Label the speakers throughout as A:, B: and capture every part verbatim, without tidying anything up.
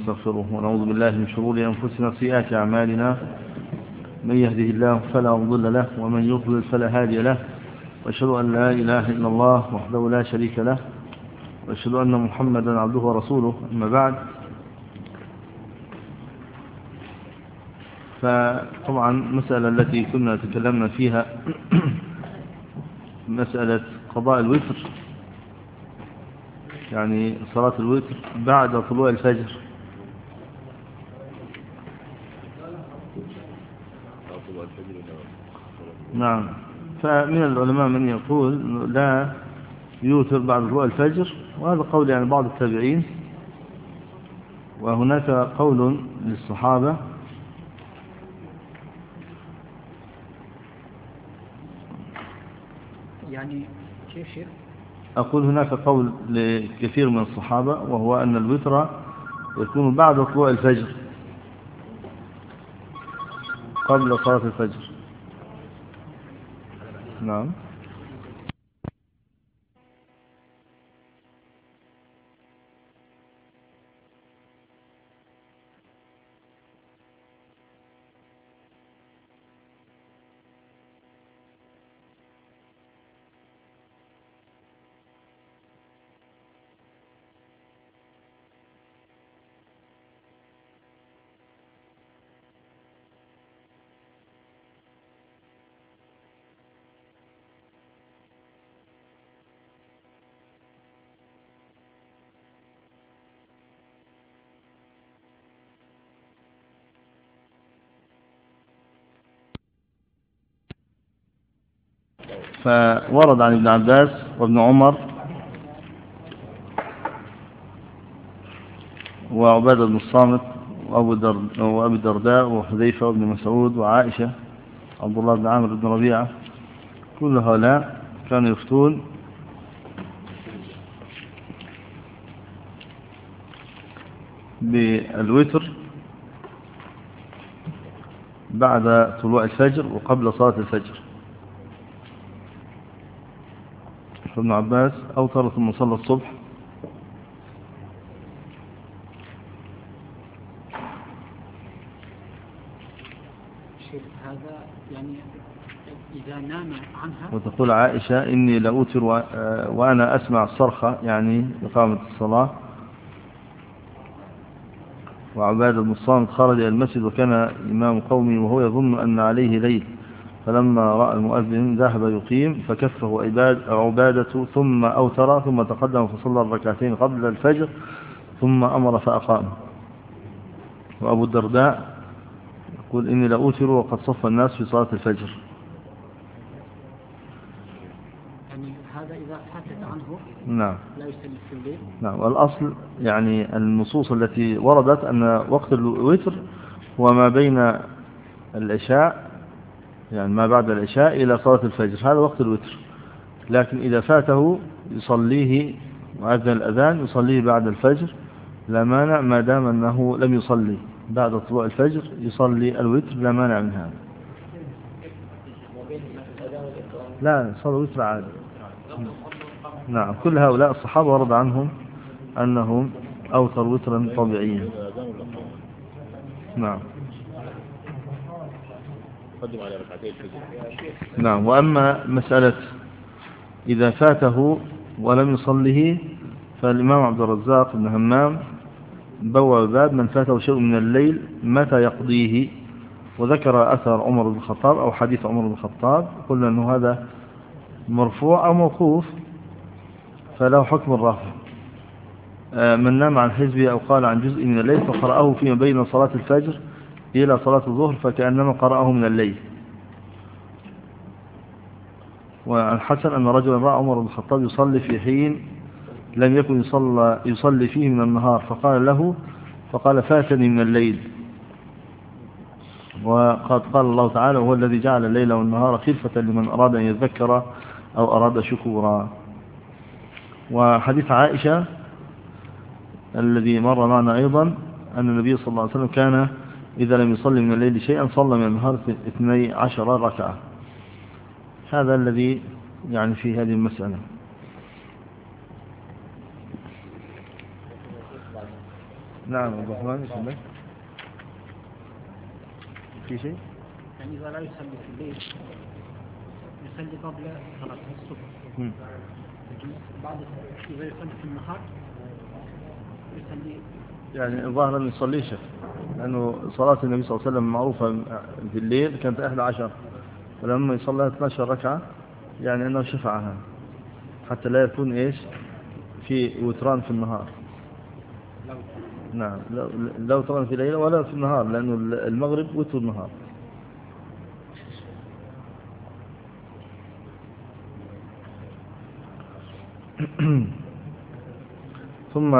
A: ونستغفره ونعوذ بالله من شرور أنفسنا وسيئات أعمالنا. من يهده الله فلا مضل له ومن يضلل فلا هادي له، وأشهد أن لا إله إلا الله وحده لا شريك له، وأشهد أن محمدا عبده ورسوله. أما بعد، فطبعا المسألة التي كنا تكلمنا فيها مسألة قضاء الوتر، يعني صلاة الوتر بعد طلوع الفجر. نعم، فمن العلماء من يقول لا يوتر بعد طلوع الفجر، وهذا قول يعني بعض التابعين، وهناك قول للصحابة.
B: يعني كيف شيء؟
A: أقول هناك قول لكثير من الصحابة، وهو أن الوتر يكون بعد طلوع الفجر قبل صلاة الفجر. نعم. فورد عن ابن عباس وابن عمر وعبادة بن الصامت وأبي الدرداء وحذيفة وابن مسعود وعائشة عبد الله بن عامر بن ربيعة، كل هؤلاء كانوا يفتون بالوتر بعد طلوع الفجر وقبل صلاة الفجر. فابن عباس أوتر ثم صلى الصبح،
B: هذا يعني إذا نام عنها.
A: وتقول عائشة إني لأوتر وأنا أسمع الصرخة، يعني إقامة الصلاة. وعبادة بن الصامت خرج إلى المسجد وكان إمام قومي وهو يظن أن عليه ليل، فلما رأى المؤذن ذهب يقيم فكفه عبادة ثم أوتر ثم تقدم فصلى الركعتين قبل الفجر ثم أمر فأقام. وأبو الدرداء يقول إني لأوتر وقد صف الناس في صلاة الفجر.
B: يعني هذا إذا فاتت عنه
A: نعم
B: لا يسلم في الليل.
A: نعم، والأصل يعني النصوص التي وردت أن وقت الوتر هو ما بين العشاء، يعني ما بعد العشاء إلى صلاة الفجر، هذا وقت الوتر. لكن إذا فاته يصليه وأذن الأذان يصليه بعد الفجر لا مانع، ما دام أنه لم يصلي بعد طلوع الفجر يصلي الوتر لا مانع من هذا. لا صلوا وتر عادي. نعم، كل هؤلاء الصحابة ورد عنهم أنهم أوتر وترا طبيعيا. نعم نعم. وأما مسألة إذا فاته ولم يصله، فالإمام عبد الرزاق بن همام بوى باب من فاته شيء من الليل متى يقضيه، وذكر أثر عمر بن الخطاب أو حديث عمر بن الخطاب، قلنا أنه هذا مرفوع أو موقوف فله حكم الرافع. من نام عن حزبه أو قال عن جزء من الليل فقرأه فيما بين صلاة الفجر إلى صلاة الظهر فكأنما قرأه من الليل. وعن حسن أن رجلا رأى عمر بن الخطاب يصلي في حين لم يكن يصلي, يصلي فيه من النهار، فقال له فقال فاتني من الليل. وقد قال الله تعالى وهو الذي جعل الليل والنهار خلفة لمن أراد أن يذكر أو أراد شكورا. وحديث عائشة الذي مر معنا أيضا أن النبي صلى الله عليه وسلم كان إذا لم يصلي من الليل شيئا صلى من النهار اثني عشر ركعة. هذا الذي يعني في هذه المسألة. نعم عبد الرحمن يسمى في شيء؟
B: يعني إذا لا يصلي في الليل يصلي قبل صلاة الصبح،
A: مم.
B: لكن بعد إذا يصلي في النهار يصلي
A: يعني الظاهر أن يصليش، لأنه صلاة النبي صلى الله عليه وسلم معروفة في الليل كانت أحد عشر، ولما يصلى اثنتا عشرة ركعة يعني أنه شفعها حتى لا يكون إيش في وتران في النهار.
B: لو
A: نعم لو, لو تران في الليل ولا في النهار، لأنه المغرب وتر النهار. ثم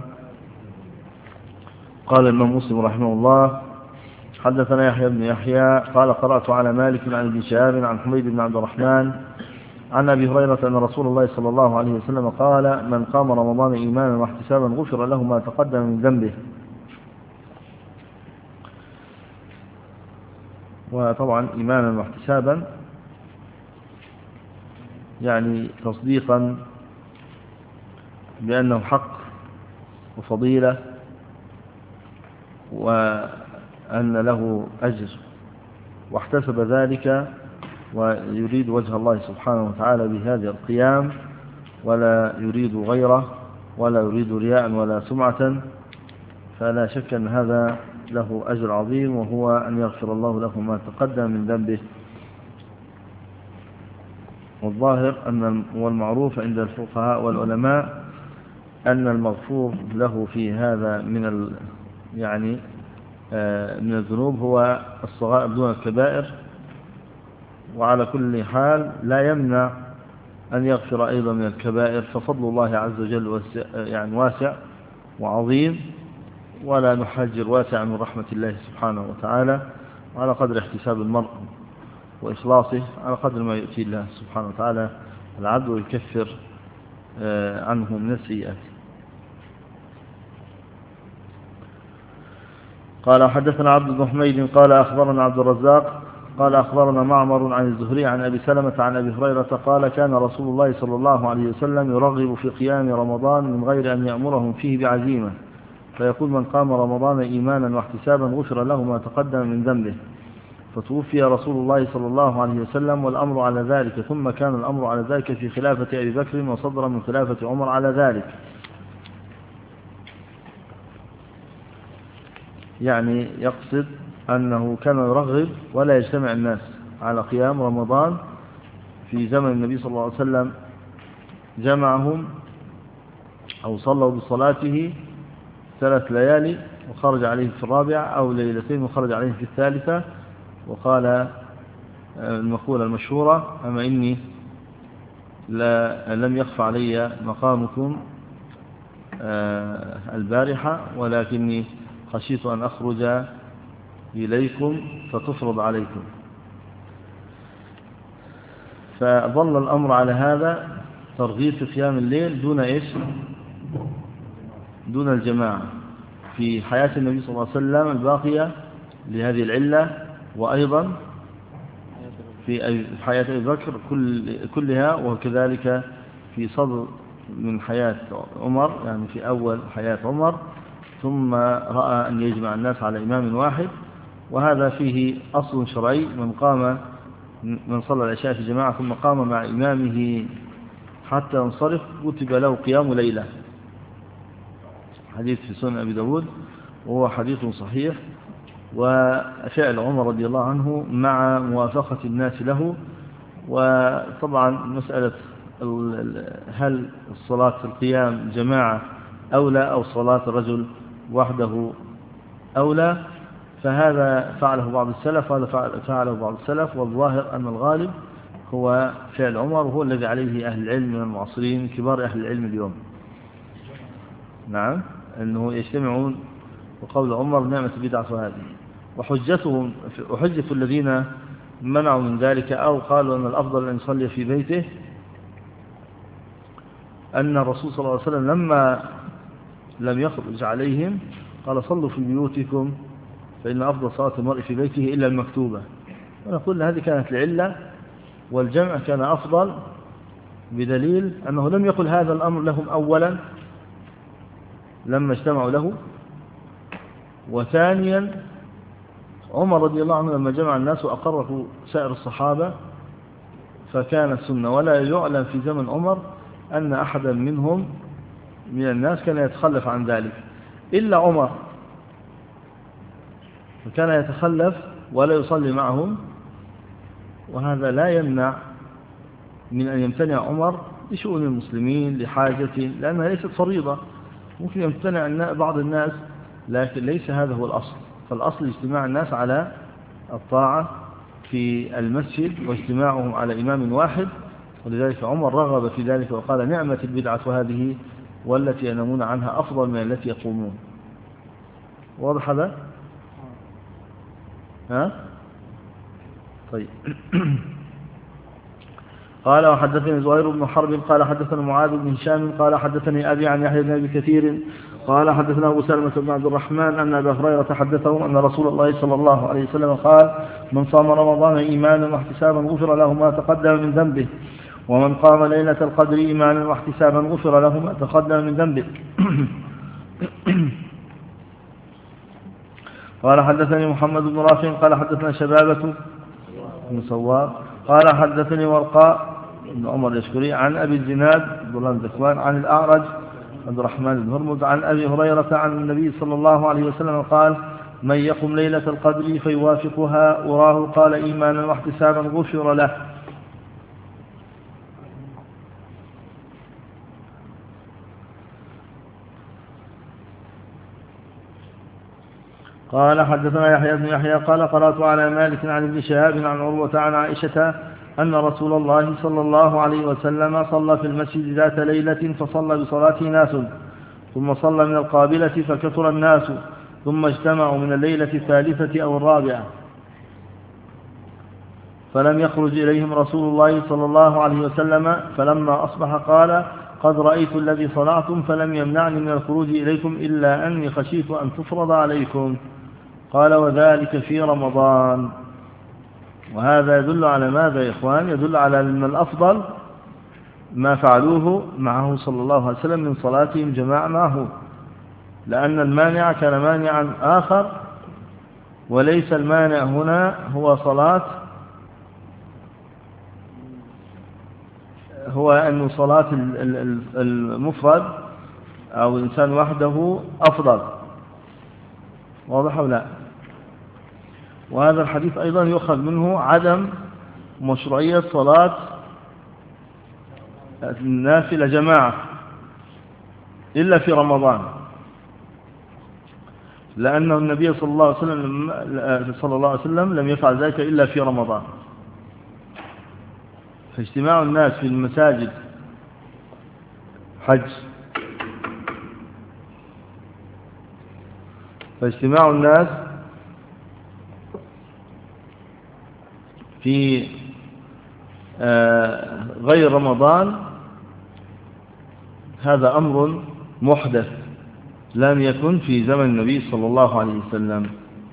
A: قال الإمام مسلم رحمه الله حدثنا يحيى بن يحيى قال قرأت على مالك عن ابن شهاب عن حميد بن عبد الرحمن عن أبي هريرة أن رسول الله صلى الله عليه وسلم قال من قام رمضان إيمانا واحتسابا غفر له ما تقدم من ذنبه. وطبعا إيمانا واحتسابا يعني تصديقا بأنه حق وفضيلة وأن له أجر، واحتسب ذلك ويريد وجه الله سبحانه وتعالى بهذه القيام ولا يريد غيره ولا يريد رياء ولا سمعة، فلا شك أن هذا له أجر عظيم، وهو أن يغفر الله له ما تقدم من ذنبه. والظاهر أن والمعروف عند الفقهاء والعلماء أن المغفور له في هذا من ال يعني من الذنوب هو الصغائر دون الكبائر، وعلى كل حال لا يمنع أن يغفر أيضا من الكبائر، ففضل الله عز وجل يعني واسع وعظيم، ولا نحجر واسع من رحمة الله سبحانه وتعالى، وعلى قدر احتساب المرء وإخلاصه على قدر ما يؤتي الله سبحانه وتعالى العبد ويكفر عنه من السيئات. قال حدثنا عبد بن حميد قال أخبرنا عبد الرزاق قال أخبرنا معمر عن الزهري عن أبي سلمة عن أبي هريرة قال كان رسول الله صلى الله عليه وسلم يرغب في قيام رمضان من غير أن يأمرهم فيه بعزيمة، فيقول من قام رمضان إيمانا واحتسابا غفر له ما تقدم من ذنبه. فتوفي رسول الله صلى الله عليه وسلم والأمر على ذلك، ثم كان الأمر على ذلك في خلافة أبي بكر وصدر من خلافة عمر على ذلك. يعني يقصد أنه كان يرغب ولا يجتمع الناس على قيام رمضان في زمن النبي صلى الله عليه وسلم، جمعهم أو صلوا بصلاته ثلاث ليالي وخرج عليه في الرابعة، أو ليلتين وخرج عليه في الثالثة، وقال المقولة المشهورة أما إني لا لم يخف علي مقامكم البارحة ولكني خشيت أن أخرج إليكم فتفرض عليكم. فظل الأمر على هذا ترغيب في قيام الليل دون إيش دون الجماعة في حياة النبي صلى الله عليه وسلم الباقية لهذه العلة، وأيضا في حياة أبي بكر كل كلها، وكذلك في صدر من حياة عمر يعني في أول حياة عمر، ثم رأى أن يجمع الناس على إمام واحد. وهذا فيه أصل شرعي، من قام من صلى العشاء في جماعة ثم قام مع إمامه حتى ينصرف كتب له قيام ليلة، حديث في سنن أبي داود وهو حديث صحيح. وفعل عمر رضي الله عنه مع موافقة الناس له. وطبعا مسألة هل الصلاة القيام جماعة أولى أو صلاة الرجل وحده أولى، فهذا فعله بعض السلف وهذا فعله بعض السلف، والظاهر أن الغالب هو فعل عمر، وهو الذي عليه أهل العلم من المعاصرين كبار أهل العلم اليوم. نعم أنه يجتمعون، وقول عمر نعمة بدعة هذه. وحجتهم وحجة الذين منعوا من ذلك أو قالوا أن الأفضل أن يصلي في بيته أن الرسول صلى الله عليه وسلم لما لم يخرج عليهم قال صلوا في بيوتكم فإن أفضل صلاة المرء في بيته إلا المكتوبة. ونقول هذه كانت العلة، والجمع كان أفضل بدليل أنه لم يقل هذا الأمر لهم أولا لما اجتمعوا له، وثانيا عمر رضي الله عنه لما جمع الناس وأقره سائر الصحابة فكان سنة، ولا يعلم في زمن عمر أن أحدا منهم من الناس كان يتخلف عن ذلك إلا عمر، فكان يتخلف ولا يصلي معهم، وهذا لا يمنع من أن يمتنع عمر لشؤون المسلمين لحاجة، لأنها ليست فريضة، ممكن يمتنع بعض الناس، لكن ليس هذا هو الأصل. فالأصل اجتماع الناس على الطاعة في المسجد واجتماعهم على إمام واحد، ولذلك عمر رغب في ذلك وقال نعمة البدعة هذه والتي ينامون عنها أفضل من التي يقومون. واضح هذا؟ ها؟ طيب. قال وحدثني زهير بن حرب قال حدثنا معاذ بن هشام قال حدثني أبي عن يحيى بن أبي كثير قال حدثنا أبو سلمة بن عبد الرحمن أن أبا هريرة حدثه أن رسول الله صلى الله عليه وسلم قال من صام رمضان إيمانا واحتسابا غفر له ما تقدم من ذنبه، ومن قام ليلة القدر إيمانا واحتسابا غفر له ما تقدم من ذنبه. قال حدثني محمد بن رافع قال حدثنا شبابة بن سوار قال حدثني ورقاء بن عمر اليشكري عن أبي الزناد عبد الله بن ذكوان عن الأعرج عبد الرحمن بن هرمز عن أبي هريرة عن النبي صلى الله عليه وسلم قال من يقم ليلة القدر فيوافقها أراه قال إيمانا واحتسابا غفر له. قال حدثنا يحيى بن يحيى قال قرأت على مالك عن ابن شهاب عن عروة عن عائشة أن رسول الله صلى الله عليه وسلم صلى في المسجد ذات ليلة فصلى بصلاته ناس، ثم صلى من القابلة فكثر الناس، ثم اجتمعوا من الليلة الثالثة أو الرابعة فلم يخرج إليهم رسول الله صلى الله عليه وسلم، فلما أصبح قال قد رأيت الذي صنعتم فلم يمنعني من الخروج إليكم إلا أني خشيت أن تفرض عليكم. قال وذلك في رمضان. وهذا يدل على ماذا يا إخوان؟ يدل على أن الأفضل ما فعلوه معه صلى الله عليه وسلم من صلاتهم جماعة معه، لأن المانع كان مانعا آخر، وليس المانع هنا هو صلاة هو أن صلاة المفرد أو الإنسان وحده أفضل. واضح أو لا؟ وهذا الحديث أيضا يؤخذ منه عدم مشروعية صلاة النافلة جماعة إلا في رمضان، لأن النبي صلى الله عليه وسلم صلى الله عليه وسلم لم يفعل ذلك إلا في رمضان. فاجتماع الناس في المساجد حج فاجتماع الناس في غير رمضان هذا أمر محدث لم يكن في زمن النبي صلى الله عليه وسلم.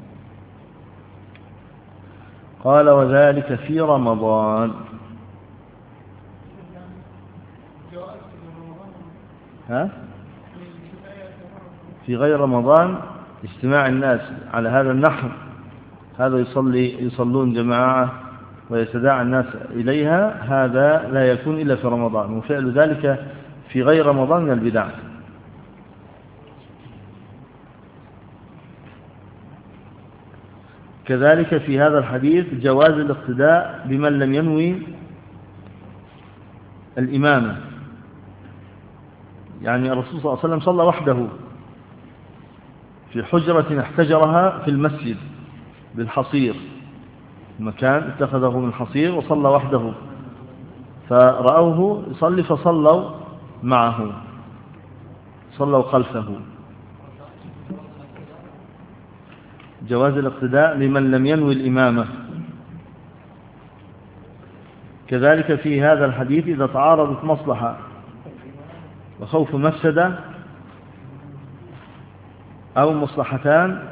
A: قال وذلك في رمضان. ها؟ في غير رمضان اجتماع الناس على هذا النحو، هذا يصلي يصلون جماعة ويتداعى الناس إليها، هذا لا يكون إلا في رمضان، وفعل ذلك في غير رمضان من البدع. كذلك في هذا الحديث جواز الاقتداء بمن لم ينوي الإمامة، يعني الرسول صلى الله عليه وسلم صلى وحده في حجرة احتجرها في المسجد بالحصير، مكان اتخذه من حصير وصلى وحده، فرأوه يصلي فصلوا معه، صلوا خلفه. جواز الاقتداء لمن لم ينوي الإمامة. كذلك في هذا الحديث إذا تعارضت مصلحة وخوف مفسدة أو مصلحتان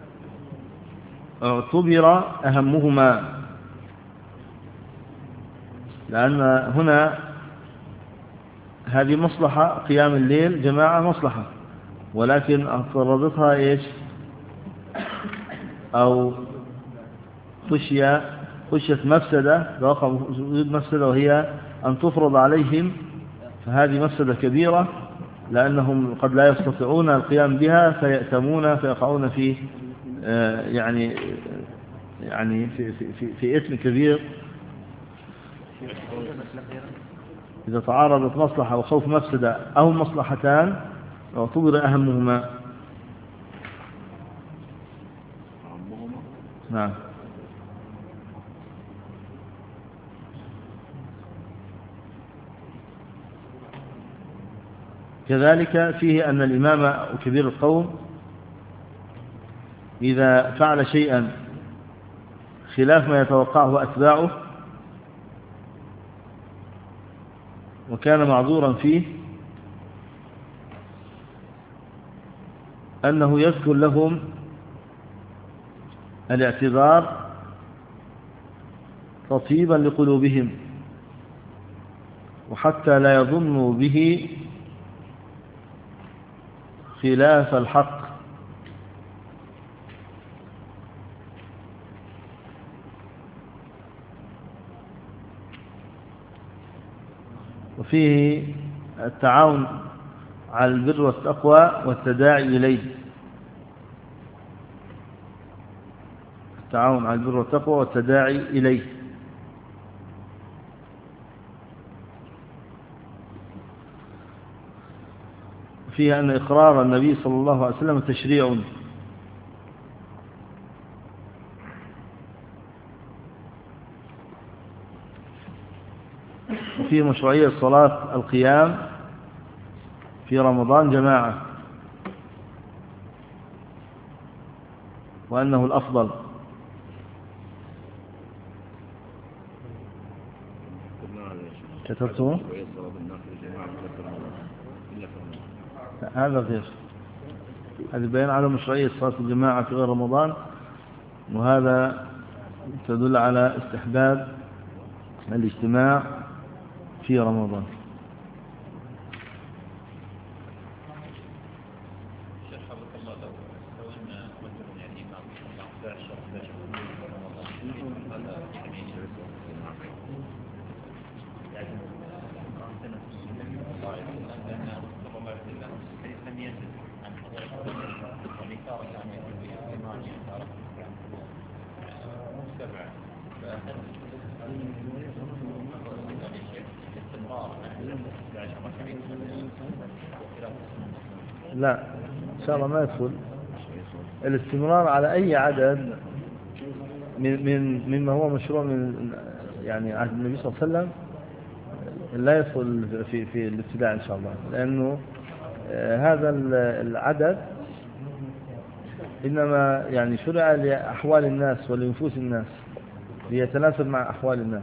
A: اعتبر أهمهما، لأن هنا هذه مصلحة قيام الليل جماعة مصلحة، ولكن اعترضتها إيش أو خشي خشيت مفسدة وقع وجود مفسدة وهي أن تفرض عليهم، فهذه مفسدة كبيرة لأنهم قد لا يستطيعون القيام بها فيأتمون فيقعون في يعني يعني في في في, في إثم كبير. إذا تعارضت مصلحة وخوف مفسدة أو مصلحتان اعتبر أهمهما. نعم. كذلك فيه أن الإمام وكبير القوم إذا فعل شيئا خلاف ما يتوقعه أتباعه وكان معذورا فيه أنه يذكر لهم الاعتذار تطيبا لقلوبهم وحتى لا يظنوا به خلاف الحق. وفيه التعاون على البر والتقوى والتداعي إليه. التعاون على البر والتقوى والتداعي إليه. فيها أن إقرار النبي صلى الله عليه وسلم تشريع. وفيه مشروعية صلاة القيام في رمضان جماعة وأنه الأفضل. كتبته هذا غير، هذا بيان على مشروعية صلاة الجماعة في غير رمضان، وهذا تدل على استحباب الاجتماع في رمضان. لا إن شاء الله ما يدخل الاستمرار على أي عدد من من مما هو مشروع من يعني عهد النبي صلى الله عليه وسلم لا يدخل في في الابتداع إن شاء الله، لأنه هذا العدد إنما يعني شرع لأحوال الناس ولنفوس الناس ليتناسب مع أحوال الناس،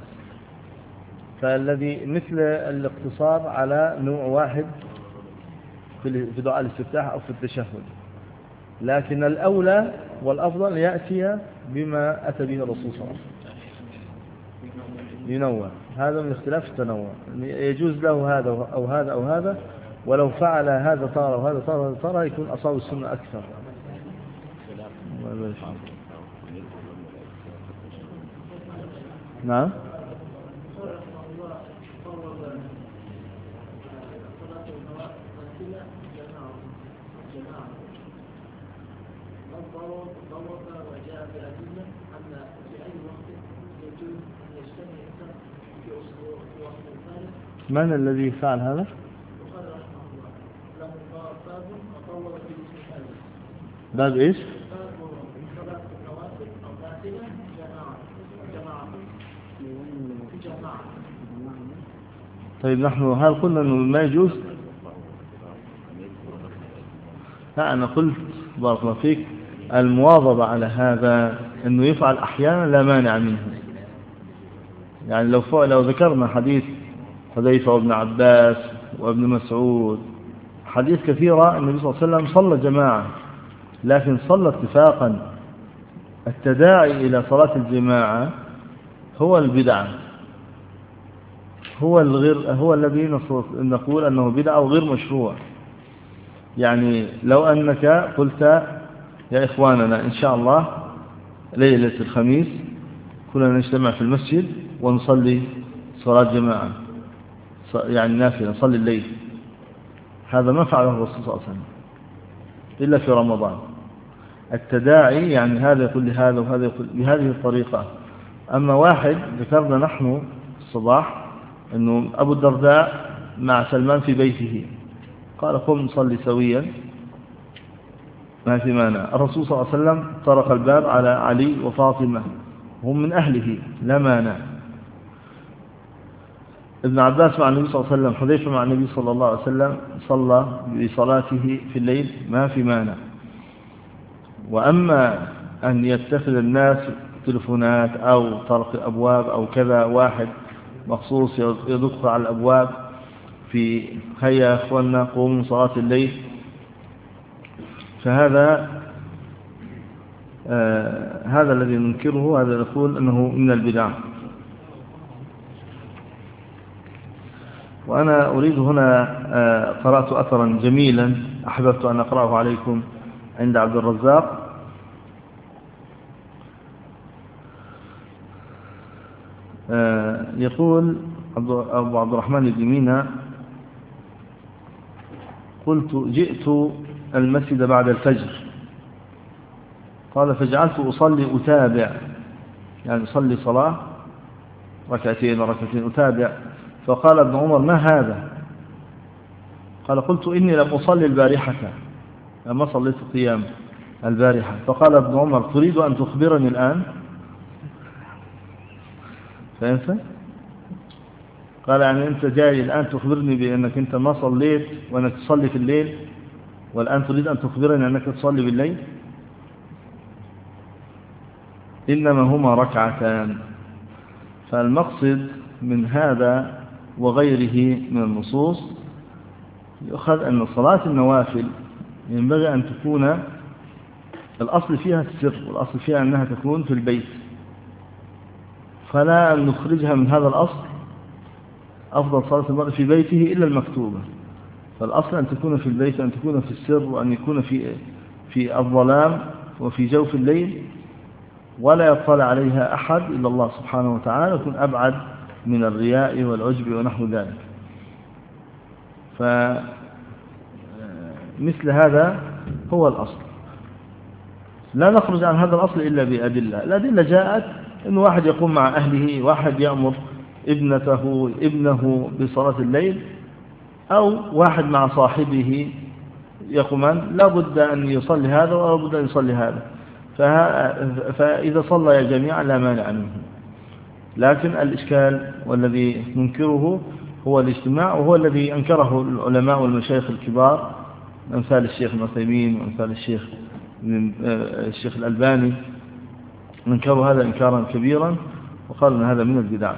A: فالذي مثل الاقتصار على نوع واحد في دعاء الاستفتاح أو في التشهد، لكن الأولى والأفضل يأتي بما أتى به الرسول صلى الله عليه وسلم ينوع. هذا من اختلاف التنوع، يجوز له هذا أو هذا أو هذا، ولو فعل هذا طار وهذا طار وهذا طار يكون أصاب السنة أكثر. نعم. من الذي فعل هذا؟ باب ايش؟ طيب نحن هل قلنا انه ما يجوز؟ لا انا قلت بارك الله فيك المواظبة على هذا انه يفعل احيانا لا مانع منه. يعني لو فعل لو ذكرنا حديث حذيفة وابن عباس وابن مسعود حديث كثيرة النبي صلى الله عليه وسلم صلى جماعة، لكن صلى اتفاقا. التداعي إلى صلاة الجماعة هو البدعة، هو الغير هو الذي نقول أنه بدعة وغير مشروع. يعني لو أنك قلت يا إخواننا إن شاء الله ليلة الخميس كلنا نجتمع في المسجد ونصلي صلاة جماعة، يعني نافلة، نصلي الليل. هذا ما فعله الرسول صلى الله عليه وسلم إلا في رمضان. التداعي يعني هذا يقول لهذا وهذا يقول بهذه الطريقة. أما واحد ذكرنا نحن الصباح أنه أبو الدرداء مع سلمان في بيته قال قم نصلي سويا ما في مانع. الرسول صلى الله عليه وسلم طرق الباب على علي وفاطمة هم من أهله لا مانع. ابن عباس مع النبي صلى الله عليه وسلم، حذيفة مع النبي صلى الله عليه وسلم صلى بصلاته في الليل ما في مانع. وأما أن يتخذ الناس تلفونات أو طرق أبواب أو كذا، واحد مخصوص يدق على الأبواب في هيا أخوانا قوموا صلاة الليل، فهذا آه هذا الذي ننكره، هذا نقول أنه من البدع. وأنا أريد هنا آه قرأت أثرا جميلا أحببت أن أقرأه عليكم عند عبد الرزاق. آه يقول أبو عبد الرحمن بن مينا قلت جئت المسجد بعد الفجر، قال فجعلت أصلي أتابع، يعني أصلي صلاة ركعتين وركعتين أتابع، فقال ابن عمر ما هذا؟ قال قلت إني لم أصلي البارحة، لما صليت قيام البارحة. فقال ابن عمر تريد أن تخبرني الآن؟ فهمت؟ قال يعني أنت جاي الآن تخبرني بأنك أنت ما صليت وأنك تصلي في الليل، والآن تريد أن تخبرني أنك تصلي بالليل؟ إنما هما ركعتان. فالمقصد من هذا وغيره من النصوص يؤخذ أن صلاة النوافل ينبغي أن تكون الأصل فيها السر، والأصل فيها أنها تكون في البيت، فلا نخرجها من هذا الأصل أفضل صلاة المرء في بيته إلا المكتوبة. فالأصل أن تكون في البيت، أن تكون في السر، وأن يكون في في الظلام وفي جوف الليل، ولا يطلع عليها أحد إلا الله سبحانه وتعالى، يكون أبعد من الرياء والعجب ونحو ذلك. فمثل هذا هو الأصل، لا نخرج عن هذا الأصل إلا بأدلة. الأدلة جاءت أن واحد يقوم مع أهله، واحد يأمر ابنته ابنه بصلاة الليل، أو واحد مع صاحبه يقومان، لا بد أن يصلي هذا ولا بد أن يصلي هذا، فإذا صلى جميعا لا مانع منه. لكن الإشكال والذي ننكره هو الاجتماع، وهو الذي أنكره العلماء والمشايخ الكبار أمثال الشيخ ابن عثيمين وأمثال الشيخ الشيخ الألباني، انكروا هذا إنكارا كبيرا وقالوا أن هذا من البدع.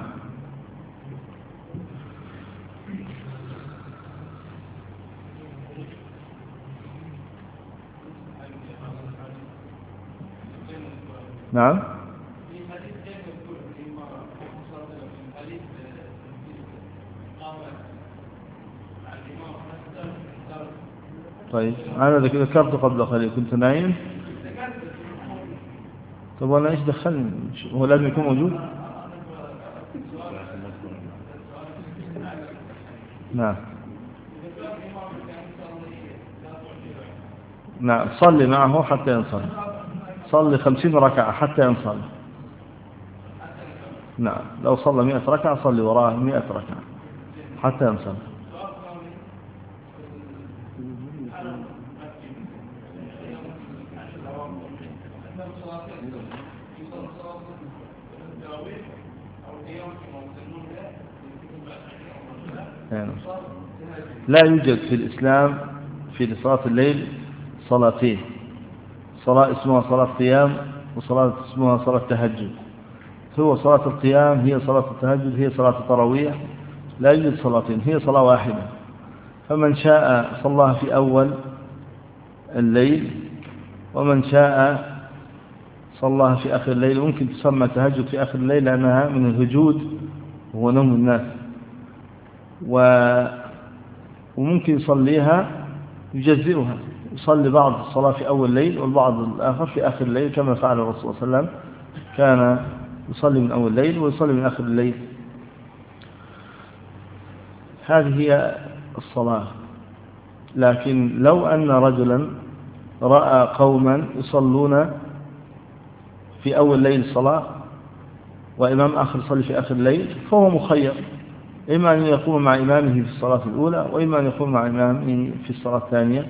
A: نعم. طيب أنا ذكرت قبل قليل كنت نايم. طب أنا إيش دخلني؟ هو لازم يكون موجود؟ نعم نعم. صلي معه حتى ينصل، صلي خمسين ركعة حتى ينصل. نعم لو صلى مئة ركعة صلي وراه مئة ركعة حتى ينصل. لا يوجد في الإسلام في صلاة الليل صلاتين، صلاة اسمها صلاة قيام وصلاة اسمها صلاة تهجد. هو صلاة القيام هي صلاة التهجد هي صلاة التراويح، لا يوجد صلاتين، هي صلاة واحدة. فمن شاء صلاها في أول الليل ومن شاء صلاها في آخر الليل. ممكن تسمى تهجد في آخر الليل لأنها من الهجود وهو نوم الناس، و وممكن يصليها يجزئها، يصلي بعض الصلاة في أول الليل والبعض الآخر في آخر الليل كما فعل الرسول صلى الله عليه وسلم، كان يصلي من أول الليل ويصلي من آخر الليل. هذه هي الصلاة. لكن لو أن رجلا رأى قوما يصلون في أول الليل الصلاة وإمام آخر يصلي في آخر الليل فهو مخير، إما أن يقوم مع إمامه في الصلاة الأولى وإما أن يقوم مع إمامه في الصلاة الثانية،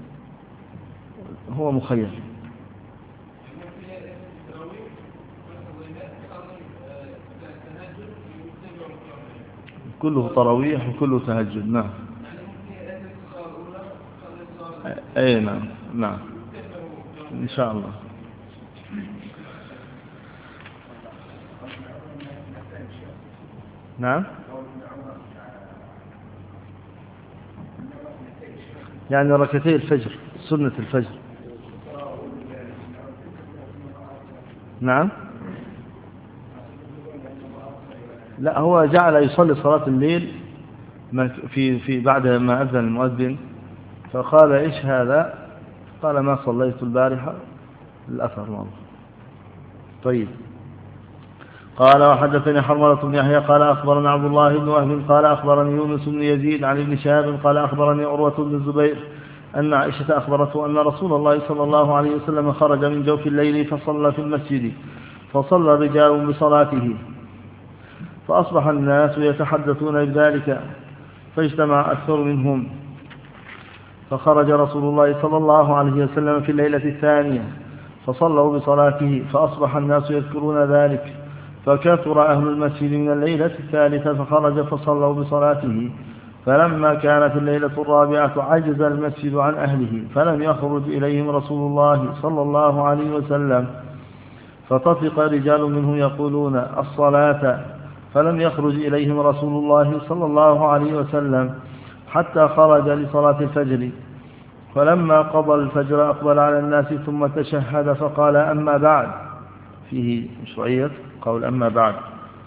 A: هو مخير. كله تراويح وكله تهجد. نعم. أي نعم نعم إن شاء الله. نعم يعني ركعتي الفجر، سنة الفجر. نعم لا، هو جعل يصلي صلاة الليل في في بعد ما أذن المؤذن، فقال إيش هذا؟ قال ما صليت البارحة، الأثر والله. طيب. قال وحدثني حرملة بن يحيى قال أخبرنا عبد الله بن وهب قال أخبرني يونس بن يزيد عن ابن شهاب قال أخبرني عروة بن الزبير أن عائشة أخبرته أن رسول الله صلى الله عليه وسلم خرج من جوف الليل فصلى في المسجد، فصلى الرجال بصلاته، فأصبح الناس يتحدثون بذلك، فاجتمع أكثر منهم، فخرج رسول الله صلى الله عليه وسلم في الليلة الثانية فصلوا بصلاته، فأصبح الناس يذكرون ذلك، فكثر أهل المسجد من الليلة الثالثة فخرج فصلوا بصلاته، فلما كانت الليلة الرابعة عجز المسجد عن أهله فلم يخرج إليهم رسول الله صلى الله عليه وسلم، فطفق رجال منهم يقولون الصلاة، فلم يخرج إليهم رسول الله صلى الله عليه وسلم حتى خرج لصلاة الفجر، فلما قضى الفجر أقبل على الناس ثم تشهد فقال أما بعد، فيه مشروعية قول أما بعد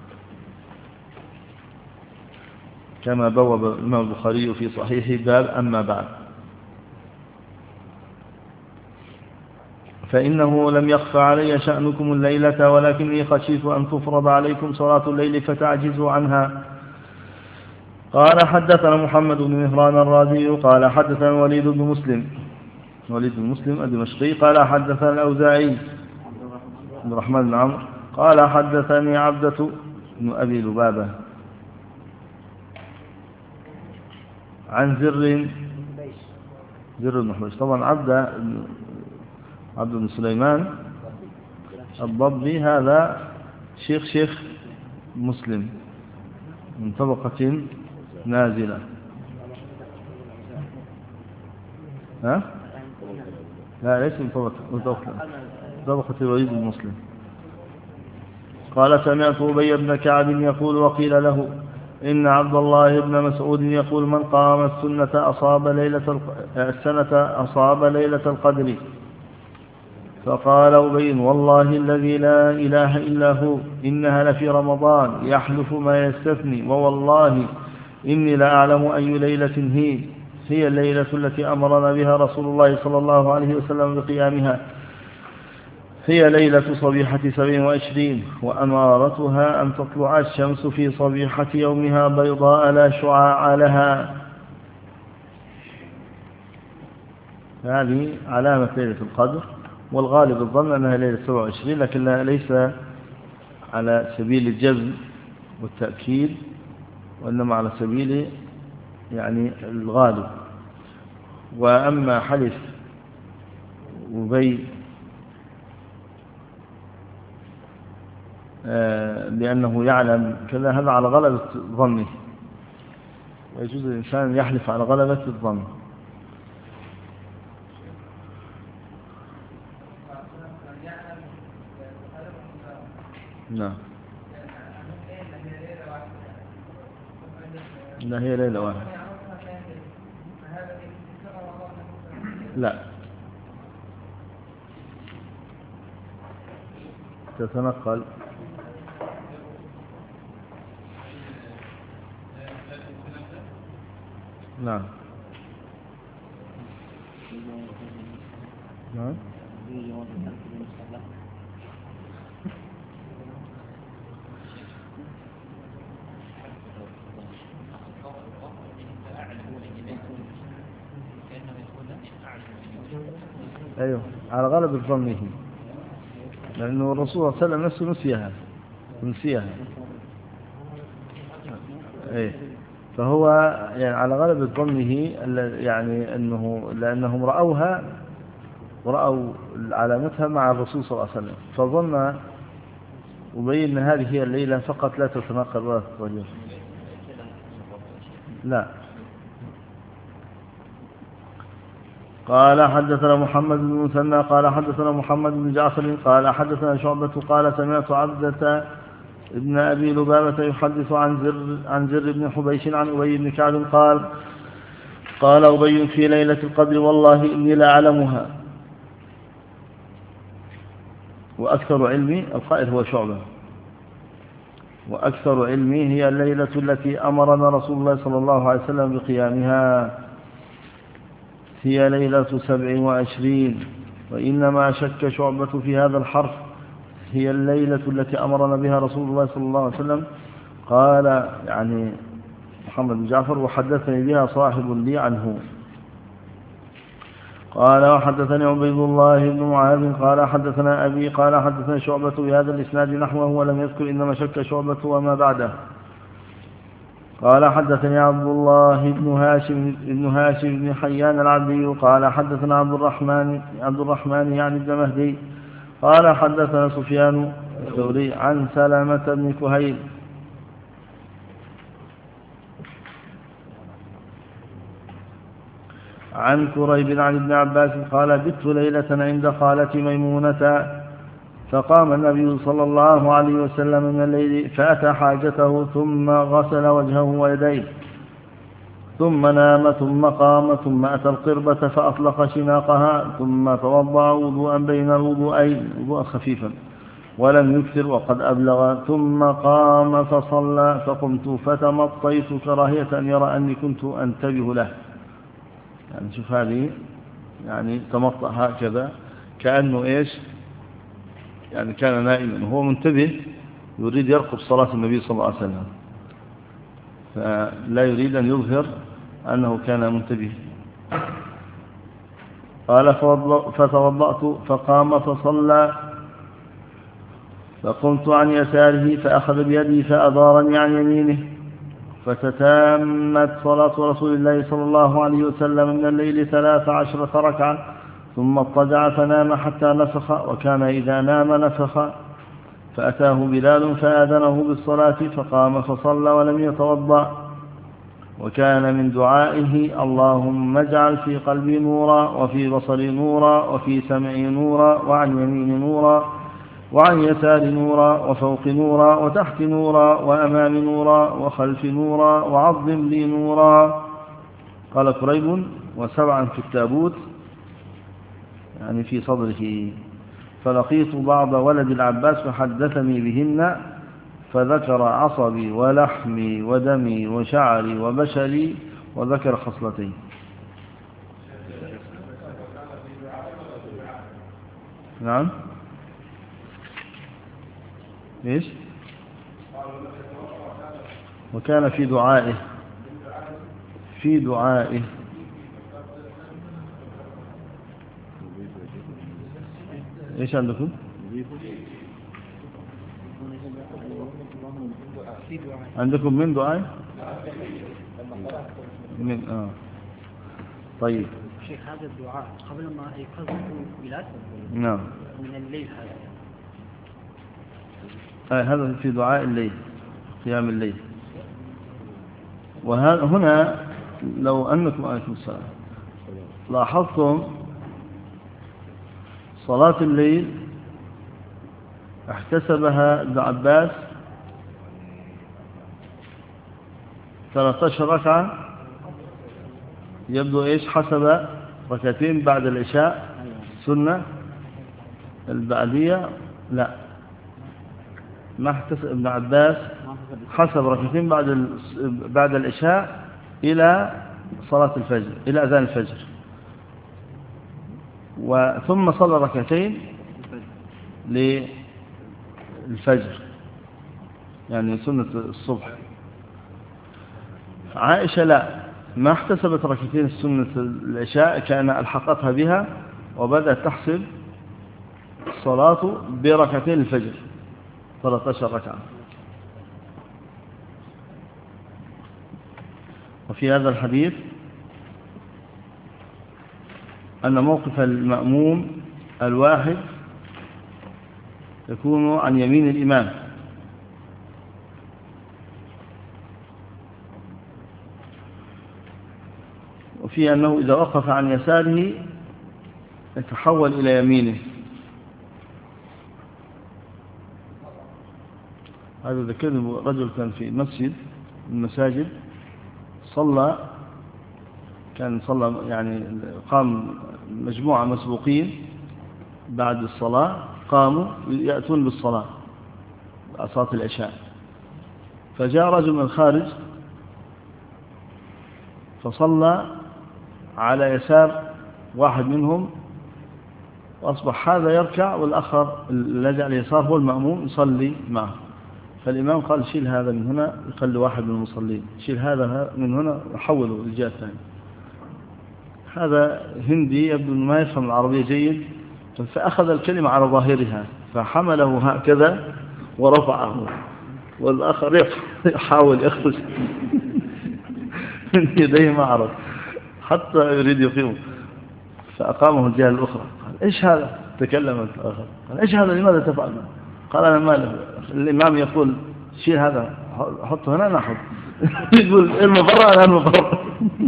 A: كما بوب الإمام البخاري في صحيحه باب أما بعد، فإنه لم يخف علي شأنكم الليلة ولكني خشيت أن تفرض عليكم صلاة الليل فتعجزوا عنها. قال حدثنا محمد بن مهران الرازي قال حدثنا وليد بن مسلم وليد بن مسلم الدمشقي قال حدثنا الأوزاعي عبد الرحمن بن عمرو قال حدثني عبدة بن أبي لبابة عن زر زر بن حبيش، طبعا عبد عبد بن سليمان الضبي هذا شيخ شيخ مسلم من طبقة نازلة. ها؟ لا ليس من طبقة طبقة الوليد بن مسلم. قال سمعت أبي بن كعب يقول وقيل له إن عبد الله بن مسعود يقول من قام السنة أصاب ليلة السنة أصاب ليلة القدر، فقال أبي والله الذي لا إله إلا هو إنها لفي رمضان يحلف ما يستثني، ووالله إني لا أعلم أي ليلة هي هي الليلة التي أمرنا بها رسول الله صلى الله عليه وسلم بقيامها، هي ليلة صبيحة سبع وعشرين، وأمارتها أن تطلع الشمس في صبيحة يومها بيضاء لا شعاع لها. هذه علامة ليلة القدر، والغالب الظن أنها ليلة سبع وعشرين، لكن ليس على سبيل الجزم والتأكيد، وإنما على سبيل يعني الغالب. وأما حلف أبي لأنه يعلم كذا هذا على غلبة ظنه، ويجوز الإنسان يحلف على غلبة الظن. نعم لا هي ليلة واحدة. لا تتنقل. نعم نعم. أيوه على غلبة ظنه، لأنه الرسول صلى الله عليه وسلم نفسه نسيها نسيها أيه. فهو يعني على غلبة ظنه يعني أنه لأنهم رأوها ورأوا علامتها مع الرسول صلى الله عليه وسلم، فظن وبين أن هذه هي الليلة فقط لا تتناقض ولا تتغير. لا. قال حدثنا محمد بن مثنى قال حدثنا محمد بن جعفر قال حدثنا شعبة قال سمعت عبدة ابن أبي لبابة يحدث عن زر عن زر بن حبيش عن أبي بن كعب قال قال أبي في ليلة القدر والله إني لا أعلمها. وأكثر علمي القائل هو شعبة، وأكثر علمي هي الليلة التي أمرنا رسول الله صلى الله عليه وسلم بقيامها، هي ليلة سبع وعشرين. وإنما شك شعبة في هذا الحرف، هي الليلة التي أمرنا بها رسول الله صلى الله عليه وسلم. قال يعني محمد بن جعفر وحدثني بها صاحب لي عنه. قال وحدثني عبيد الله بن معاذ قال حدثنا أبي قال حدثنا شعبة بهذا الإسناد نحوه ولم يذكر إنما شك شعبة وما بعده. قال حدثني عبد الله بن هاشم بن هاشم بن حيان العبدي قال حدثنا عبد الرحمن عبد الرحمن يعني بن مهدي قال حدثنا سفيان الثوري عن سلمة بن كهيل عن كريب عن ابن عباس قال بت ليلة عند خالتي ميمونة فقام النبي صلى الله عليه وسلم من الليل فأتى حاجته ثم غسل وجهه ويديه ثم نام ثم قام ثم أتى القربة فأطلق شناقها ثم توضأ وضوءا بين الوضوءين وضوءا خفيفا ولم يكثر وقد أبلغ ثم قام فصلى فقمت فتمطيت كراهية أن يرى أني كنت أنتبه له. يعني شوف هذه يعني تمطأ هكذا كأنه إيش يعني كان نائما وهو منتبه يريد يرقب صلاة النبي صلى الله عليه وسلم، فلا يريد أن يظهر أنه كان منتبه. قال فتوضأت فقام فصلى فقمت عن يساره فأخذ بيدي فأدارني عن يمينه فتتامت صلاة رسول الله صلى الله عليه وسلم من الليل ثلاث عشرة ركعة ثم اضطجع فنام حتى نفخ وكان إذا نام نفخ فأتاه بلال فآذنه بالصلاة فقام فصلى ولم يتوضأ وكان من دعائه اللهم اجعل في قلبي نورا وفي بصري نورا وفي سمعي نورا وعن يميني نورا وعن يسار نورا وفوق نورا وتحت نورا وأمام نورا وخلف نورا وعظم لي نورا. قال قريب وسبعا في التابوت يعني في صدره فلقيت بعض ولد العباس فحدثني بهن فذكر عصبي ولحمي ودمي وشعري وبشري وذكر خصلتين. نعم ايش وكان في دعائه في دعائه ايش عندكم عندكم من دعائه من اه طيب
B: شيخ هذا الدعاء قبل ما يقظه بلاد
A: نعم
B: من الليل هذا
A: آه هذا في دعاء الليل قيام الليل. وهنا لو أنكم عليكم السلام لاحظتم صلاة الليل احتسبها ابن عباس ثلاثة عشر ركعة يبدو إيش حسب ركعتين بعد العشاء سنة البعدية لا ما احتسب ابن عباس حسب ركعتين بعد بعد العشاء إلى صلاة الفجر إلى أذان الفجر ثم صلى ركعتين للفجر يعني سنة الصبح. عائشة لا، ما احتسبت ركعتين سنة العشاء، كان ألحقتها بها وبدأت تحسب الصلاة بركعتين الفجر ثلاث عشرة ركعة. وفي هذا الحديث أن موقف المأموم الواحد يكون عن يمين الإمام، وفي أنه إذا وقف عن يساره يتحول إلى يمينه. هذا ذكرني رجل كان في مسجد من المساجد، صلى كان صلى يعني قام مجموعة مسبوقين بعد الصلاة، قاموا يأتون بالصلاة صلاة العشاء، فجاء رجل من الخارج فصلى على يسار واحد منهم، وأصبح هذا يركع والآخر الذي على اليسار هو المأموم يصلي معه. فالإمام قال شيل هذا من هنا، يقل له واحد من المصلين، شيل هذا من هنا وحوله للجهة الثانية. هذا هندي يبدو أنه ما يفهم العربية جيد، فأخذ الكلمة على ظاهرها فحمله هكذا ورفعه، والآخر يحاول يخرج من يديه ما عرف حتى يريد يقيمه، فأقامه الجهة الأخرى. قال إيش هذا؟ تكلم الآخر قال إيش هذا؟ لماذا تفعل؟ قال أنا ما له. الإمام يقول شيل هذا حطه هنا، أنا أحط يقول المبرر أنا المبرر.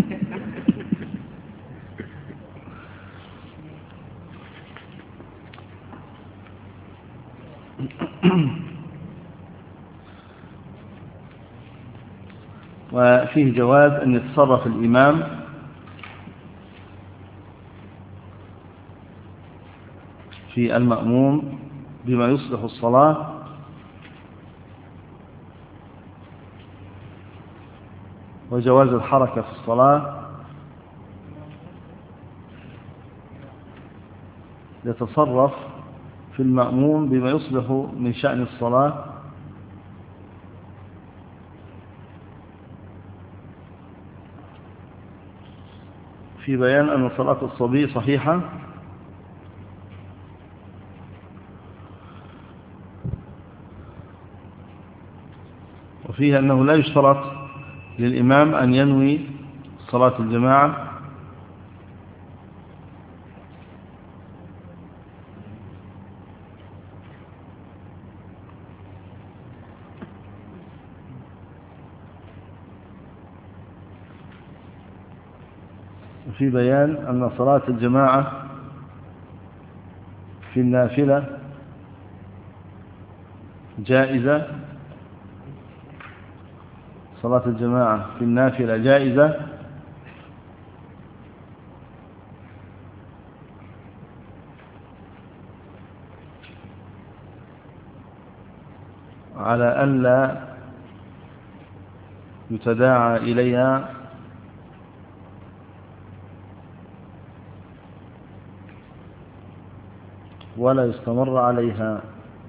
A: وفيه جواز أن يتصرف الإمام في المأموم بما يصلح الصلاة، وجواز الحركة في الصلاة، يتصرف في المأموم بما يصلح من شأن الصلاة، في بيان أن صلاة الصبي صحيحة، وفيه أنه لا يشترط للإمام أن ينوي صلاة الجماعة، وفي بيان أن صلاة الجماعة في النافلة جائزة، صلاة الجماعة في النافلة جائزة، على ألا يتداعى إليها ولا يستمر عليها.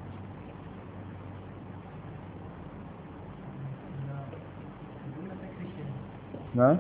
A: نعم.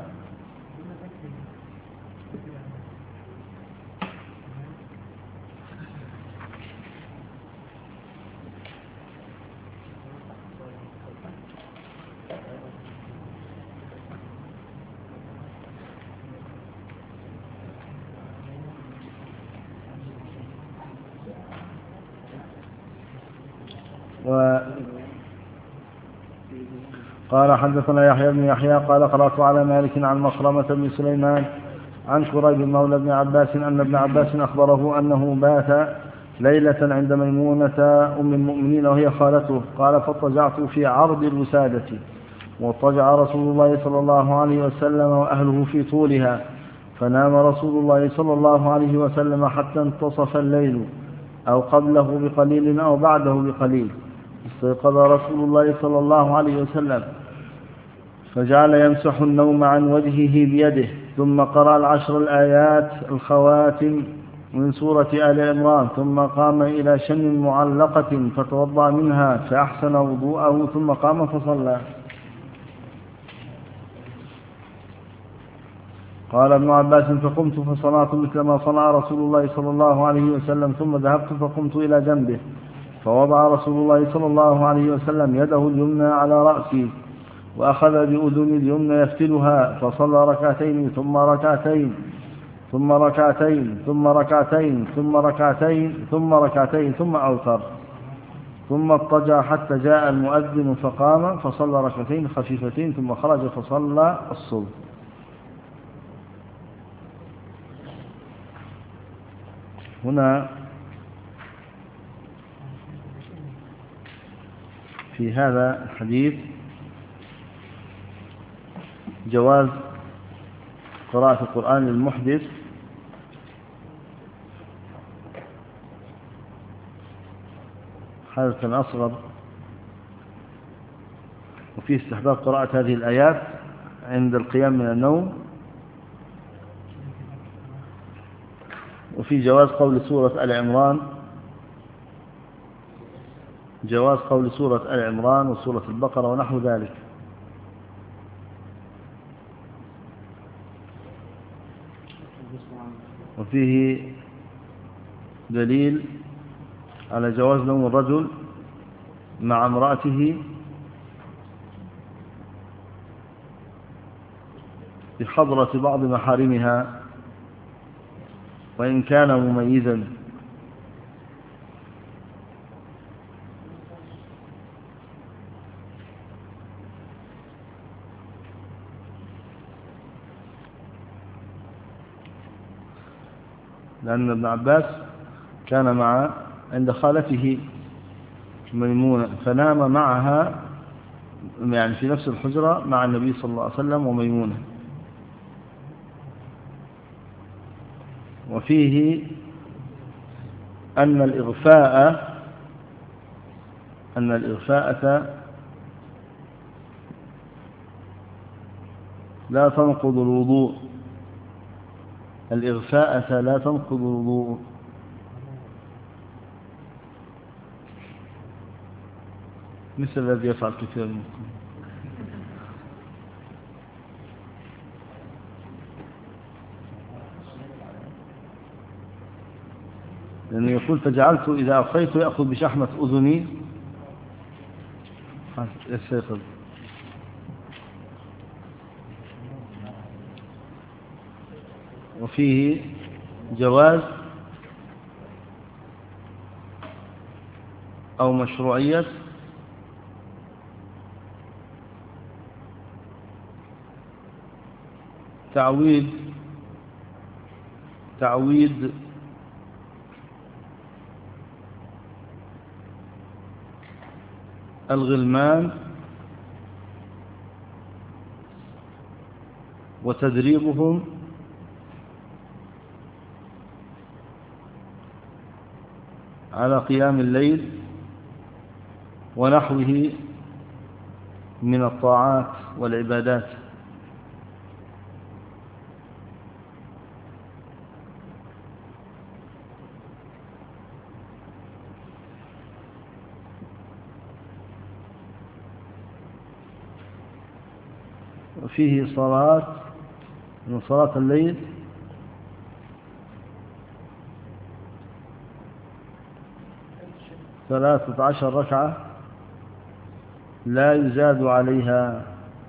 A: قال حدثنا يحيى بن يحيى قال قرأت على مالك عن مخرمة بن سليمان عن كريب مولى بن عباس أن ابن عباس أخبره أنه بات ليلة عند ميمونة أم المؤمنين وهي خالته. قال فاضطجعت في عرض الوسادة، واضطجع رسول الله صلى الله عليه وسلم وأهله في طولها، فنام رسول الله صلى الله عليه وسلم حتى انتصف الليل أو قبله بقليل أو بعده بقليل. استيقظ رسول الله صلى الله عليه وسلم فجعل يمسح النوم عن وجهه بيده، ثم قرأ العشر الآيات الخواتم من سورة آل عمران ثم قام إلى شن معلقة فتوضأ منها فأحسن وضوءه ثم قام فصلى. قال ابن عباس فقمت فصنعت مثل ما صنع رسول الله صلى الله عليه وسلم ثم ذهبت فقمت إلى جنبه فوضع رسول الله صلى الله عليه وسلم يده اليمنى على رأسي وأخذ بأذن اليمنى يفتلها فصلى ركعتين ثم ركعتين ثم ركعتين ثم ركعتين ثم ركعتين ثم ركعتين ثم أوتر ثم اضطجع حتى جاء المؤذن فقام فصلى ركعتين خفيفتين ثم خرج فصلى الصبح. هنا في هذا الحديث جواز قراءة القرآن للمحدث حدثا أصغر، وفيه استحباب قراءة هذه الآيات عند القيام من النوم، وفي جواز قول سورة آل عمران جواز قول سورة آل عمران وسورة البقرة ونحو ذلك. وفيه دليل على جواز نوم الرجل مع امرأته في حضرة بعض محارمها وإن كان مميزا. لأن ابن عباس كان مع عند خالته ميمونة فنام معها يعني في نفس الحجرة مع النبي صلى الله عليه وسلم وميمونة. وفيه أن الإغفاء أن الإغفاءة لا تنقض الوضوء الإغفاءة لا تنقض الوضوء مثل الذي يفعل كثير منكم. لأنه يقول فجعلت إذا أغفيت يأخذ بشحمة أذني يستيقظ. وفيه جواز أو مشروعية تعويد تعويد الغلمان وتدريبهم على قيام الليل ونحوه من الطاعات والعبادات. وفيه صلاة من صلاة الليل ثلاثة عشر ركعة لا يزاد عليها.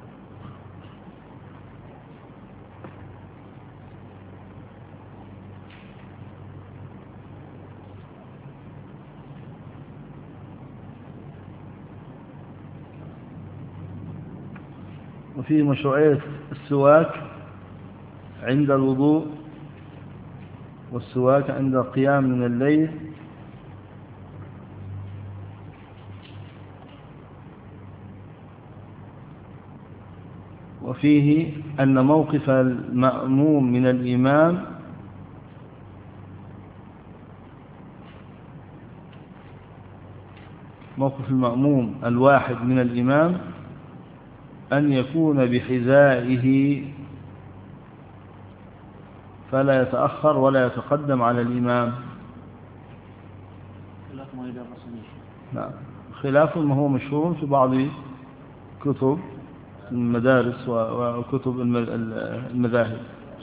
A: وفيه مشروعية السواك عند الوضوء والسواك عند القيام من الليل. وفيه أن موقف المأموم من الإمام موقف المأموم الواحد من الإمام أن يكون بحذائه فلا يتأخر ولا يتقدم على الإمام. نعم، خلاف ما هو مشهور في بعض كتب المدارس وكتب المذاهب.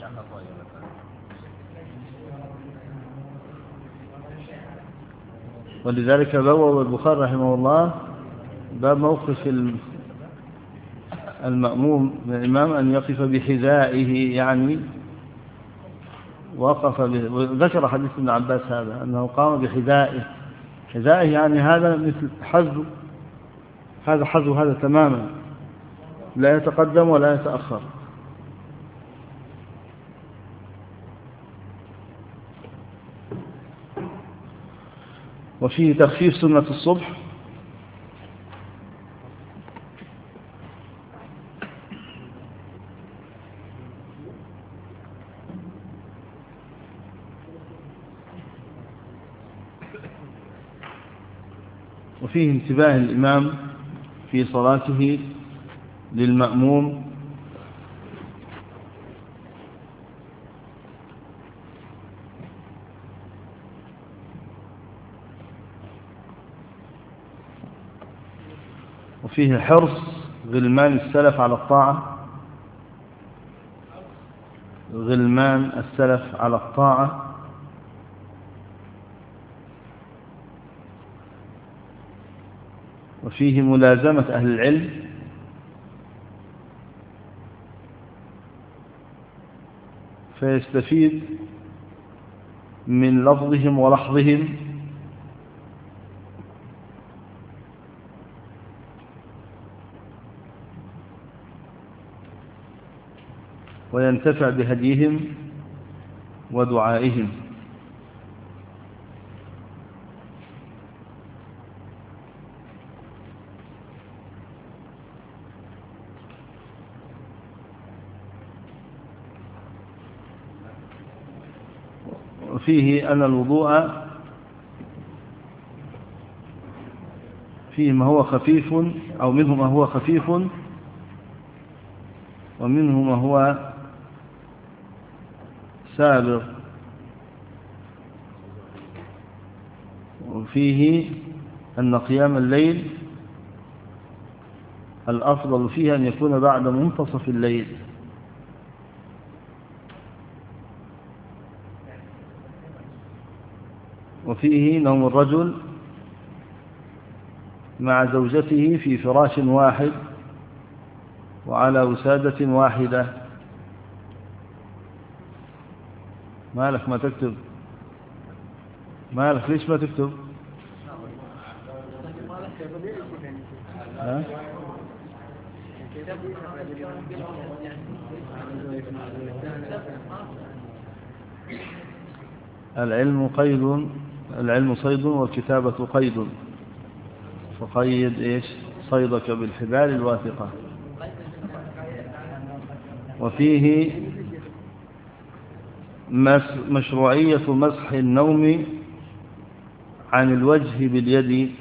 A: ولذلك بوّب البخاري رحمه الله باب موقف المأموم من الإمام أن يقف بحذائه، يعني وقف به. وذكر حديث ابن عباس هذا أنه قام بحذائه. حذائه يعني هذا مثل حذو، هذا حذو هذا تماما، لا يتقدم ولا يتأخر. وفيه تخفيف سنة الصبح. وفيه انتباه الإمام في صلاته للمأموم، وفيه حرص غلمان السلف على الطاعة، غلمان السلف على الطاعة. وفيه ملازمة أهل العلم، فيستفيد من لفظهم ولحظهم، وينتفع بهديهم ودعائهم. وفيه أن الوضوء فيه ما هو خفيف، أو منه ما هو خفيف ومنه ما هو سابغ. وفيه أن قيام الليل الأفضل فيه أن يكون بعد منتصف الليل. وفيه نوم الرجل مع زوجته في فراش واحد وعلى وسادة واحدة. مالك ما تكتب؟ مالك ليش ما تكتب؟ ها؟ العلم قيد، العلم صيد والكتابة قيد، فقيد إيش؟ صيدك بالحبال الواثقة. وفيه مشروعية مسح النوم عن الوجه باليد.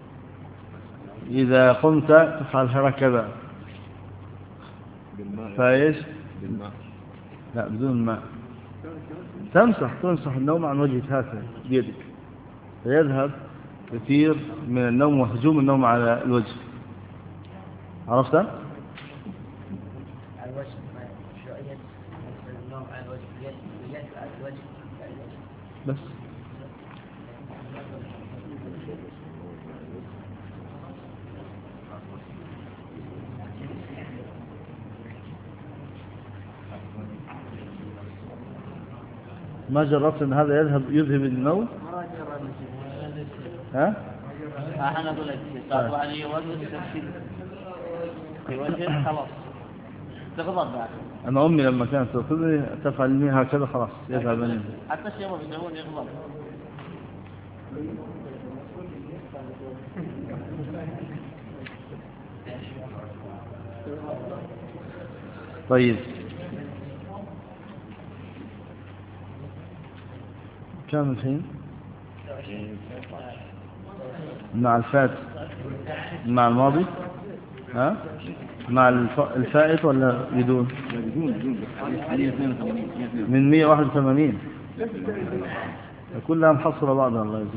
A: إذا قمت تفعل هكذا فايش؟ لا بدون الماء، تمسح تمسح النوم عن وجهك هكذا بيدك، فيذهب كثير من النوم وهجوم النوم على الوجه. عرفت؟
B: على الوجه شوية النوم على الوجه باليد باليد على الوجه
A: بس. ما جربت ان هذا يذهب يذهب النوم؟ ها؟
B: انا اقول لك صار واحد يوجه في وجه خلاص تغضب بعد.
A: انا امي لما كانت تقول تفعل مني هكذا خلاص يذهب مني.
B: حتى الشباب يسوون يغضب.
A: طيب كم الحين؟ مع الفات مع الماضي. ها؟ مع الف- الفائت ولا بدون؟
C: بدون بدون حاليا اثنين وثمانين
A: من مئة وواحد وثمانين كلها محصلة بعضها. الله يجزيك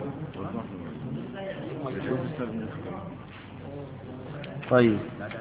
A: خير. طيب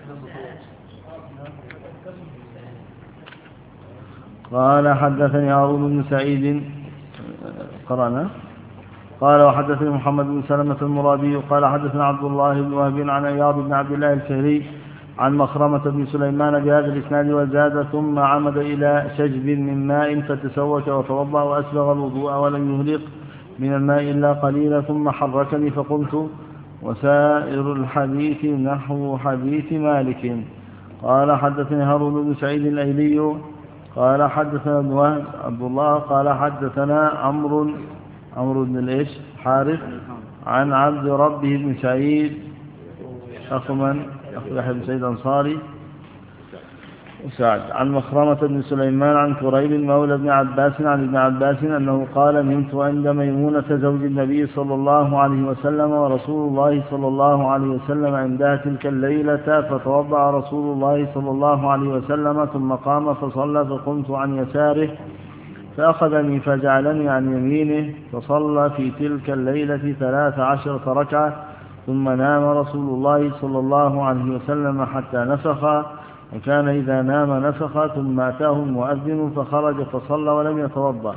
A: قال حدثني هارون بن سعيد قرأنا قال وحدثني محمد بن سلمة المرادي قال حدثنا عبد الله بن وهب عن اياض بن عبد الله الفهري عن مخرمة بن سليمان بهذا الإسناد وزاد ثم عمد إلى شجب من ماء فتسوك وتوضأ وأسبغ الوضوء ولم يهلق من الماء إلا قليلا ثم حركني فقمت وسائر الحديث نحو حديث مالك. قال حدثني هارون بن سعيد الأيلي قال حدثنا ابن وهب عبد الله قال حدثنا عمرو عمرو بن الإيش حارث عن عبد ربه بن سعيد أخو من أخو يحيى بن سعيد الأنصاري وسعد عن مخرمة بن سليمان عن كريب مولى بن عباس عن ابن عباس أنه قال نمت عند ميمونة زوج النبي صلى الله عليه وسلم ورسول الله صلى الله عليه وسلم عندها تلك الليلة فتوضأ رسول الله صلى الله عليه وسلم ثم قام فصلى فقمت عن يساره فأخذني فجعلني عن يمينه فصلى في تلك الليلة ثلاث عشرة ركعة ثم نام رسول الله صلى الله عليه وسلم حتى نفخ وكان إذا نام نفخ ثم أتاه المؤذن فخرج فصلى ولم يتوضأ.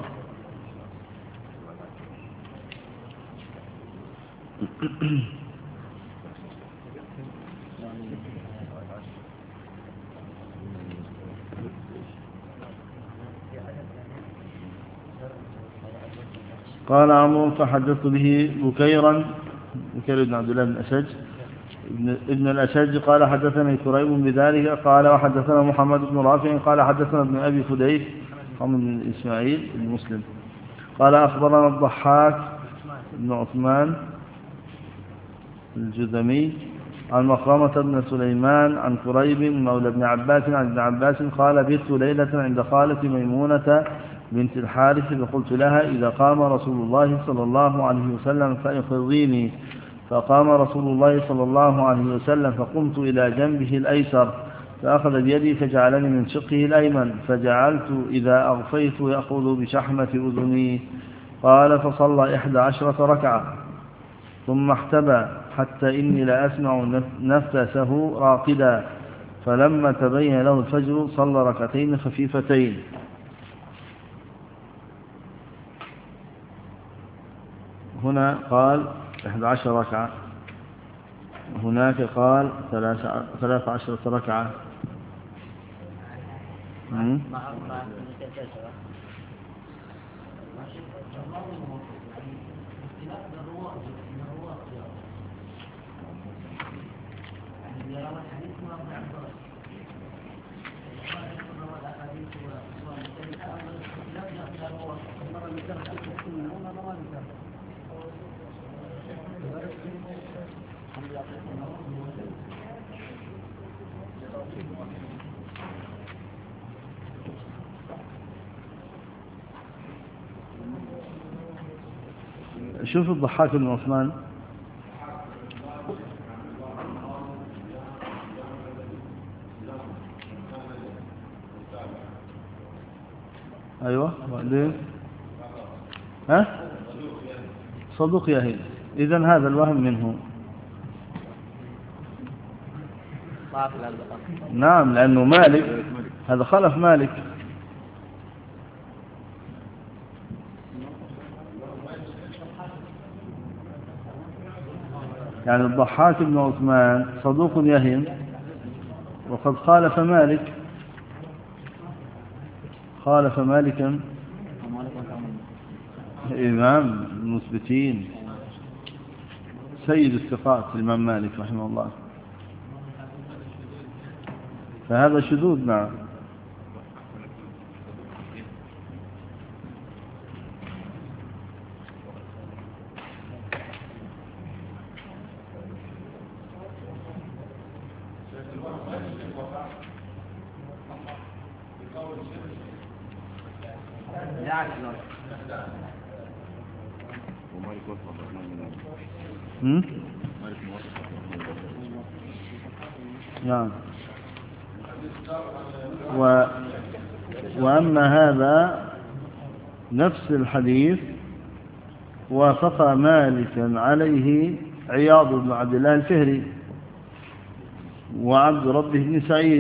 A: قال عمرو فحدثت به بكيرا بكير بن عبد الله بن الأشج ابن الأشج قال حدثني كريب بذلك قال وحدثنا محمد بن رافع قال حدثنا ابن أبي فديك محمد بن إسماعيل بن مسلم قال أخبرنا الضحاك بن عثمان الجذمي عن مخرمة بن سليمان عن كريب مولى ابن عباس عن ابن عباس قال بت ليلة عند خالة ميمونة بنت الحارث فقلت لها إذا قام رسول الله صلى الله عليه وسلم فانقضيني فقام رسول الله صلى الله عليه وسلم فقمت إلى جنبه الأيسر فأخذ بيدي فجعلني من شقه الأيمن فجعلت إذا أغفيت يأخذ بشحمة أذني. قال فصلى إحدى عشرة ركعة ثم احتبى حتى إني لا أسمع نفسه راقدا فلما تبين له الفجر صلى ركعتين خفيفتين. هنا قال إحدى عشر ركعة هناك قال ثلاث عشرة ركعة. شوف الضحاك بن عثمان أيوة بعدين ها صدوق يهيد إذن هذا الوهم منه. نعم لأنه مالك هذا خلف مالك يعني الضحاك بن عثمان صدوق يهم وقد خالف مالك خالف مالكا إمام المثبتين سيد الثقات الإمام مالك رحمه الله فهذا شذوذ. نعم نعم. و... وأما هذا نفس الحديث وافق مالكا عليه عياض بن عبد الله الفهري وعبد ربه بن سعيد.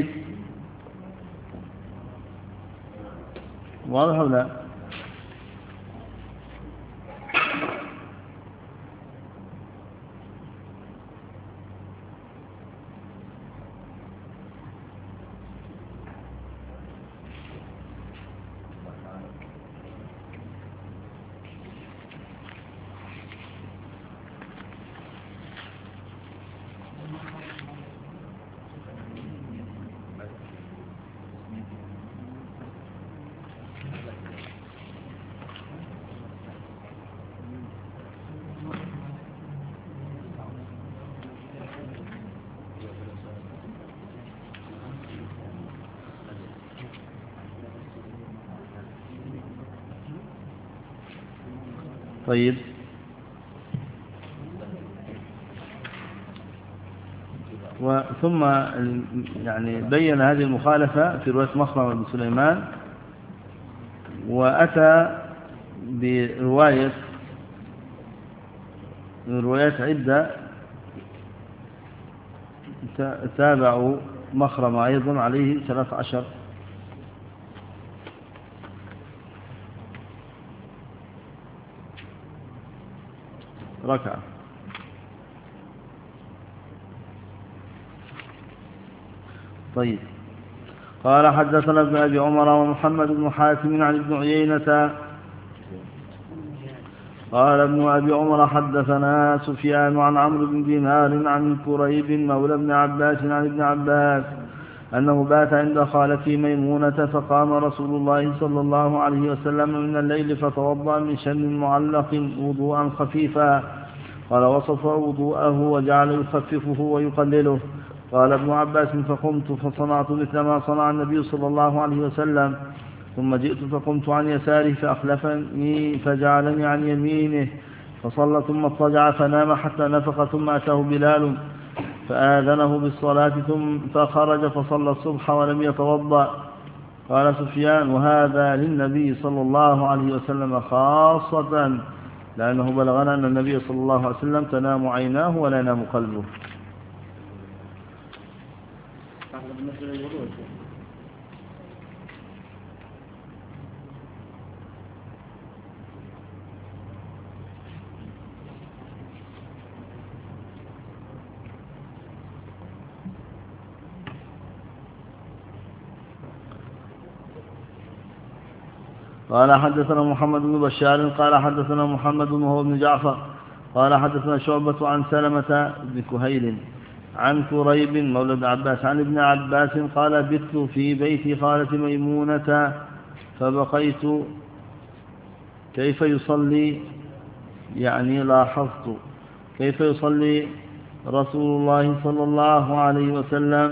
A: واضح ولا لا؟ طيب. وثم يعني بين هذه المخالفة في رواية مخرمة بن سليمان، وأتى برواية روايات عدة تابعوا مخرمة أيضا عليه ثلاث عشر ركعة. طيب. قال حدثنا ابن أبي عمر ومحمد بن حاتم عن ابن عيينة قال ابن أبي عمر حدثنا سفيان عن عمرو بن دينار عن كريب مولى بن عباس عن ابن عباس أنه بات عند خالته ميمونة فقام رسول الله صلى الله عليه وسلم من الليل فتوضأ من شن معلق وضوءا خفيفا. قال وصف وضوءه وجعل يخففه ويقلله. قال ابن عباس فقمت فصنعت مثل ما صنع النبي صلى الله عليه وسلم، ثم جئت فقمت عن يساره فأخلفني فجعلني عن يمينه فصلى ثم اضطجع فنام حتى نفخ، ثم أتاه بلال فآذنه بالصلاة ثم فخرج فصلى الصبح ولم يتوضأ. قال سفيان وهذا للنبي صلى الله عليه وسلم خاصة، لأنه بلغنا أن النبي صلى الله عليه وسلم تنام عيناه ولا ينام قلبه. قال حدثنا محمد بن بشار قال حدثنا محمد وهو بن جعفر قال حدثنا شعبة عن سلمة بن كهيل عن كريب مولى بن عباس عن ابن عباس قال بت في بيت خالة ميمونة فبقيت كيف يصلي، يعني لاحظت كيف يصلي رسول الله صلى الله عليه وسلم.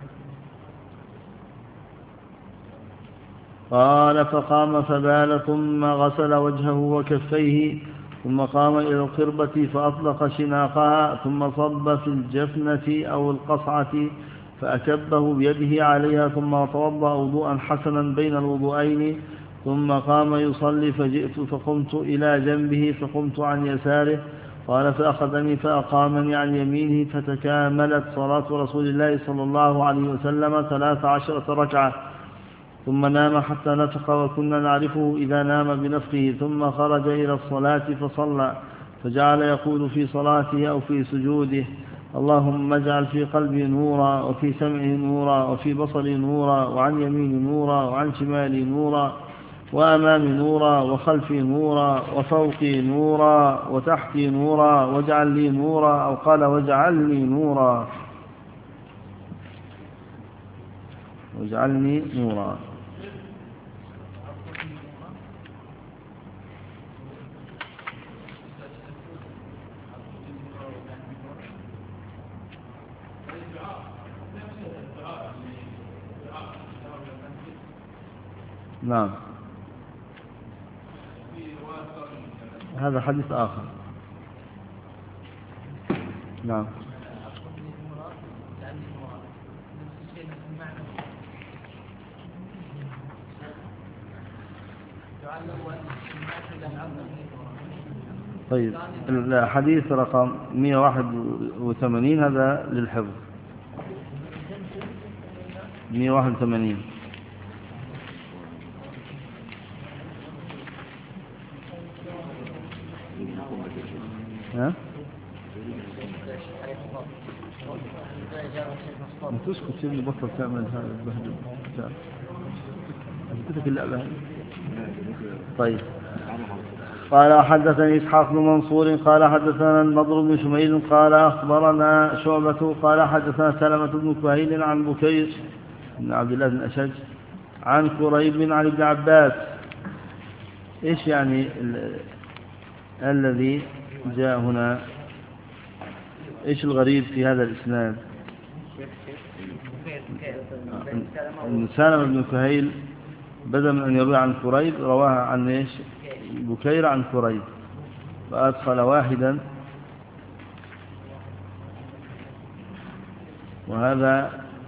A: قال فقام فبال ثم غسل وجهه وكفيه ثم قام إلى القربة فأطلق شناقها ثم صب في الجفنة أو القصعة فأكبه بيده عليها ثم توضأ وضوءا حسنا بين الوضوءين ثم قام يصلي فجئت فقمت إلى جنبه فقمت عن يساره. قال فأخذني فأقامني عن يمينه فتكاملت صلاة رسول الله صلى الله عليه وسلم ثلاث عشرة ركعة ثم نام حتى نفخ وكنا نعرفه إذا نام بنفخه ثم خرج إلى الصلاة فصلى فجعل يقول في صلاته أو في سجوده اللهم اجعل في قلبي نورا وفي سمعي نورا وفي بصري نورا وعن يميني نورا وعن شمالي نورا وأمامي نورا وخلفي نورا وفوقي نورا وتحتي نورا واجعل لي نورا أو قال واجعلني نورا واجعلني نورا. نعم هذا حديث آخر. نعم طيب الحديث رقم مئة وواحد وثمانين هذا للحفظ. مئة وواحد وثمانين ها؟ ما تسكت سيبني بطل تعمل هذا البهدل بتاع أثبتك اللعبة هذه. طيب قال حدثني إسحاق بن منصور قال حدثنا النضر بن شميل قال أخبرنا شعبة قال حدثنا سلمة بن كهيل عن بكير بن عبد الله بن أشج عن كريب عن ابن عباس. إيش يعني ال... الذي جاء هنا؟ إيش الغريب في هذا الإسناد؟ أن سلمة بن كهيل بدل من أن يروي عن كريب رواها عن إيش؟ بكير عن كريب، فأدخل واحدا، وهذا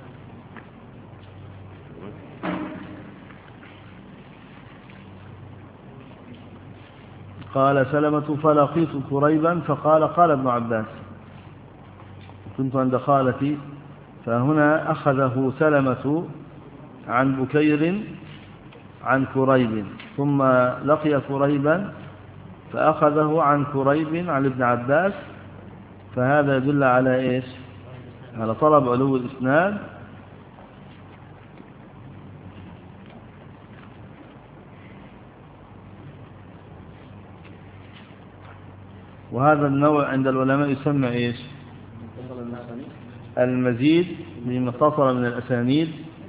A: قال سلمة فلقيت كريبا فقال قال ابن عباس كنت عند خالتي، فهنا أخذه سلمة عن بكير عن كريب، ثم لقي كريبا فأخذه عن كريب عن ابن عباس، فهذا يدل على إيش؟ على طلب علو الإسناد. وهذا النوع عند العلماء يسمى إيش؟ المزيد بما اتصل من الأسانيد.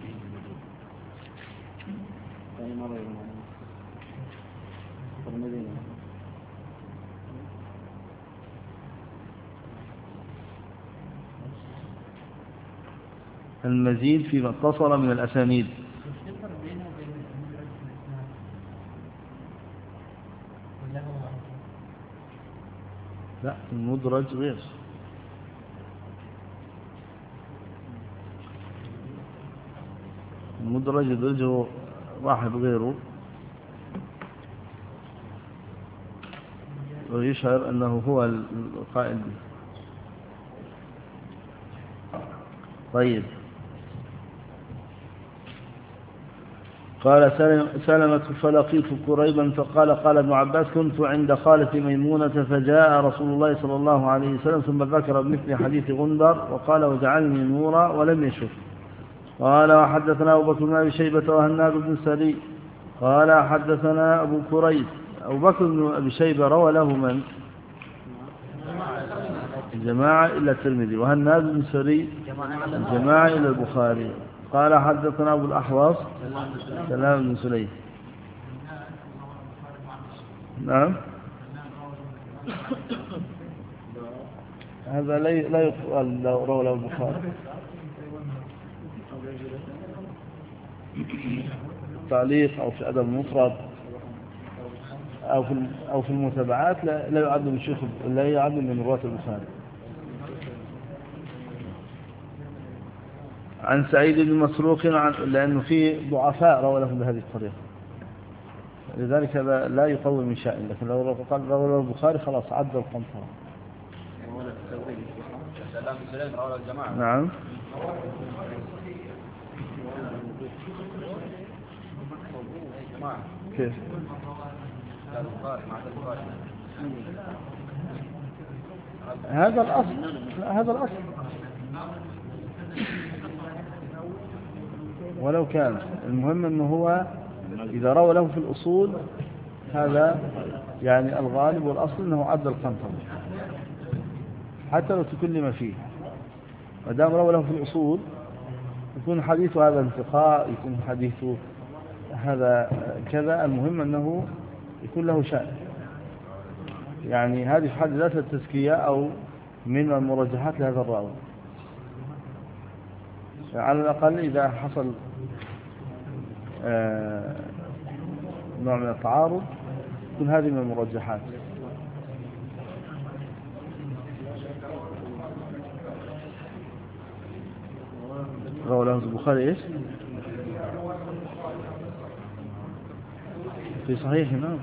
A: المزيد فيما اتصل من الأسانيد. لا المدرج غير. المدرج يدرجه واحد غيره ويشعر أنه هو القائل به. طيب قال سلمة فلقيت كريبا فقال قال ابن عباس كنت عند خالة ميمونة فجاء رسول الله صلى الله عليه وسلم ثم ذكر بمثل حديث غندر وقال وجعلني نورا ولم يشف. قال وحدثنا أبو بكر بن أبي شيبة وهناد بن سري قال حدثنا أبو كريب. أبو بكر بن أبي شيبة روى له من؟ جماعة إلا الترمذي، وهناد بن سري جماعة إلا البخاري. قال حدثنا أبو الأحوص سلام بن سليم. نعم هذا لا يقال روى له البخاري تعليق أو في أدب المفرد أو في أو في المتابعات لا لا يعد من شيخ لا يعد من رواة البخاري. عن سعيد بن مسروق لأنه في ضعفاء روى له بهذه الطريقة، لذلك هذا لا يقوي من شأن، لكن لو قال روى له البخاري خلاص عد القنطرة. نعم كيف هذا الأصل هذا الأصل ولو كان المهم أنه هو إذا روى له في الأصول هذا يعني الغالب والأصل أنه عد القنطرة حتى لو تكلم فيه، ودام روى له في الأصول يكون حديثه هذا انتقاء، يكون حديثه هذا كذا، المهم أنه يكون له شأن. يعني هذه في حد ذاتها التزكية أو من المرجحات لهذا الراوي. على الأقل إذا حصل آه نوع من التعارض تكون هذه من المرجحات. روى له البخاري إيش؟ في صحيح نعم.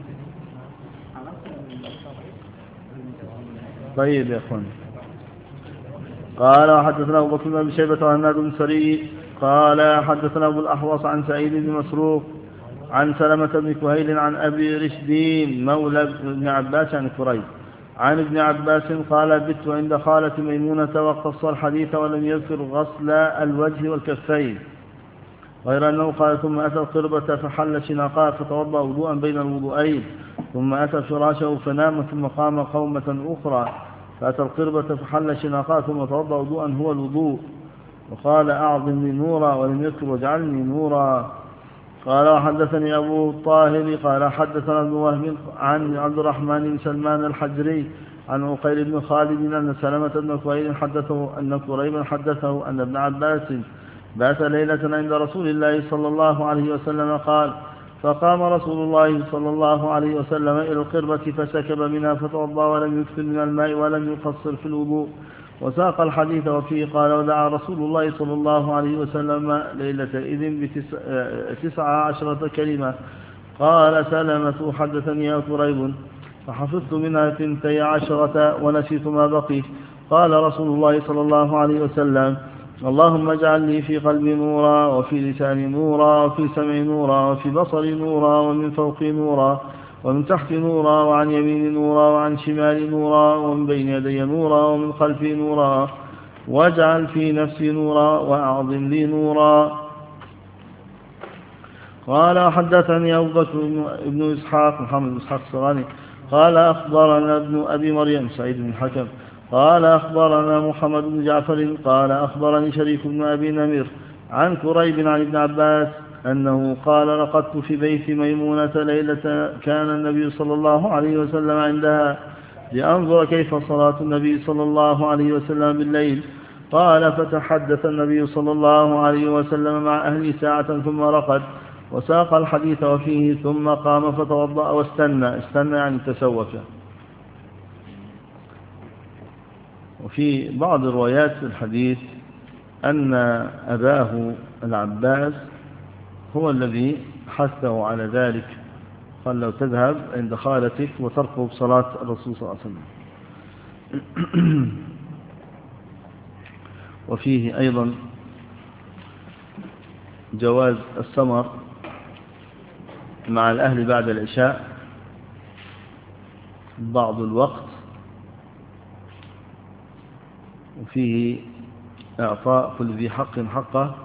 A: طيب يا أخوان. قال وحدثنا أبو بكر بن أبي شيبة وهناد بن سري قال حدثنا أبو الأحوص عن سعيد بن مسروق عن سلمة بن كهيل عن أبي رشدين مولى ابن عباس عن كريب عن ابن عباس قال بت عند خالة ميمونة وقص الحديث ولم يذكر غسل الوجه والكفين، غير أنه قال ثم أتى القربة فحل شناقها فتوضأ وضوءا بين الوضوءين، ثم أتى فراشه فنام، ثم قام قومة أخرى فأتى القربة فحل شناقها ثم توضأ وضوءا هو الوضوء، وقال أعظم لي نورا ولم يذكر واجعلني نورا. قال وحدثني أبو الطاهر قال حدثنا ابن وهب عن عبد الرحمن بن سلمان الحجري عن عقيل بن خالد أن سلمة بن كهيل حدثه أن كريبا حدثه أن ابن عباس بات ليلة عند رسول الله صلى الله عليه وسلم قال فقام رسول الله صلى الله عليه وسلم إلى القربة فسكب منها فتوضأ ولم يكثر من الماء ولم يقصر في الوضوء، وساق الحديث وفيه قال ودعا رسول الله صلى الله عليه وسلم ليلة إذن بتسع عشرة كلمة. قال سلمة حدثني يا كريب فحفظت منها ثنتي عشرة ونسيت ما بقي. قال رسول الله صلى الله عليه وسلم اللهم اجعل لي في قلبي نورا وفي لساني نورا وفي سمعي نورا وفي بصري نورا ومن فوقي نورا ومن تحت نورا وعن يميني نورا وعن شمالي نورا ومن بين يدي نورا ومن خلفي نورا واجعل في نفسي نورا وأعظم لي نورا. قال حدثني أبو بكر بن إسحاق محمد بن إسحاق الصغاني قال أخبرنا ابن أبي مريم سعيد بن الحكم قال أخبرنا محمد بن جعفر قال أخبرني شريك بن أبي نمير عن كريب عن ابن عباس أنه قال رقدت في بيت ميمونة ليلة كان النبي صلى الله عليه وسلم عندها لأنظر كيف صلاة النبي صلى الله عليه وسلم بالليل. قال فتحدث النبي صلى الله عليه وسلم مع أهل ساعة ثم رقد وساق الحديث وفيه ثم قام فتوضأ واستنى استنى يعني تسوف. وفي بعض روايات الحديث أن أباه العباس هو الذي حثه على ذلك، قال لو تذهب عند خالتك وترقب صلاة الرسول صلى الله عليه وسلم. وفيه أيضا جواز السمر مع الأهل بعد العشاء بعض الوقت، وفيه إعطاء كل ذي حق حقه،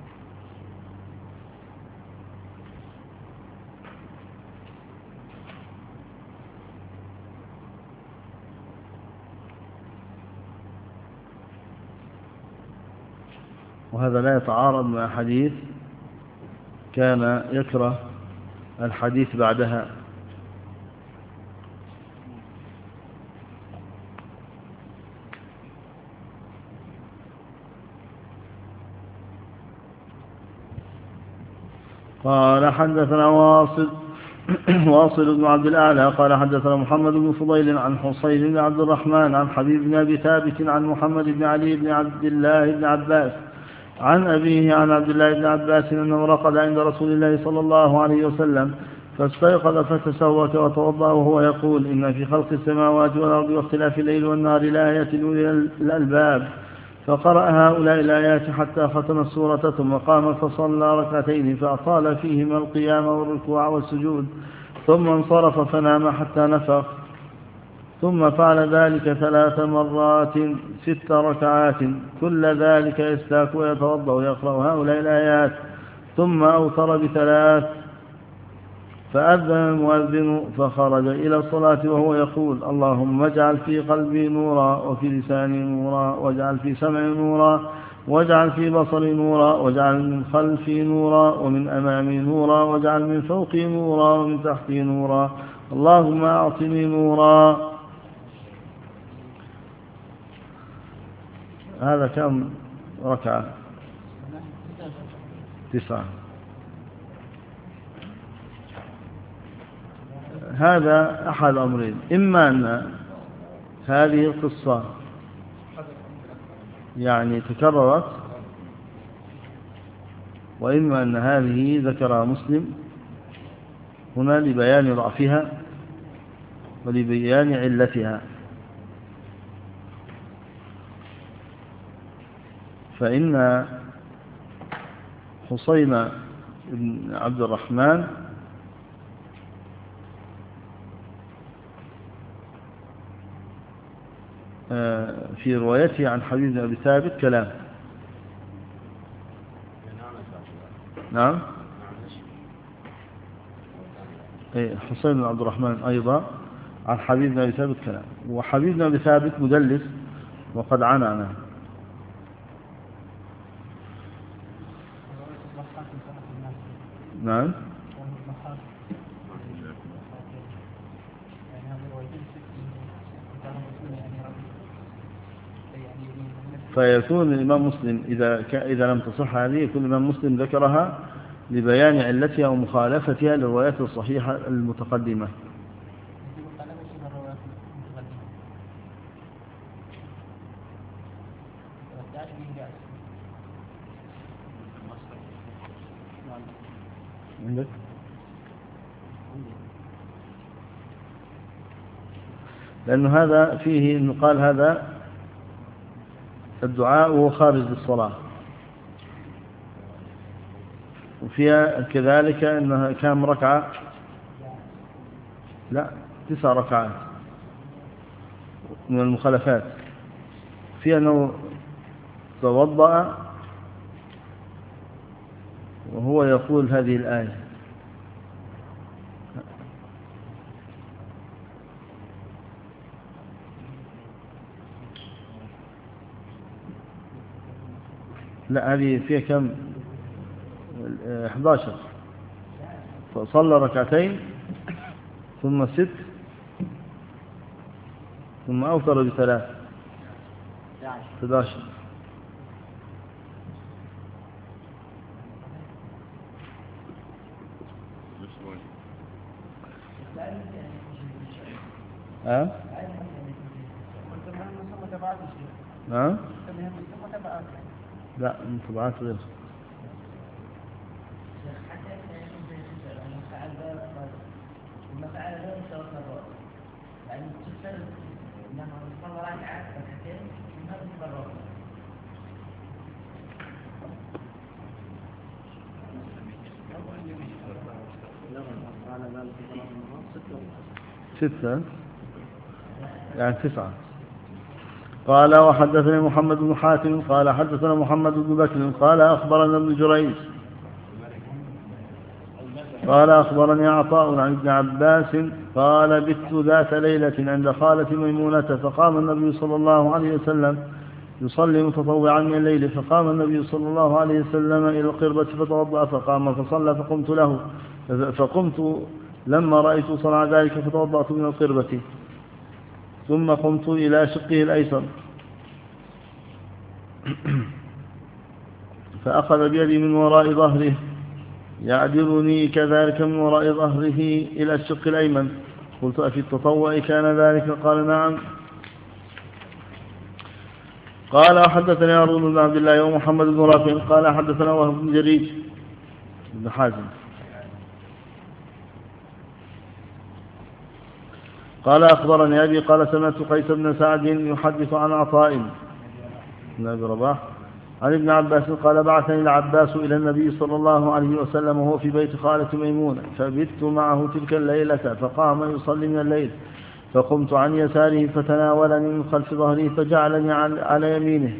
A: وهذا لا يتعارض مع حديث كان يكره الحديث بعدها. قال حدثنا واصل واصل بن عبد الأعلى قال حدثنا محمد بن فضيل عن حصين بن عبد الرحمن عن حبيب بن أبي ثابت عن محمد بن علي بن عبد الله بن عباس عن أبيه عن عبد الله بن عباس أنه رقد عند رسول الله صلى الله عليه وسلم فاستيقظ فتسوك وتوضأ وهو يقول إن في خلق السماوات والأرض واختلاف الليل والنهار لآيات لأولي الألباب، فقرأ هؤلاء الآيات حتى ختم السورة ثم قام فصلى ركعتين فأطال فيهما القيام والركوع والسجود ثم انصرف فنام حتى نفخ، ثم فعل ذلك ثلاث مرات ست ركعات كل ذلك يستاك ويتوضأ ويقرأ هؤلاء الآيات ثم أوتر بثلاث، فأذن المؤذن فخرج إلى الصلاة وهو يقول اللهم اجعل في قلبي نورا وفي لساني نورا واجعل في سمعي نورا واجعل في بصري نورا واجعل من خلفي نورا ومن أمامي نورا واجعل من فوقي نورا ومن تحتي نورا اللهم أعطني نورا. هذا كم ركعة؟ تسعة. هذا أحد أمرين، إما أن هذه القصة يعني تكررت، وإما أن هذه ذكرها مسلم هنا لبيان ضعفها ولبيان علتها. فإن حسين بن عبد الرحمن في روايته عن حبيب بن أبي ثابت كلام. نعم. حسين بن عبد الرحمن أيضا عن حبيب بن أبي ثابت كلام، وحبيب بن أبي ثابت مدلس وقد عانى عنه. نعم. فيكون الإمام مسلم إذا إذا لم تصح هذه يكون الإمام مسلم ذكرها لبيان علتها ومخالفتها للروايات الصحيحة المتقدمة. عندك؟ لأن هذا فيه إنه قال هذا الدعاء وهو خارج الصلاة، وفيها كذلك أنها كام ركعة؟ لا، تسع ركعات من المخالفات. فيها أنه توضأ وهو يقول هذه الآية. لا، هذه فيها كم؟ إحدى عشر. فصلى ركعتين ثم ست ثم أوتر بثلاث، إحدى عشر. ها؟ ها؟ لا، مطبعات غير. ستة يعني تسعة. قال وحدثني محمد بن حاتم قال حدثنا محمد بن بكر قال أخبرنا ابن جريج قال أخبرني عطاء عن ابن عباس قال بت ذات ليلة عند خالة ميمونة فقام النبي صلى الله عليه وسلم يصلي متطوعا من الليل، فقام النبي صلى الله عليه وسلم إلى القربة فتوضأ فقام فصلى فقمت له فقمت لما رأيت صنع ذلك فتوضأت من القربة ثم قمت إلى شقه الأيسر فأخذ بيدي من وراء ظهره يعدلني كذلك من وراء ظهره إلى الشق الأيمن. قلت أفي التطوع كان ذلك؟ قال نعم. قال حدثنا هارون بن عبد الله ومحمد بن رافع قال حدثنا وهب بن جرير بن حازم قال أخبرني أبي قال سمعت قيس بن سعد يحدث عن عطاء بن أبي رباح عن ابن عباس قال بعثني العباس إلى النبي صلى الله عليه وسلم وهو في بيت خالة ميمونة فبت معه تلك الليلة فقام يصلي من الليل فقمت عن يساره فتناولني من خلف ظهري فجعلني على يمينه.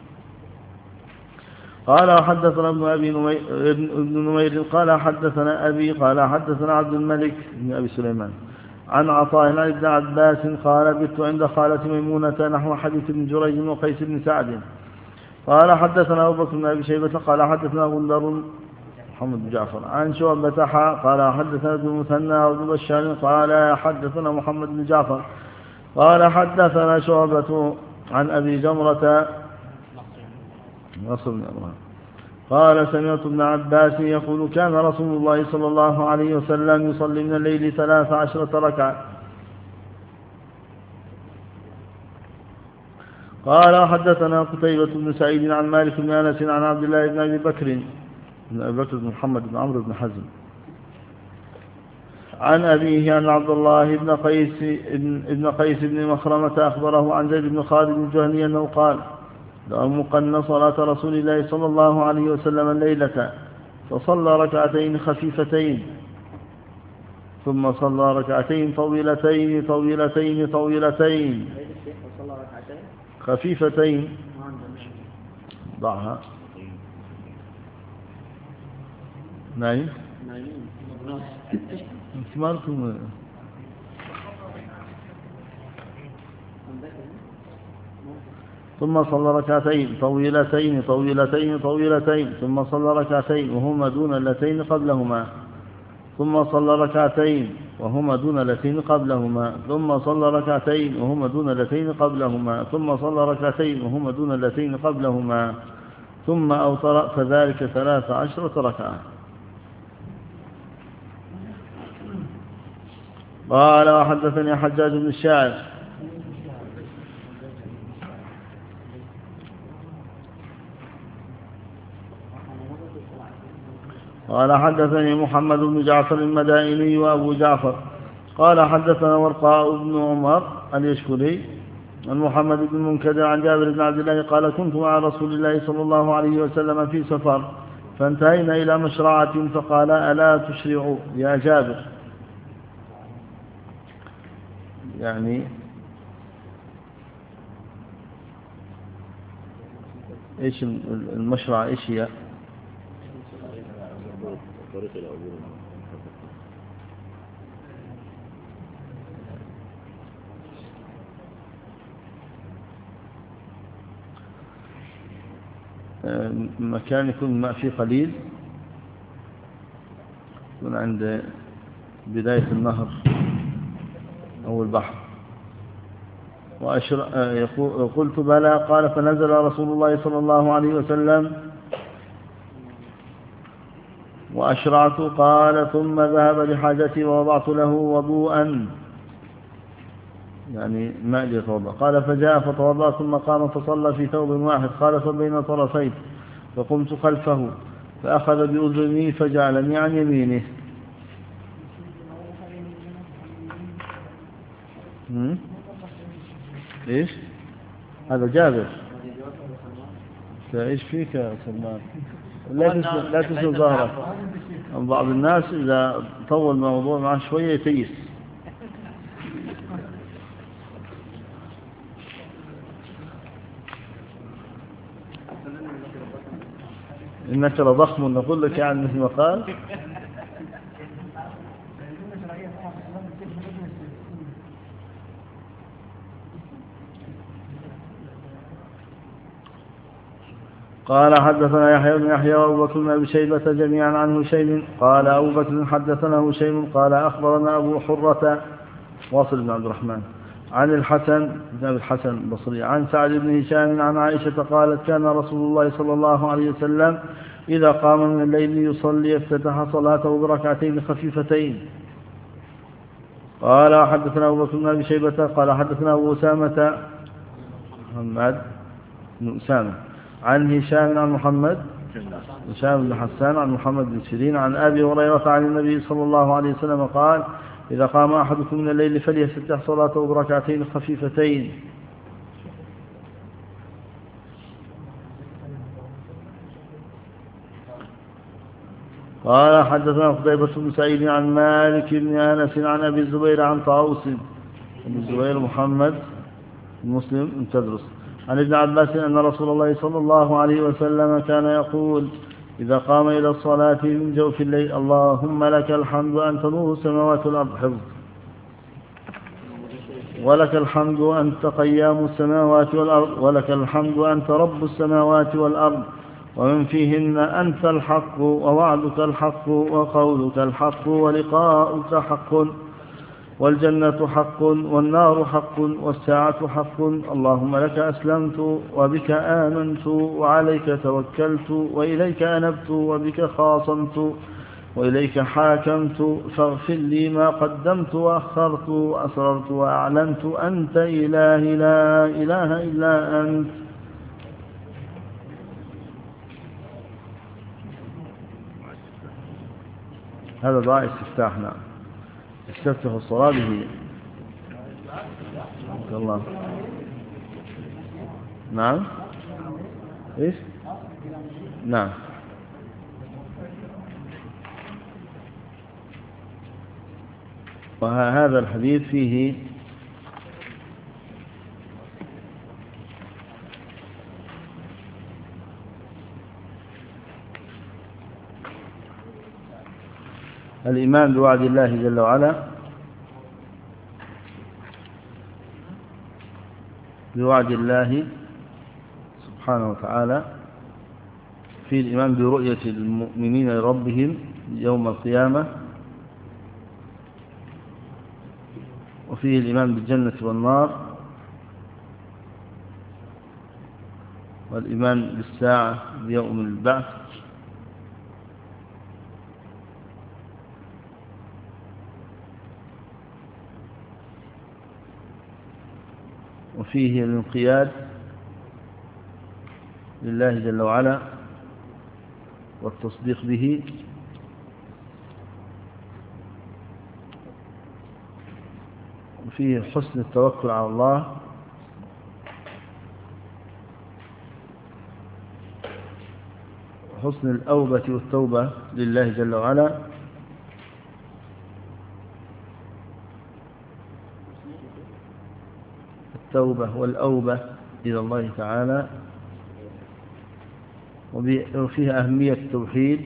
A: قال حدثنا ابن أبي نمير, ابن نمير قال حدثنا أبي قال حدثنا عبد الملك بن أبي سليمان عن عطاء عن ابن عباس قال بت عند خالة ميمونة نحو حديث ابن جريج وقيس بن سعد. قال حدثنا أبو بكر بن أبي شيبة قال حدثنا غندر محمد بن جعفر عن شعبة قال حدثنا ابن المثنى وابن بشار قال حدثنا محمد بن جعفر قال حدثنا شعبة عن أبي جمرة نصر بن أبراهيم قال سمعت ابن عباس يقول كان رسول الله صلى الله عليه وسلم يصلي من الليل ثلاث عشرة ركعة. قال حدثنا قتيبة بن سعيد عن مالك بن أنس عن عبد الله بن أبي بكر بن أبي بكر بن محمد بن عمرو بن حزم عن أبيه أن عبد الله بن قيس بن, ابن قيس بن مخرمة أخبره عن زيد بن خالد الجهني أنه قال لأرمقن صلاة رسول الله صلى الله عليه وسلم الليلة فصلى ركعتين خفيفتين ثم صلى ركعتين طويلتين طويلتين طويلتين خفيفتين ضعها نايم انتماركم ثم صلى ركعتين طويلتين طويلتين طويلتين ثم صلى ركعتين وهما دون اللتين قبلهما ثم صلى ركعتين وهما دون اللتين قبلهما ثم صلى ركعتين وهما دون اللتين قبلهما ثم صلى ركعتين وهما دون اللتين قبلهما ثم أوتر فذلك ثلاث عشرة ركعة. قال وحدثني حجاج بن الشاعر قال حدثني محمد بن جعفر المدائني وأبو جعفر قال حدثنا ورقاء بن عمر اليشكري عن محمد بن المنكدر عن جابر بن عبد الله قال كنت مع رسول الله صلى الله عليه وسلم في سفر فانتهينا إلى مشرعة فقال ألا تشرعوا يا جابر، يعني إيش المشرعة إيش هي؟ مكان يكون الماء فيه قليل، يكون عند بداية النهر أو البحر. قلت بلى، قال فنزل رسول الله صلى الله عليه وسلم وأشرعت، قال ثم ذهب لحاجتي ووضعت له وضوءا يعني ماء ليتوضأ، قال فجاء فتوضأ ثم قام فصلى في ثوب واحد خالف بين طرفيه، فقمت خلفه فأخذ بأذني فجعلني عن يمينه. إيش هذا جابر؟ إيش فيك يا سلمان؟ لا تسل ظهرك. بعض الناس إذا طول الموضوع معه شوية يتيس. إنك لضخم نقول لك يعني مثل ما قال. قال حدثنا يحيى بن يحيى وأبو بكر بن أبي شيبة جميعا عن هشيم قال أبو بكر حدثنا هشيم قال أخبرنا أبو حرة واصل بن عبد الرحمن عن الحسن بن أبي الحسن البصري عن سعد بن هشام عن عائشة قالت كان رسول الله صلى الله عليه وسلم إذا قام من الليل يصلي افتتح صلاته بركعتين خفيفتين. قال حدثنا أبو بكر بن أبي شيبة قال حدثنا أبو أسامة محمد بن أسامة عن هشام عن محمد هشام بن حسان عن محمد بن سيرين عن أبي هريرة عن النبي صلى الله عليه وسلم قال إذا قام أحدكم من الليل فليفتح صلاته بركعتين خفيفتين. قال حدثنا قتيبة بن سعيد عن مالك بن أنس عن أبي الزبير عن طاووس أبي الزبير محمد المسلم تدرس عن ابن عباس أن رسول الله صلى الله عليه وسلم كان يقول إذا قام إلى الصلاة من جوف الليل اللهم لك الحمد أنت نور السماوات والأرض حفظ ولك الحمد أنت قيام السماوات والأرض ولك الحمد أنت رب السماوات والأرض ومن فيهن أنت الحق ووعدك الحق وقولك الحق ولقاؤك حق والجنة حق والنار حق والساعة حق اللهم لك أسلمت وبك آمنت وعليك توكلت وإليك أنبت وبك خاصمت وإليك حاكمت فاغفر لي ما قدمت وأخرت وأسررت وأعلنت أنت إلهي لا إله إلا أنت. هذا دعاء استفتاح. نعم. استفتح الصلاة به. الله. نعم. إيش؟ نعم. وهذا الحديث فيه الإيمان بوعد الله جل وعلا، بوعد الله سبحانه وتعالى، في الإيمان برؤية المؤمنين لربهم يوم القيامة، وفيه الإيمان بالجنة والنار، والإيمان بالساعة بيوم البعث، وفيه الانقياد لله جل وعلا والتصديق به، وفيه حسن التوكل على الله، وحسن الأوبة والتوبة لله جل وعلا، التوبة والأوبة إلى الله تعالى، وفيها أهمية التوحيد،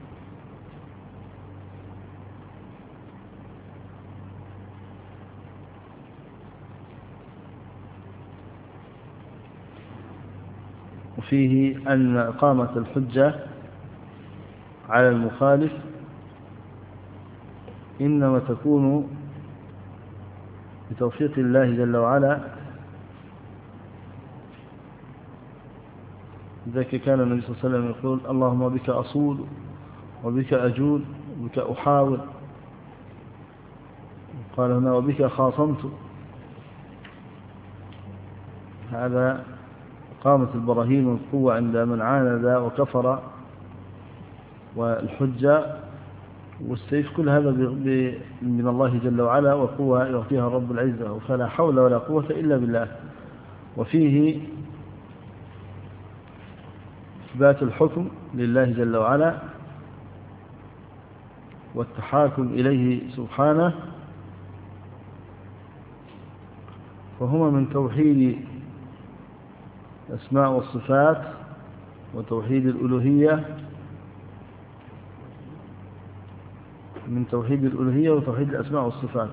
A: وفيه أن إقامة الحجة على المخالف إنما تكون بتوفيق الله جل وعلا. ذلك كان النبي صلى الله عليه وسلم يقول: اللهم بك أصول وبك أجول وبك أحاول. قال هنا: وبك خاصمت. هذا قامت البراهين والقوة عند من عاند وكفر، والحجة والسيف، كل هذا من الله جل وعلا، وقوة يعطيها رب العزة، فلا حول ولا قوة إلا بالله. وفيه إثبات الحكم لله جل وعلا والتحاكم إليه سبحانه، فهما من توحيد الأسماء والصفات وتوحيد الألوهية، من توحيد الألوهية وتوحيد الأسماء والصفات.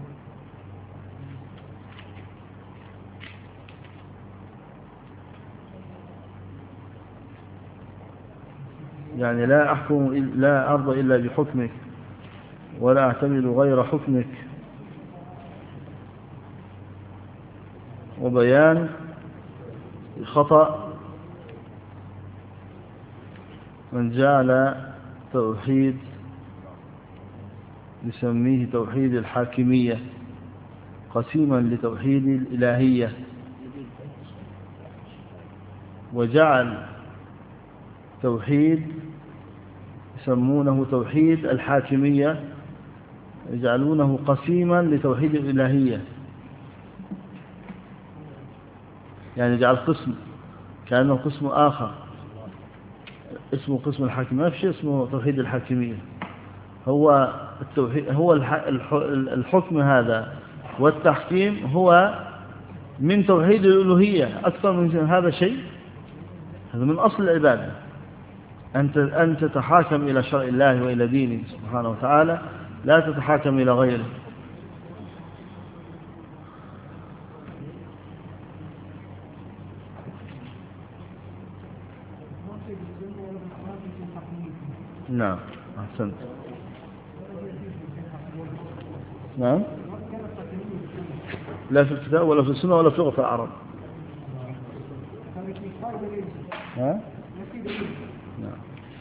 A: يعني لا أحكم لا أرضى إلا بحكمك، ولا أعتمد غير حكمك، وبيان الخطأ من جعل توحيد يسميه توحيد الحاكمية قسيما لتوحيد الإلهية، وجعل توحيد يسمونه توحيد الحاكمية يجعلونه قسيما لتوحيد الإلهية، يعني جعل قسم كأنه قسم آخر اسمه قسم الحاكمية، ما في شيء اسمه توحيد الحاكمية. هو التوحيد هو الحكم هذا والتحكيم هو من توحيد الألوهية، أكثر من هذا شيء. هذا من أصل العبادة، أنت أن تتحاكم إلى شرع الله وإلى دينه سبحانه وتعالى، لا تتحاكم إلى غيره. نعم أحسنت. نعم، لا في الكتاب ولا في السنة ولا في لغة العرب. ها؟ نعم.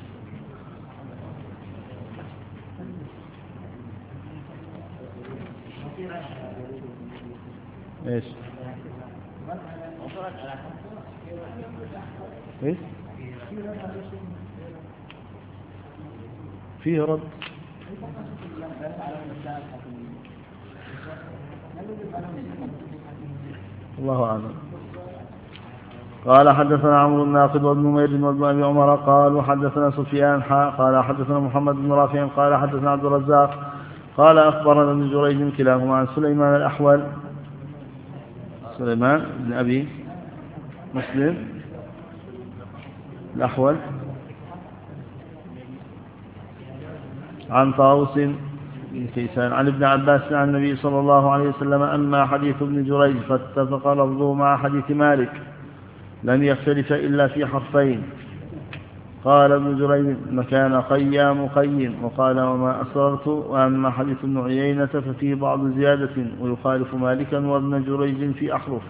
A: ايش؟ ايش؟ فيه رد. الله أعلم. قال حدثنا عمرو الناقد وابن نمير وابن أبي عمر قالوا حدثنا سفيان حاء قال حدثنا محمد بن رافع قال حدثنا عبد الرزاق قال أخبرنا ابن جريج كلاهما عن سليمان الأحول سليمان بن أبي مسلم الأحول عن طاووس بن كيسان عن ابن عباس عن النبي صلى الله عليه وسلم: أما حديث ابن جريج فاتفق لفظه مع حديث مالك لم يختلف إلا في حرفين. قال ابن جريج: مكان قيام قيم، وقال: وما أسررت. وأما حديث ابن عيينة ففيه بعض زيادة ويخالف مالكا وابن جريج في أحرف.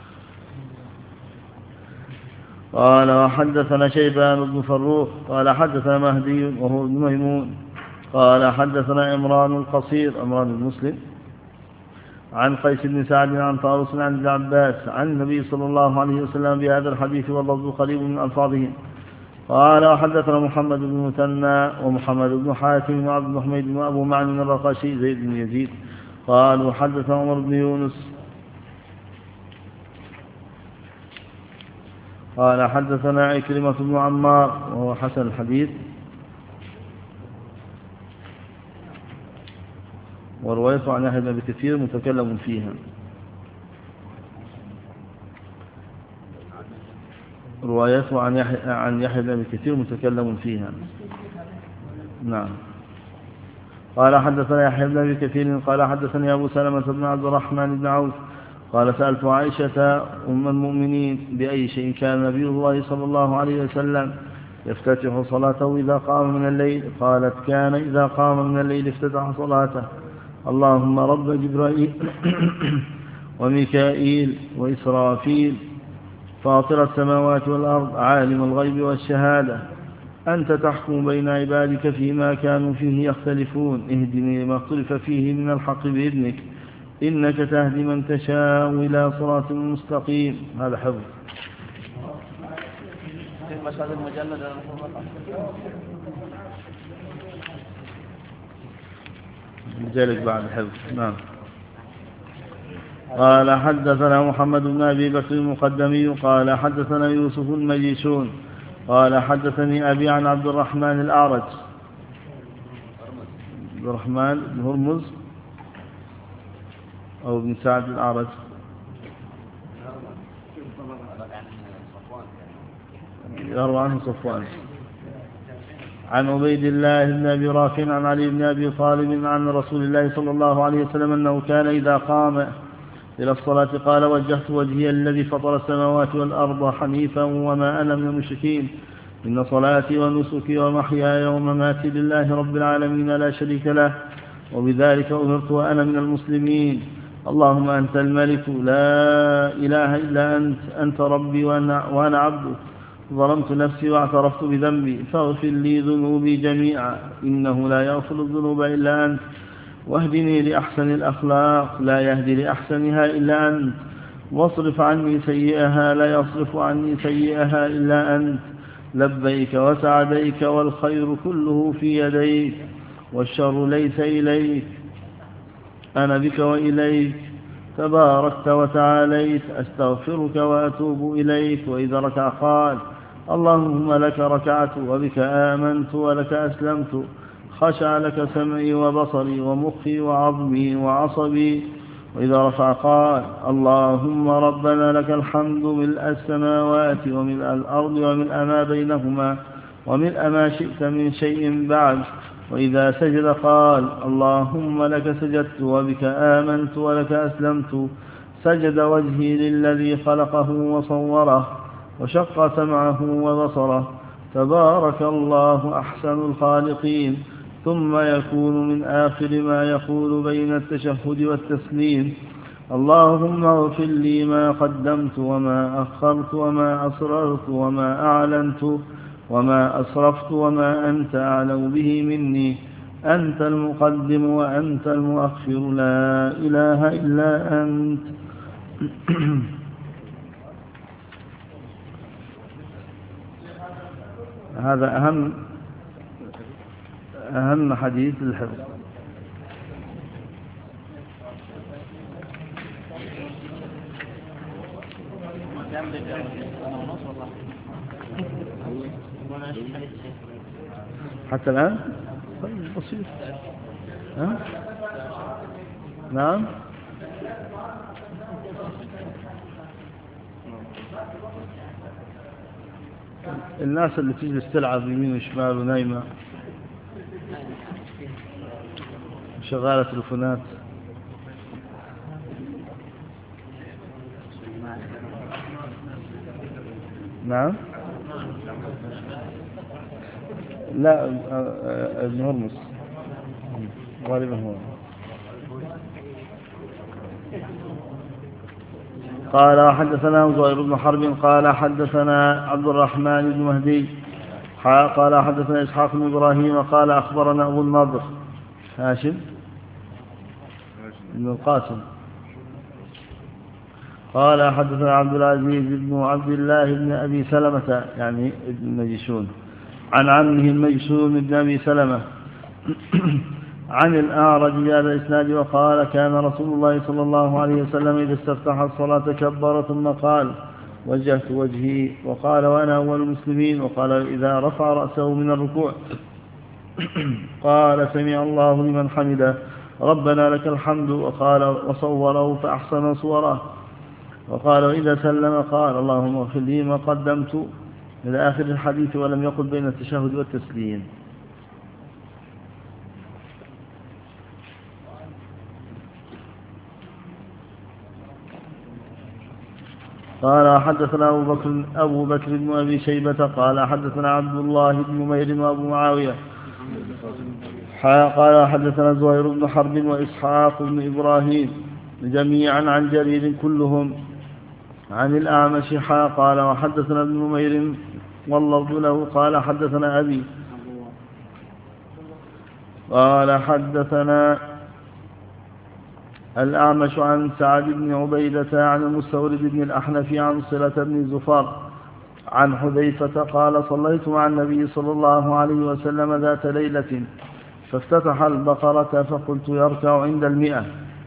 A: قال: وحدثنا شيبان بن فروخ قال حدثنا مهدي وهو ابن ميمون قال حدثنا عمران القصير عمران بن مسلم عن قيس بن سعد عن طاووس عن ابن عباس عن النبي صلى الله عليه وسلم بهذا الحديث واللفظ قريب من ألفاظهم. قال: وحدثنا محمد بن مثنى ومحمد بن حاتم وعبد بن حميد وأبو معن الرقاشي زيد بن يزيد قال: وحدثنا عمر بن يونس قال حدثنا عكرمة بن عمار وهو حسن الحديث وروايته عن يحيى بن كثير متكلم فيها. روايته عن يحيى عن يحيى بن كثير متكلم فيها. نعم. قال حدثنا يحيى بن كثير قال حدثني أبو سلمة بن عبد الرحمن بن عوف قال: سألت عائشة أم المؤمنين بأي شيء كان نبي الله صلى الله عليه وسلم يفتتح صلاته إذا قام من الليل؟ قالت: كان إذا قام من الليل افتتح صلاته: اللهم رب جبرائيل وميكائيل وإسرافيل فاطر السماوات والأرض عالم الغيب والشهادة أنت تحكم بين عبادك فيما كانوا فيه يختلفون اهدني لما اختلف فيه من الحق بإذنك إنك تهدي من تشاء إلى صراط مستقيم. هذا حفظ. ذلك بعد الحفظ. نعم. قال حدثنا محمد بن أبي بكر المقدمي قال حدثنا يوسف المجيشون قال حدثني أبي عن عبد الرحمن الأعرج عبد الرحمن بن هرمز أو بن سعد الأعرج يروى عنه صفوان عن عبيد الله بن أبي رافع عن علي بن أبي طالب عن رسول الله صلى الله عليه وسلم أنه كان إذا قام إلى الصلاة قال: وجهت وجهي الذي فطر السماوات والأرض حنيفا وما أنا من المشركين إن صلاتي ونسكي ومحياي ومماتي لله رب العالمين لا شريك له وبذلك أمرت وأنا من المسلمين. اللهم أنت الملك لا إله إلا أنت أنت ربي وأنا, وأنا عبدك ظلمت نفسي واعترفت بذنبي فاغفر لي ذنوبي جميعا إنه لا يغفر الذنوب إلا أنت واهدني لأحسن الأخلاق لا يهدي لأحسنها إلا أنت واصرف عني سيئها لا يصرف عني سيئها إلا أنت لبيك وسعديك والخير كله في يديك والشر ليس إليك أنا بك وإليك تباركت وتعاليت أستغفرك وأتوب إليك. وإذا ركع قال: اللهم لك ركعت وبك آمنت ولك أسلمت خشع لك سمعي وبصري ومخي وعظمي وعصبي. وإذا رفع قال: اللهم ربنا لك الحمد ملء السماوات وملء الأرض وملء ما بينهما وملء ما شئت من شيء بعد. وإذا سجد قال: اللهم لك سجدت وبك آمنت ولك أسلمت سجد وجهي للذي خلقه وصوره وشق سمعه وبصره تبارك الله أحسن الخالقين. ثم يكون من آخر ما يقول بين التشهد والتسليم: اللهم اغفر لي ما قدمت وما أخرت وما أسررت وما أعلنت وما أسرفت وما أنت أعلم به مني أنت المقدم وأنت المؤخر لا إله إلا أنت. هذا أهم أهم حديث الحفظ. حتى الآن طيب بسيط. ها؟ نعم. الناس اللي تجلس تلعب يمين وشمال ونايمة شغالة تلفونات. نعم. لا ابن هرمز غالبا هو. قال حدثنا زهير بن حرب قال حدثنا عبد الرحمن بن مهدي قال حدثنا إسحاق بن إبراهيم قال أخبرنا أبو النضر هاشم بن القاسم قال حدثنا عبد العزيز بن عبد الله بن أبي سلمة يعني ابن المجشون عن عمه المجشون بن أبي سلمة عن الأعرج بهذا الإسناد وقال كان رسول الله صلى الله عليه وسلم إذا استفتح الصلاة كبر ثم قال وجهت وجهي وقال وأنا أول المسلمين وقال إذا رفع رأسه من الركوع قال سمع الله لمن حمده ربنا لك الحمد وقال وصوره فأحسن صوره وقال وإذا سلم قال اللهم اغفر لي ما قدمت إلى آخر الحديث ولم يقل بين التشهد والتسليم. قال حدثنا أبو بكر, أبو بكر بن أبي شيبة قال حدثنا عبد الله بن مير وأبو معاوية قال حدثنا زهير بن حرب وإسحاق بن إبراهيم جميعا عن جرير كلهم عن الأعمش قال وحدثنا ابن نمير واللفظ له قال حدثنا أبي قال حدثنا الأعمش عن سعد بن عبيدة عن المستورد بن الأحنف عن صلة بن زفار عن حذيفة قال صليت مع النبي صلى الله عليه وسلم ذات ليلة فافتتح البقرة فقلت يركع عند المئة.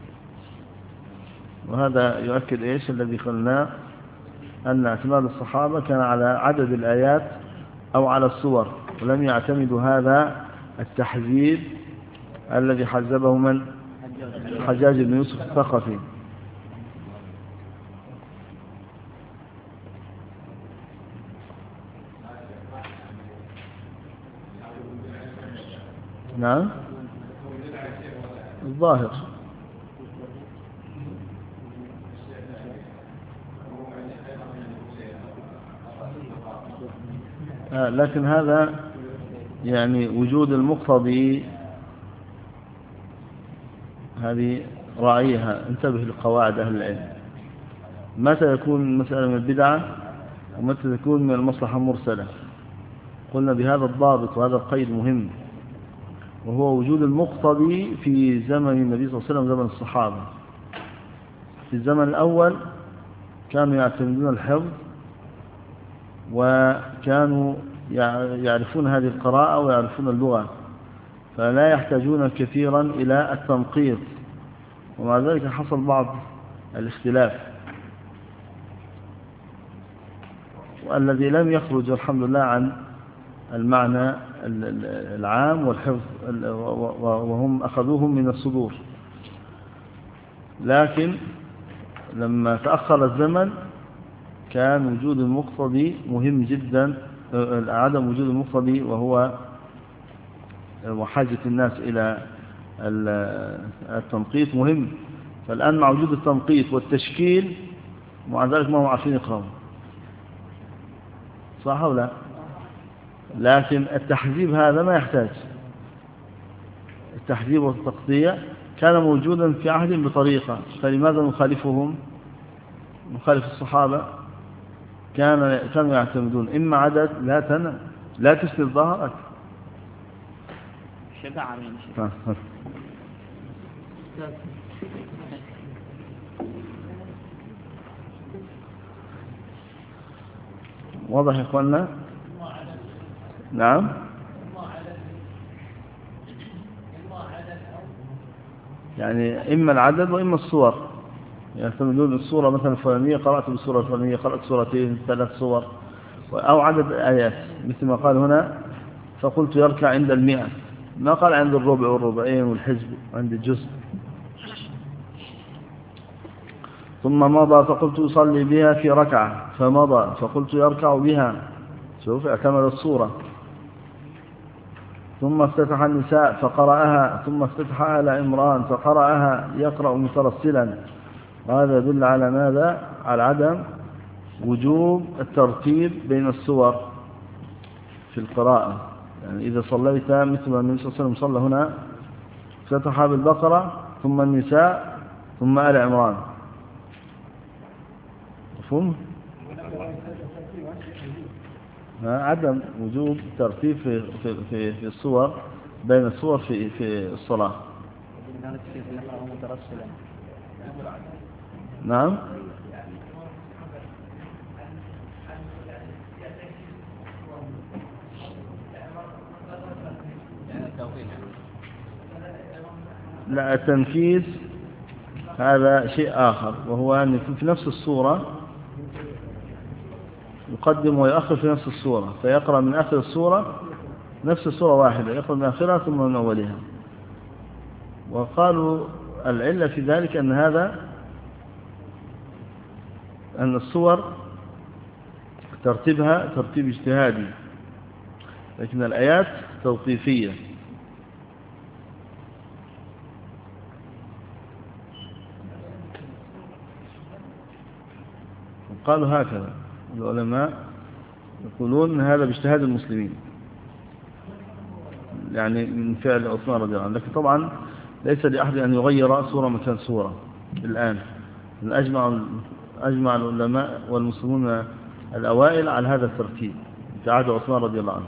A: وهذا يؤكد إيش الذي قلنا أن اعتماد الصحابة كان على عدد الآيات أو على الصور ولم يعتمدوا هذا التحذيب الذي حذبه من حجاج بن يوسف الثقفي. نعم الظاهر آه لكن هذا يعني وجود المقتضي هذه راعيها انتبه لقواعد أهل العلم متى يكون مسألة من البدعة ومتى تكون من المصلحة المرسلة. قلنا بهذا الضابط وهذا القيد مهم وهو وجود المقتضي في زمن النبي صلى الله عليه وسلم زمن الصحابة. في الزمن الأول كانوا يعتمدون الحفظ وكانوا يعرفون هذه القراءة ويعرفون اللغة فلا يحتاجون كثيرا إلى التنقيط ومع ذلك حصل بعض الاختلاف والذي لم يخرج الحمد لله عن المعنى العام والحفظ وهم أخذوهم من الصدور. لكن لما تأخر الزمن كان وجود المقتضي مهم جدا عدم وجود المقتضي وهو وحاجة الناس إلى التنقيط مهم. فالآن مع وجود التنقيط والتشكيل مع ذلك ما هم عارفين يقرأوا صح ولا لا؟ لكن التحذيب هذا ما يحتاج. التحذيب والتقطيع كان موجودا في عهد بطريقة فلماذا نخالفهم نخالف الصحابة؟ كان كانوا يعتمدون إما عدد لا تن لا تسند ظهرك
B: شبع من شيء.
A: واضح يا اخواننا؟ نعم يعني إما العدد وإما الصور يعتمدون الصورة مثلا الفلانية قرأت بالصورة الفلانية قرأت سورتين ثلاث صور أو عدد آيات مثل ما قال هنا فقلت يركع عند المئة، ما قال عند الربع والربعين والحزب عند الجزء. ثم مضى فقلت يصلي بها في ركعة فمضى فقلت يركع بها، شوف اعتمد الصورة. ثم افتتح النساء فقرأها، ثم افتتح آل عمران فقرأها يقرأ مترسلا. وهذا يدل على ماذا؟ على عدم وجوب الترتيب بين السور في القراءة. يعني إذا صليت مثل ما النبي صلى الله عليه وسلم صلى هنا افتتح بالبقرة ثم النساء ثم آل عمران، مفهوم؟ عدم وجوب ترتيب في في في, في الصور بين الصور في في الصلاة. نعم. لا، التنفيذ هذا شيء آخر، وهو أن في نفس الصورة يقدم ويؤخر في نفس الصورة، فيقرأ من آخر الصورة نفس الصورة واحدة، يقرأ من آخرها ثم من أولها. وقالوا العلة في ذلك أن هذا أن الصور ترتيبها ترتيب اجتهادي، لكن الآيات توقيفية. قالوا هكذا العلماء، يقولون هذا باجتهاد المسلمين، يعني من فعل عثمان رضي الله عنه. لكن طبعا ليس لأحد أن يغير صورة مكان صورة الآن. أجمع أجمع العلماء والمسلمون الأوائل على هذا الترتيب في عهد عثمان رضي الله عنه.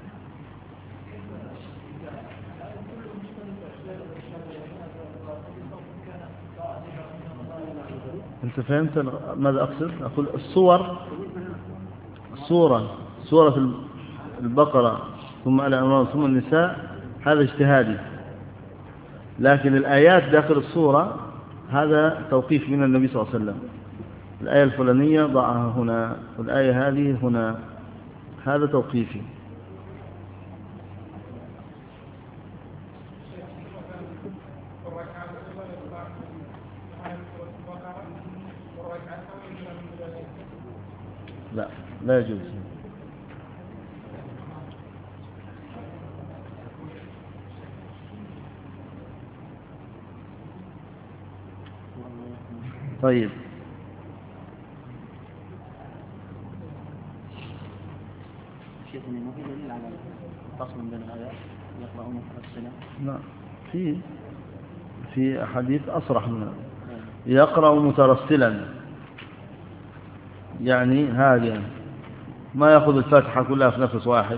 A: أنت فهمت ماذا أقصد؟ أقول الصور، الصورة سورة البقرة ثم آل عمران ثم النساء هذا اجتهادي، لكن الآيات داخل الصورة هذا توقيف من النبي صلى الله عليه وسلم. الآية الفلانية ضعها هنا والآية هذه هنا، هذا توقيفي. لا لا يجوز. طيب
B: شيخ ما في دليل على فصل بين الآيات يقرؤون مترسلا؟
A: لا، في في أحاديث أصرح منها يقرأ مترسلا، يعني هذه ما يأخذ الفاتحة كلها في نفس واحد.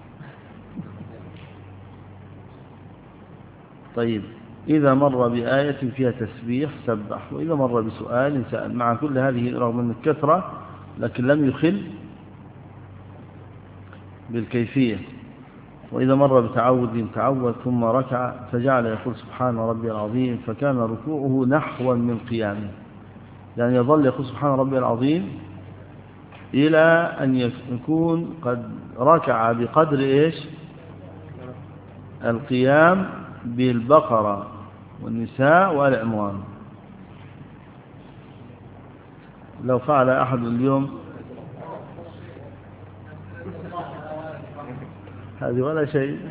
A: طيب إذا مر بآية فيها تسبيح سبح، وإذا مر بسؤال سأل، مع كل هذه رغم من الكثرة لكن لم يخل بالكيفية. وإذا مر بتعوذ تعوذ ثم ركع فجعل يقول سبحان ربي العظيم، فكان ركوعه نحوا من قيامه، يعني يظل يقول سبحان ربي العظيم إلى أن يكون قد ركع بقدر إيش؟ القيام بالبقرة والنساء وآل عمران. لو فعل أحد اليوم هذه ولا شيء.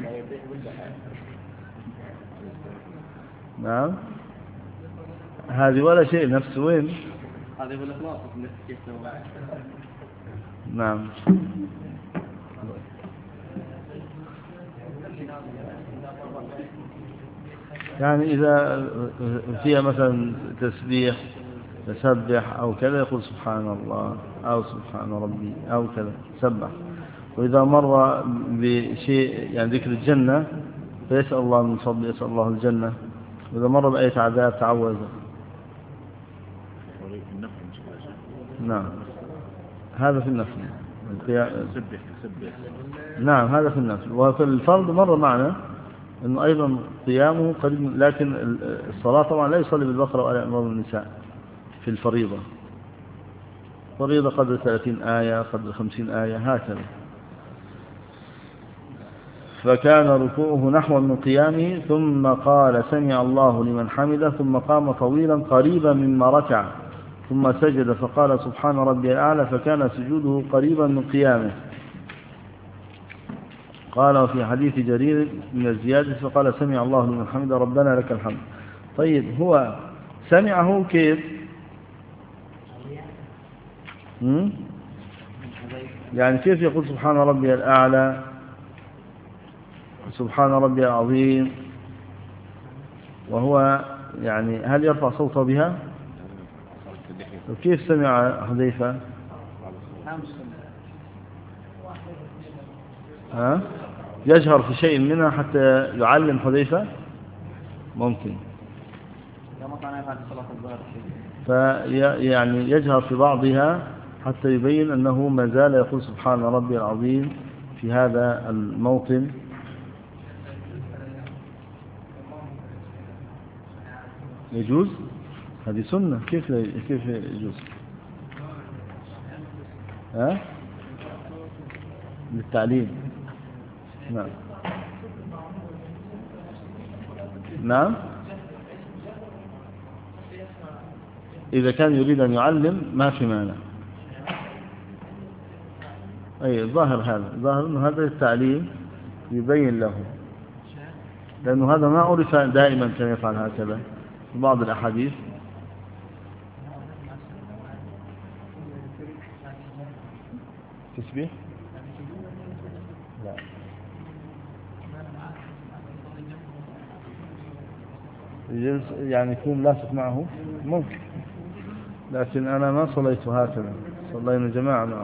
A: نعم هذه ولا شيء، نفس وين؟
B: هذا يقول لك واقف كيف سوى.
A: نعم. يعني إذا فيها مثلا تسبيح تسبح أو كذا يقول سبحان الله أو سبحان ربي أو كذا سبح. وإذا مر بشيء يعني ذكر الجنة فيسأل الله من فضل، يسأل الله الجنة. وإذا مر بأي عذاب تعوذ. نعم هذا في النفل.
C: سبح سبح.
A: نعم هذا في النفل. وفي الفرض مر معنا أنه أيضا قيامه قريب، لكن الصلاة طبعا لا يصلي بالبقرة ولا عمران النساء في الفريضة. فريضة قدر ثلاثين آية قدر خمسين آية هكذا. فكان ركوعه نحو من قيامه ثم قال سمع الله لمن حمده ثم قام طويلا قريبا مما ركع ثم سجد فقال سبحان ربي الأعلى فكان سجوده قريبا من قيامه. قال وفي حديث جرير من الزيادة فقال سمع الله لمن حمده ربنا لك الحمد. طيب هو سمعه كيف؟ هم؟ يعني كيف يقول سبحان ربي الأعلى سبحان ربي العظيم وهو يعني هل يرفع صوته بها؟ وكيف سمع حذيفة؟ ها؟ يجهر في شيء منها حتى يعلم حذيفة؟ ممكن. فيعني يجهر في بعضها حتى يبين أنه ما زال يقول سبحان ربي العظيم في هذا الموطن. يجوز؟ هذه سنة. كيف كيف يجوز؟ ها؟ للتعليم. نعم نعم. إذا كان يريد أن يعلم ما في مانع. أي ظاهر هذا ظاهر أنه هذا التعليم يبين له، لأنه هذا ما عرف دائما كان يفعل هكذا في بعض الأحاديث. تسبيح؟ لا. يعني يكون لاصق معه ممكن، لكن أنا ما صليت هكذا، صلينا جماعة معه.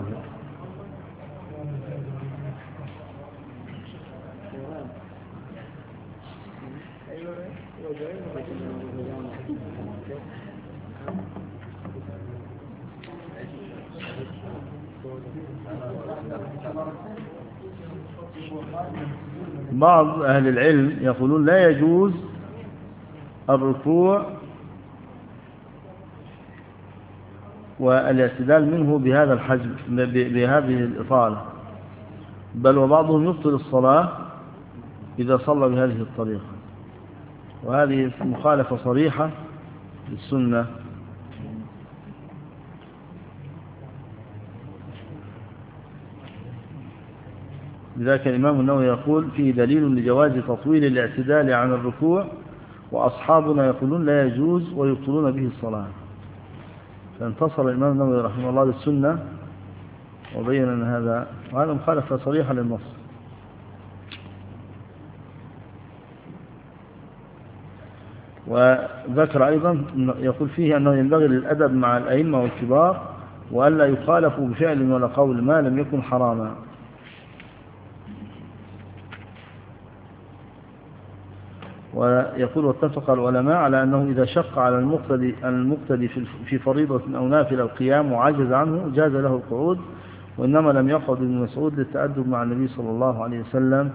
A: بعض أهل العلم يقولون لا يجوز الركوع والاعتدال منه بهذا الحجم بهذه الإطالة، بل وبعضهم يبطل الصلاة إذا صلى بهذه الطريقة، وهذه مخالفة صريحة للسنة. لذلك الإمام النووي يقول فيه دليل لجواز تطويل الاعتدال عن الركوع، وأصحابنا يقولون لا يجوز ويبطلون به الصلاة. فانتصر الإمام النووي رحمه الله للسنة وبين أن هذا وهذا مخالفة صريحة للنص. وذكر أيضا يقول فيه أنه ينبغي للأدب مع الأئمة والكبار وألا يخالفوا بفعل ولا قول ما لم يكن حراما. ويقول واتفق العلماء على أنه إذا شق على المقتدي المقتدي في فريضة أو نافلة القيام وعجز عنه جاز له القعود، وإنما لم يقعد ابن مسعود للتأدب مع النبي صلى الله عليه وسلم.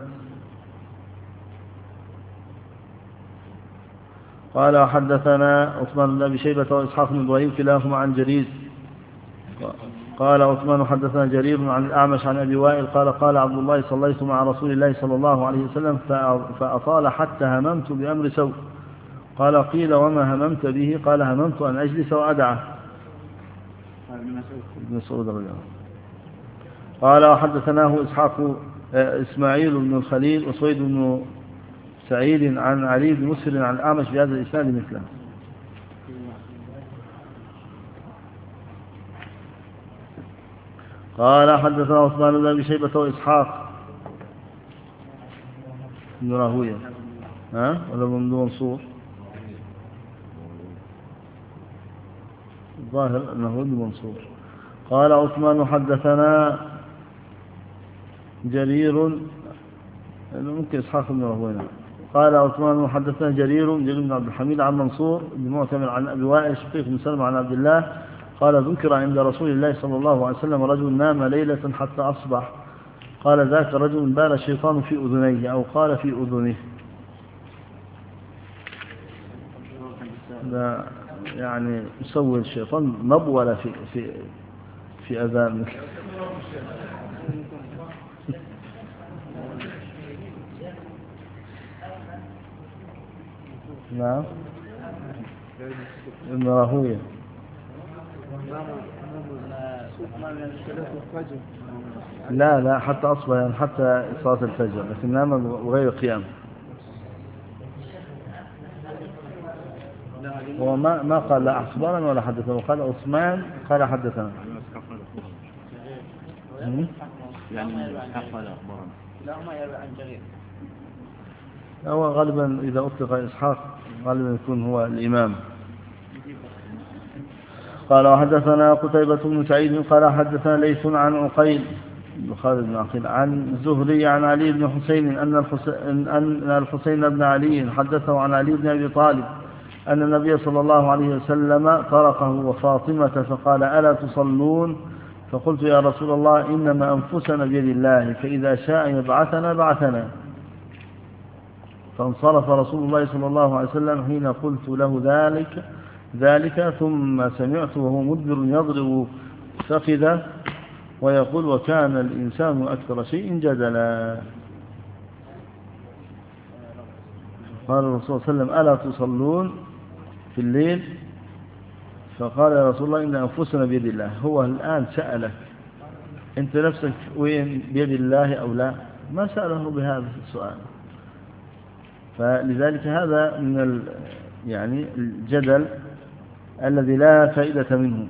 A: قال حدثنا عثمان بن أبي شيبة وإسحاق بن إبراهيم كلاهما عن جرير. قال عثمان حدثنا جرير عن الأعمش عن أبي وائل قال قال عبد الله صليت مع رسول الله صلى الله عليه وسلم فأطال حتى هممت بأمر سوء. قال قيل وما هممت به؟ قال هممت أن أجلس وأدعه. ابن مسعود رضي الله عنه. قال وحدثناه إسحاق إسماعيل بن الخليل وسويد بن سعيد عن علي بن مسهر عن الأعمش بهذا الإسناد مثله. قال حدثنا عثمان بن أبي شيبة وإسحاق بن راهويه ها ولا بن منصور؟ الظاهر أنه ابن منصور. قال عثمان حدثنا جرير ممكن إسحاق بن راهويه. قال عثمان حدثنا جرير جرير بن عبد الحميد عن منصور بن معتمر عن أبي وائل شقيق بن سلمة عن عبد الله قال ذكر عند رسول الله صلى الله عليه وسلم رجل نام ليلة حتى أصبح قال ذاك رجل بال الشيطان في أذنيه أو قال في أذنه. لا يعني يسوي الشيطان مبولة في, في في أذان. نعم ابن راهويه. لا لا حتى أصبح يعني حتى صلاة الفجر، لكن نام بغير قيام. هو ما ما قال لا أخبرنا ولا حدثنا، وقال عثمان قال حدثنا.
C: يعني إسحاق قال أخبرنا.
B: لا ما يروي عن جرير.
A: هو غالبا إذا أطلق إسحاق غالبا يكون هو الإمام. قال وحدثنا قتيبة بن سعيد قال حدثنا ليث عن عقيل خالد بن عقيل عن زهري عن علي بن حسين أن الحسين, أن الحسين بن علي حدثه عن علي بن أبي طالب أن النبي صلى الله عليه وسلم طرقه وفاطمة فقال ألا تصلون؟ فقلت يا رسول الله إنما أنفسنا بيد الله فإذا شاء يبعثنا بعثنا. فانصرف رسول الله صلى الله عليه وسلم حين قلت له ذلك ذلك ثم سمعت وهو مدبر يضرب فخذه ويقول وكان الإنسان أكثر شيء جدلا. قال الرسول صلى الله عليه وسلم ألا تصلون في الليل؟ فقال يا رسول الله إن أنفسنا بيد الله. هو الآن سألك أنت نفسك وين بيد الله أو لا؟ ما سأله بهذا السؤال. فلذلك هذا من ال يعني الجدل الذي لا فائدة منه.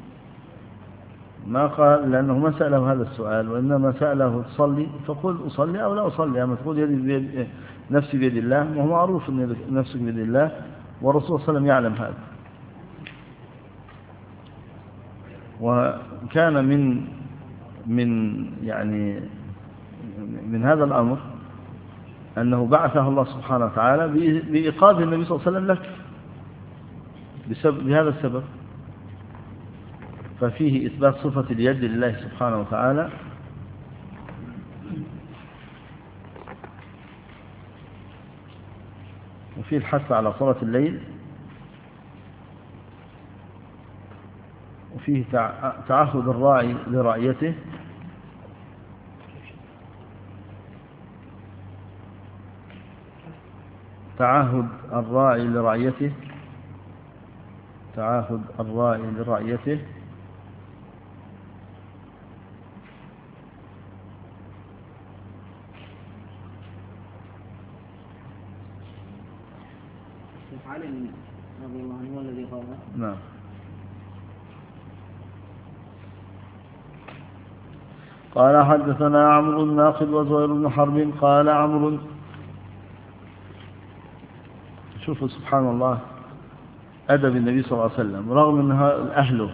A: ما قال لأنه ما سأله هذا السؤال، وإنما سأله تصلي فقل أصلي أو لا أصلي. أما تقول يدي بيد نفسي بيد الله، وهو معروف أن نفسك بيد الله والرسول صلى الله عليه وسلم يعلم هذا. وكان من من يعني من هذا الأمر أنه بعثه الله سبحانه وتعالى بإيقاظ النبي صلى الله عليه وسلم لك بسبب بهذا السبب. ففيه إثبات صفة اليد لله سبحانه وتعالى، وفيه الحث على صلاة الليل، وفيه تعهد الراعي لرعيته، تعهد الراعي لرعيته تعهد الراعي لرعيته
B: علي رضي الله عنه الذي قال
A: نعم. قال حدثنا عمرو الناقد وزهير بن حرب قال عمرو. شوفوا سبحان الله أدب النبي صلى الله عليه وسلم رغم أنها أهله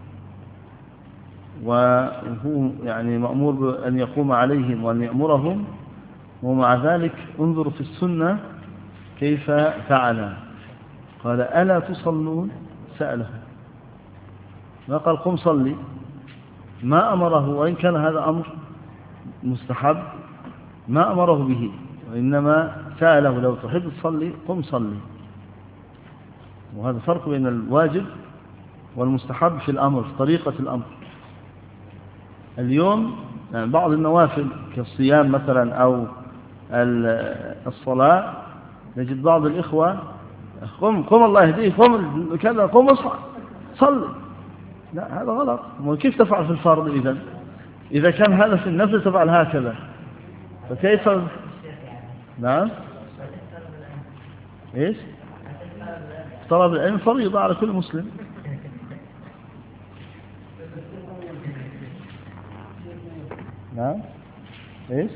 A: وهو يعني مأمور بأن يقوم عليهم وأن يأمرهم، ومع ذلك انظروا في السنة كيف فعل. قال ألا تصلون؟ سأله، ما قال قم صلي، ما أمره، وإن كان هذا أمر مستحب ما أمره به، وإنما سأله لو تحب تصلي قم صلي. وهذا فرق بين الواجب والمستحب في الأمر، في طريقة الأمر. اليوم يعني بعض النوافل كالصيام مثلا أو الصلاة نجد بعض الإخوة قم قم الله يهديه قم كذا قم اصحى صلي. لا هذا غلط. وكيف تفعل في الفرض إذا؟ إذا كان هذا في النفل تفعل هكذا فكيف؟ نعم إيش؟ طلب العلم فريضة على كل مسلم. نعم إيش؟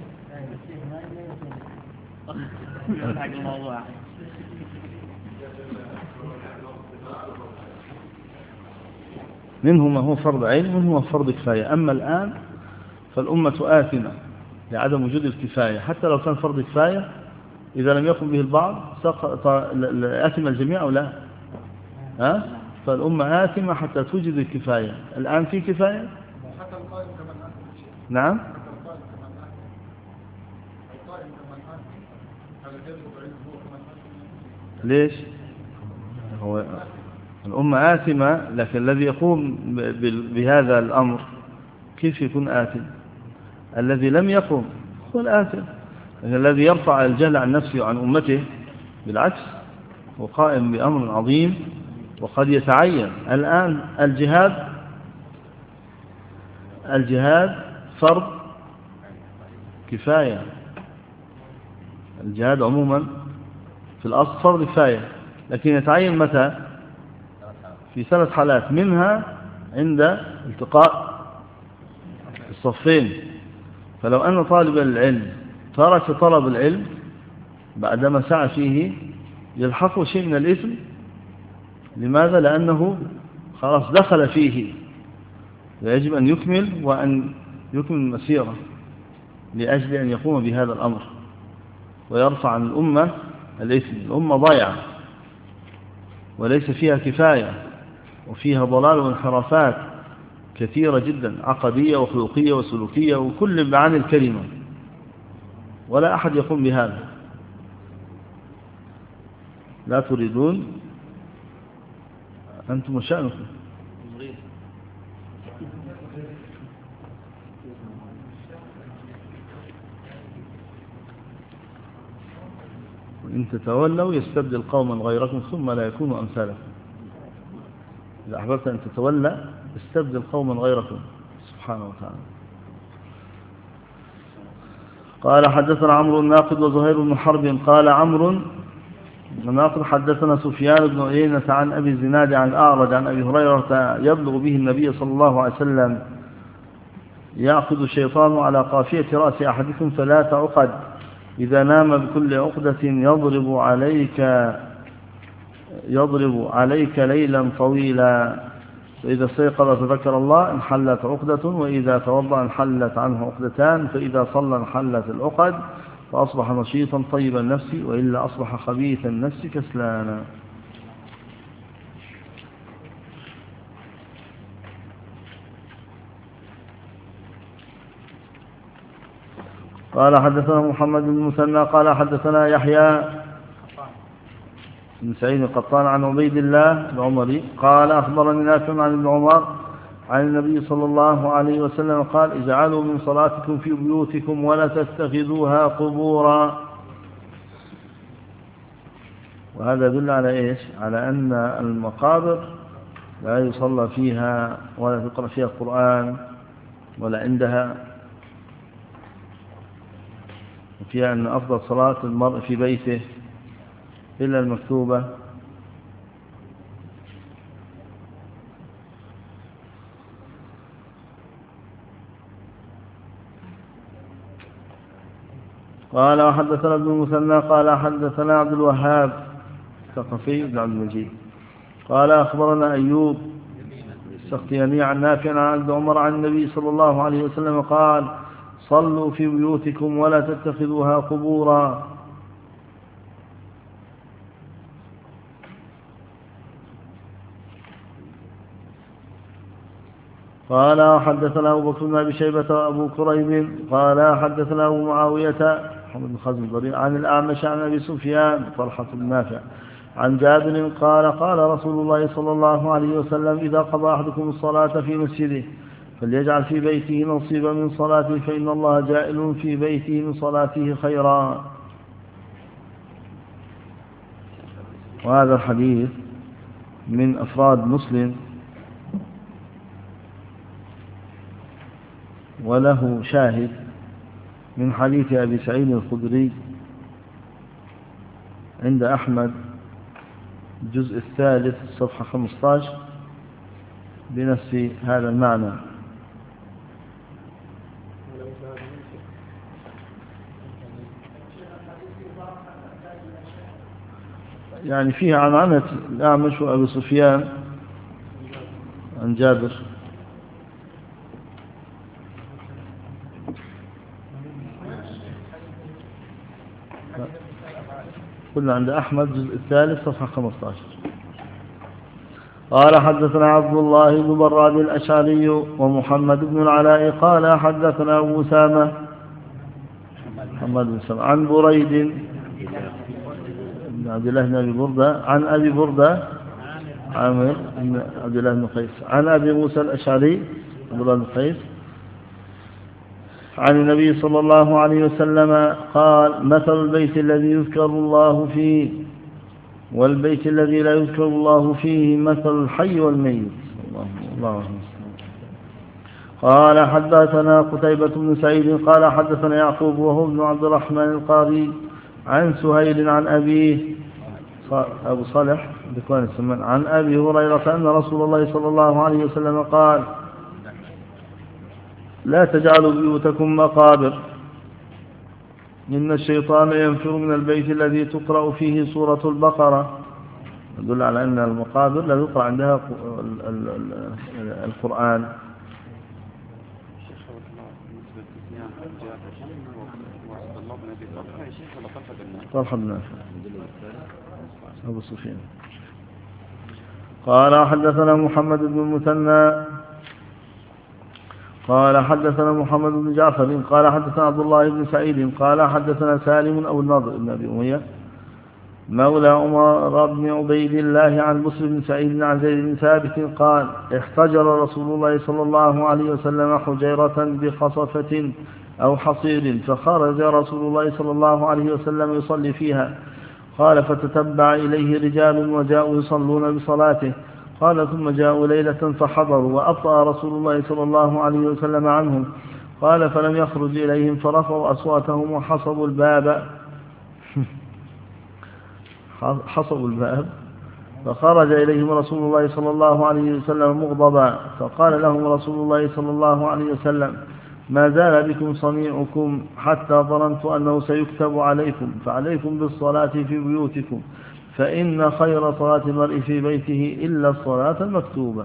A: منه ما هو فرض عين ومنه ما هو فرض كفاية. أما الآن فالأمة آثمة لعدم وجود الكفاية، حتى لو كان فرض كفاية إذا لم يقم به البعض سقط آثم الجميع أو لا؟ ها؟ فالأمة آثمة حتى توجد الكفاية. الآن في كفاية؟ نعم. ليش؟ هو الأمة آثمة، لكن الذي يقوم بهذا الأمر كيف يكون آثم؟ الذي لم يقم هو الآثم. الذي يرفع الجهل عن نفسه وعن أمته بالعكس هو قائم بأمر عظيم وقد يتعين. الآن الجهاد الجهاد فرض كفاية. الجهاد عموما في الأصل فرض كفاية، لكن يتعين متى؟ في ثلاث حالات، منها عند التقاء الصفين. فلو أن طالب العلم ترك طلب العلم بعدما سعى فيه يلحقه شيء من الإثم. لماذا؟ لأنه خلاص دخل فيه، ويجب أن يكمل وأن يكمل المسيرة لأجل أن يقوم بهذا الأمر ويرفع عن الأمة الإثم. الأمة ضيعة وليس فيها كفاية، وفيها ضلال وانحرافات كثيرة جدا، عقدية وخلقية وسلوكية وكل معاني الكلمة، ولا أحد يقوم بهذا. لا تريدون أنتم وشأنكم. وإن تتولوا يستبدل قوما غيركم ثم لا يكونوا أمثالكم. إذا أحببت أن تتولى استبدل قوما غيركم سبحانه وتعالى. قال حدثنا عمرو الناقد وزهير بن حرب قال عمرو الناقد حدثنا سفيان بن عيينة عن أبي الزناد عن الأعرج عن أبي هريرة يبلغ به النبي صلى الله عليه وسلم يأخذ الشيطان على قافية رأس أحدكم ثلاث عقد، إذا نام بكل عقدة يضرب عليك يضرب عليك ليلا طويلا، فإذا استيقظ فذكر الله انحلت عقدة، وإذا توضأ انحلت عنه عقدتان، فإذا صلى انحلت العقد، فأصبح نشيطا طيب النفس، وإلا أصبح خبيث النفس كسلانا. قال حدثنا محمد بن المثنى قال حدثنا يحيى بن سعيد القطان عن عبيد الله العمري قال أخبرني نافع عن ابن عمر عن النبي صلى الله عليه وسلم قال اجعلوا من صلاتكم في بيوتكم ولا تتخذوها قبورا. وهذا يدل على إيش؟ على أن المقابر لا يصلى فيها ولا تقرأ فيها القرآن ولا عندها، وفيها أن أفضل صلاة المرء في بيته إلا المكتوبة. قال وحدثنا ابن المثنى قال حدثنا عبد الوهاب الثقفي بن عبد المجيد قال أخبرنا أيوب السختياني عن نافع عن ابن عمر عن النبي صلى الله عليه وسلم قال صلوا في بيوتكم ولا تتخذوها قبورا. قال حدثنا أبو بكر بن أبي شيبة وأبو كريب قال حدثنا أبو معاوية محمد بن خازم الضرير عن الأعمش عن أبي سفيان طلحة بن نافع عن جابر قال قال رسول الله صلى الله عليه وسلم إذا قضى أحدكم الصلاة في مسجده فليجعل في بيته نصيبا من صلاته فإن الله جائل في بيته من صلاته خيرا. وهذا الحديث من أفراد مسلم وله شاهد من حديث أبي سعيد الخدري عند أحمد الجزء الثالث صفحة خمسة عشر بنفس هذا المعنى. يعني فيها عنعنة الأعمش وأبي سفيان عن جابر. قلنا عند أحمد الجزء الثالث صفحة خمسة عشر. قال حدثنا عبد الله بن براد الأشعري ومحمد بن العلاء قال حدثنا أبو أسامة محمد بن سلمة عن بريد بن عبد الله بن أبي بردة عن أبي بردة عامر بن عبد الله بن قيس عن أبي موسى الأشعري عبد الله بن قيس عن النبي صلى الله عليه وسلم قال مثل البيت الذي يذكر الله فيه والبيت الذي لا يذكر الله فيه مثل الحي والميت. الله الله. قال حدثنا قتيبة بن سعيد قال حدثنا يعقوب وهو ابن عبد الرحمن القاضي عن سهيل عن أبيه أبو صالح بكوان السمان عن أبي هريرة أن رسول الله صلى الله عليه وسلم قال لا تجعلوا بيوتكم مقابر إن الشيطان ينفر من البيت الذي تقرأ فيه سورة البقرة، يدل على أن المقابر لا يقرأ عندها القرآن. طلحة بن نافع أبو سفيان. قال حدثنا محمد بن المثنى قال حدثنا محمد بن جعفر قال حدثنا عبد الله بن سعيد قال حدثنا سالم أو النضر بن أبي أمية مولى عمر بن عبيد الله عن بصر بن سعيد عن زيد بن ثابت قال احتجر رسول الله صلى الله عليه وسلم حجيرة بخصفة أو حصير فخرج رسول الله صلى الله عليه وسلم يصلي فيها. قال فتتبع إليه رجال وجاءوا يصلون بصلاته. قال ثم جاءوا ليلة فحضروا وأبطأ رسول الله صلى الله عليه وسلم عنهم. قال فلم يخرج إليهم فرفعوا أصواتهم وحصبوا الباب حصبوا الباب فخرج إليهم رسول الله صلى الله عليه وسلم مغضبا فقال لهم رسول الله صلى الله عليه وسلم ما زال بكم صنيعكم حتى ظننت أنه سيكتب عليكم فعليكم بالصلاة في بيوتكم فإن خير صلاة المرء في بيته إلا الصلاة المكتوبة.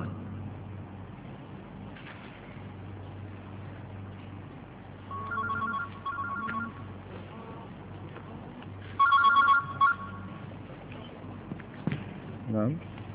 A: نعم.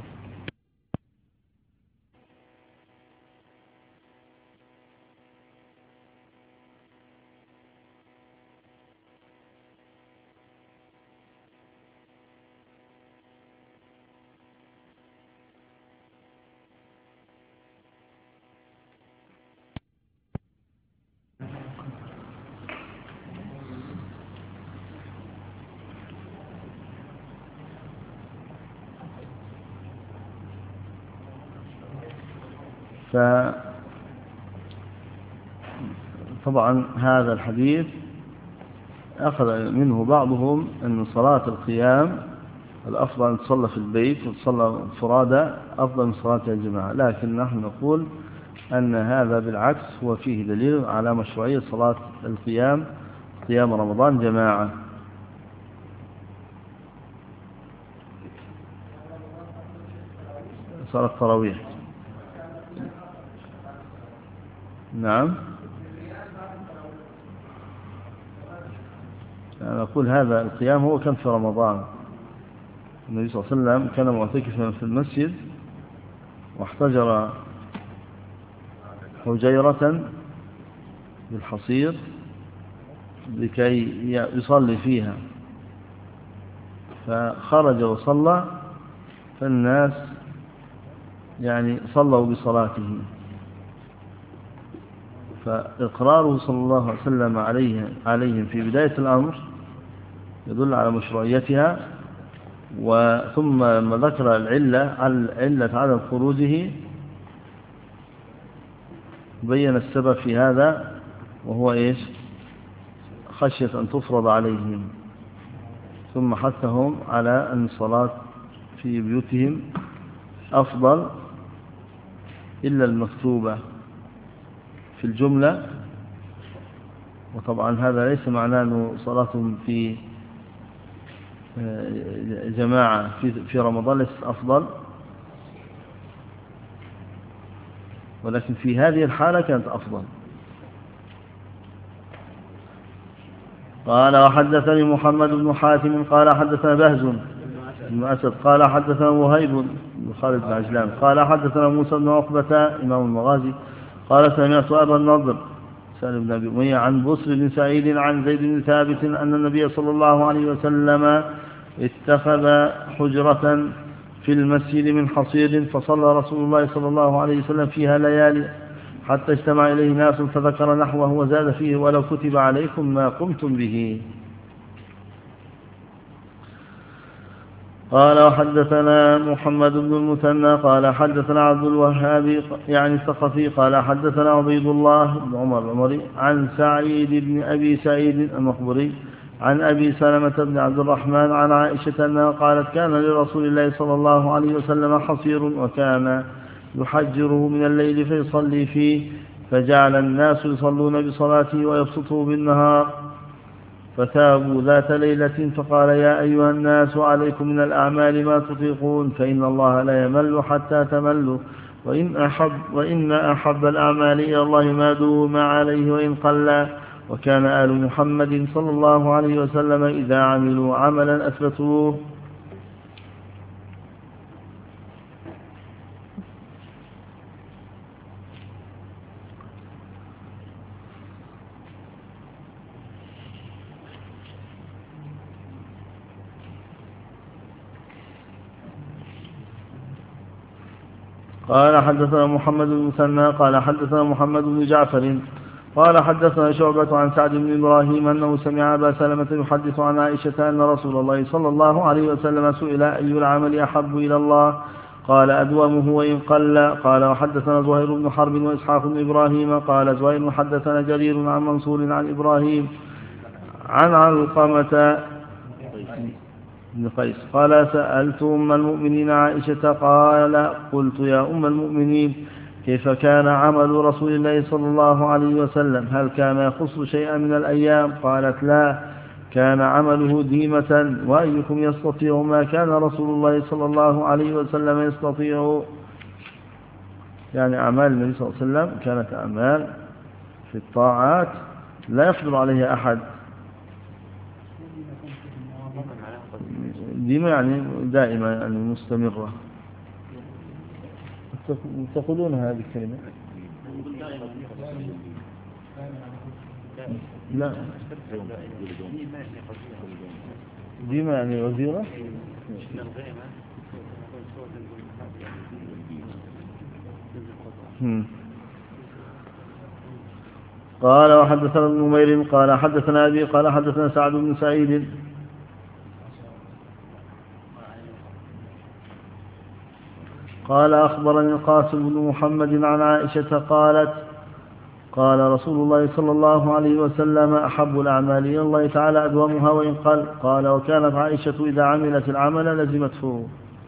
A: فطبعا هذا الحديث أخذ منه بعضهم أن صلاة القيام الأفضل أن تصلى في البيت وتصلى فرادى أفضل من صلاة الجماعة، لكن نحن نقول أن هذا بالعكس هو فيه دليل على مشروعية صلاة القيام قيام رمضان جماعة. صلاة التراويح. نعم. أنا أقول هذا القيام هو كان في رمضان. النبي صلى الله عليه وسلم كان معتكفا في المسجد واحتجر حجيرة بالحصير لكي يصلي فيها، فخرج وصلى فالناس يعني صلوا بصلاته، فإقراره صلى الله عليه وسلم عليه عليهم في بداية الأمر يدل على مشروعيتها. وثم لما ذكر العلة علة عدم خروجه بين السبب في هذا وهو إيش؟ خشية أن تفرض عليهم، ثم حثهم على أن الصلاة في بيوتهم أفضل إلا المكتوبة في الجملة. وطبعا هذا ليس معناه أنه صلاة في جماعة في رمضان ليست أفضل، ولكن في هذه الحالة كانت أفضل. قال وحدثني محمد بن حاتم قال حدثنا بهز بن أسد قال حدثنا وهيب بن خالد بن عجلان قال حدثنا موسى بن عقبة إمام المغازي قال سمعت أبا النضر سالم بن أبي أمية عن بصر بن سعيد عن زيد بن ثابت أن النبي صلى الله عليه وسلم اتخذ حجرة في المسجد من حصير فصلى رسول الله صلى الله عليه وسلم فيها ليالي حتى اجتمع إليه ناس فذكر نحوه وزاد فيه ولو كتب عليكم ما قمتم به. قال وحدثنا محمد بن المثنى قال حدثنا عبد الوهاب يعني الثقفي قال حدثنا عبيد الله بن عمر العمري عن سعيد بن أبي سعيد المخبري عن أبي سلمة بن عبد الرحمن عن عائشة أنها قالت كان لرسول الله صلى الله عليه وسلم حصير وكان يحجره من الليل فيصلي فيه فجعل الناس يصلون بصلاته ويبسطه بالنهار فتابوا ذات ليلة فقال يا أيها الناس عليكم من الأعمال ما تطيقون فإن الله لا يمل حتى تملوا وإن أحب, وإن أحب الأعمال إلى الله ما دوم عليه وإن قل. وكان آل محمد صلى الله عليه وسلم إذا عملوا عملا أثبتوه. قال حدثنا محمد بن المثنى قال حدثنا محمد بن جعفر قال حدثنا شعبة عن سعد بن إبراهيم أنه سمع أبا سلمة يحدث عن عائشة أن رسول الله صلى الله عليه وسلم سئل أي العمل أحب إلى الله قال أدومه وإن قل. قال وحدثنا زهير بن حرب وإسحاق بن إبراهيم قال زهير حدثنا جرير عن منصور عن إبراهيم عن علقمة بن قيس قال سألت أم المؤمنين عائشة قال قلت يا أم المؤمنين كيف كان عمل رسول الله صلى الله عليه وسلم هل كان يخص شيئا من الأيام قالت لا كان عمله ديمة وأيكم يستطيع ما كان رسول الله صلى الله عليه وسلم يستطيع يعني أعمال النبي صلى الله عليه وسلم كانت أعمال في الطاعات لا يقدر عليها أحد ديما يعني دائما يعني مستمرة. تقولون هذه الكلمة لا ديما يعني وزيرة قال وحدثنا ابن نمير قال حدثنا أبي قال حدثنا سعد بن سعيد قال أخبرني القاسم بن محمد عن عائشة قالت قال رسول الله صلى الله عليه وسلم أحب الأعمال إلى الله تعالى أدومها وإن قل. قال وكانت عائشة إذا عملت العمل لزمته.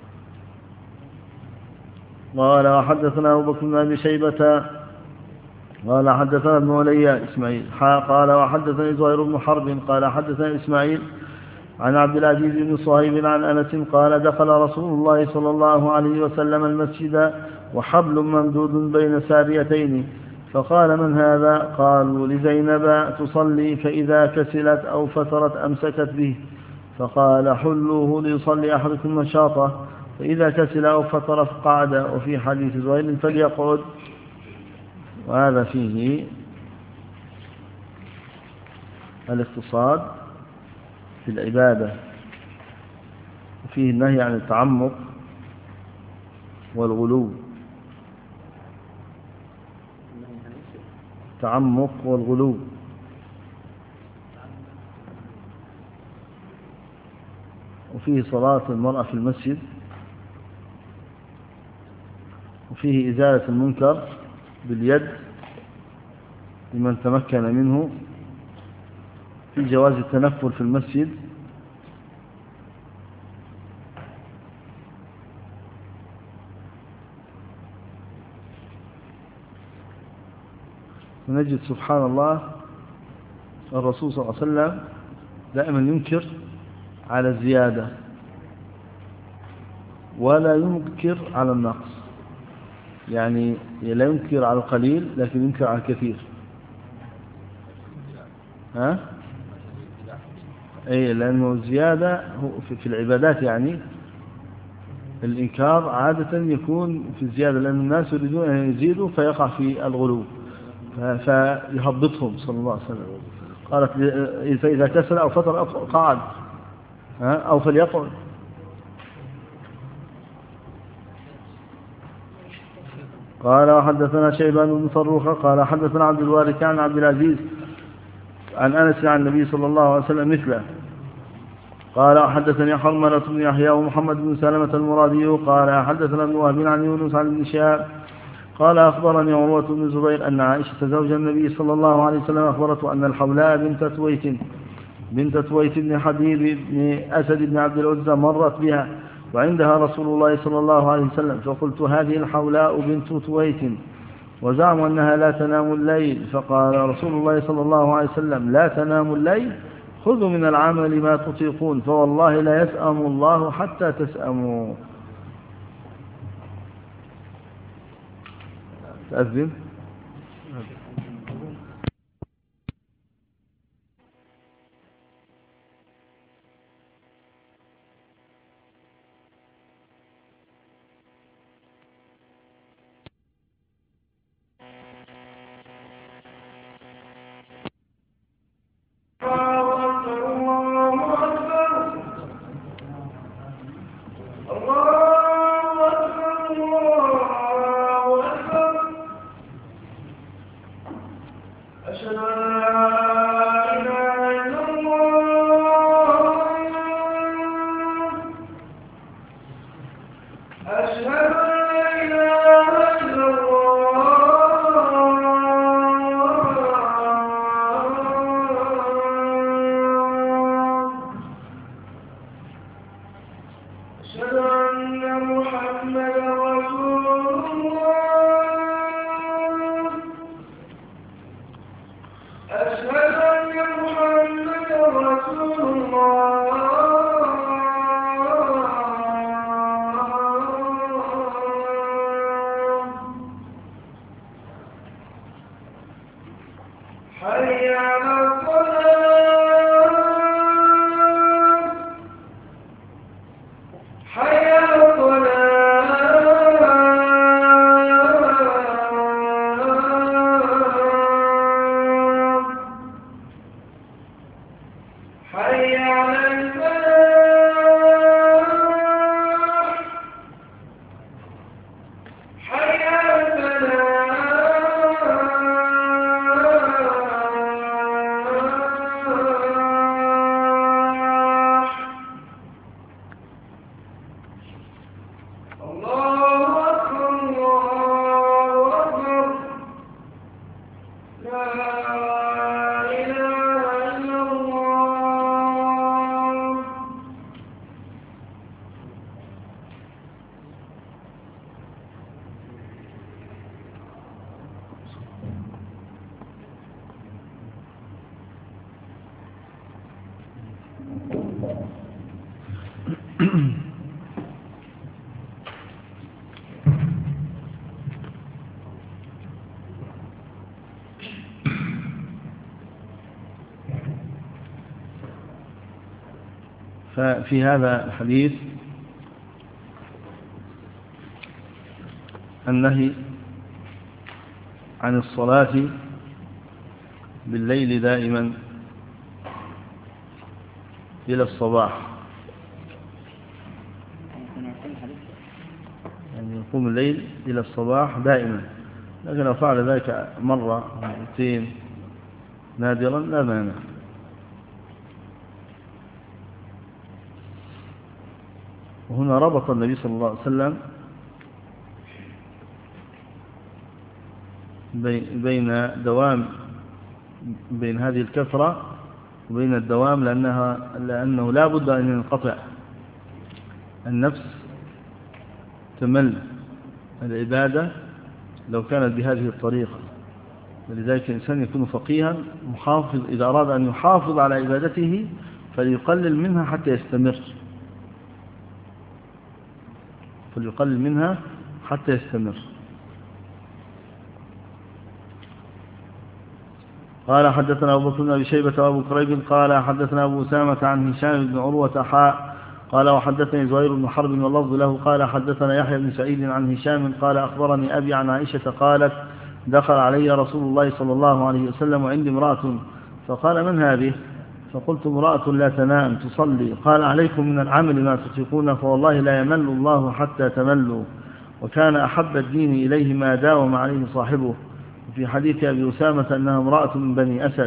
A: قال وحدثنا أبو بكر بن أبي شيبة قال حدثنا ابن علي إسماعيل قال وحدثني زهير بن حرب قال حدثنا إسماعيل عن عبد العزيز بن صهيب عن أنس قال دخل رسول الله صلى الله عليه وسلم المسجد وحبل ممدود بين ساريتين فقال من هذا قالوا لزينب تصلي فإذا كسلت أو فترت أمسكت به فقال حلوه ليصلي أحدكم نشاطه فإذا كسل أو فتر فقعد. وفي حديث زهير فليقعد. وهذا فيه الاقتصاد في العبادة وفيه النهي عن التعمق والغلو التعمق والغلو وفيه صلاة المرأة في المسجد وفيه إزالة المنكر باليد لمن تمكن منه في جواز التنفل في المسجد ونجد سبحان الله الرسول صلى الله عليه وسلم دائما ينكر على الزيادة ولا ينكر على النقص يعني لا ينكر على القليل لكن ينكر على الكثير ها أي لأنه الزيادة في العبادات يعني الإنكار عادة يكون في الزيادة لأن الناس يريدون أن يزيدوا فيقع في الغلو فيهبطهم صلى الله عليه وسلم. قالت فإذا كسل أو فتر قعد أو فليقعد. قال وحدثنا شيبان بن فروخ قال حدثنا عبد الوارث عن عبد العزيز عن أنس عن النبي صلى الله عليه وسلم مثله. قال حدثني حرملة بن يحيى ومحمد بن سلمة المرادي قال حدثنا ابن وهب عن يونس عن ابن شهاب قال أخبرني عروة بن الزبير أن عائشة زوج النبي صلى الله عليه وسلم أخبرته أن الحولاء بنت تويت بنت تويت بن حبيب بن أسد بن عبد العزى مرت بها وعندها رسول الله صلى الله عليه وسلم، فقلت هذه الحولاء بنت تويت وزعموا أنها لا تنام الليل، فقال رسول الله صلى الله عليه وسلم لا تنام الليل، خذوا من العمل ما تطيقون فوالله لا يسأم الله حتى تسأموا. تأذن ففي هذا الحديث النهي عن الصلاة بالليل دائما إلى الصباح، يعني يقوم الليل إلى الصباح دائما، لكن لو فعل ذلك مرة أو مرتين نادرا لا مانع. وهنا ربط النبي صلى الله عليه وسلم بين دوام بين هذه الكثرة وبين الدوام، لأنها لأنه لا بد أن ينقطع. النفس تمل العبادة لو كانت بهذه الطريقة، ولذلك الإنسان يكون فقيها محافظ، إذا أراد أن يحافظ على عبادته فليقلل منها حتى يستمر فليقلل منها حتى يستمر. قال حدثنا أبو بكر بن أبي شيبة وأبو كريب قال حدثنا أبو أسامة عن هشام بن عروة حاء قال وحدثني زهير بن حرب واللفظ له قال حدثنا يحيى بن سعيد عن هشام قال أخبرني أبي عن عائشة قالت دخل علي رسول الله صلى الله عليه وسلم وعندي امرأة فقال من هذه؟ فقلت امرأة لا تنام تصلي. قال عليكم من العمل ما تطيقون فوالله لا يمل الله حتى تملوا، وكان أحب الدين إليه ما داوم عليه صاحبه. في حديث أبي أسامة أنها امرأة من بني أسد.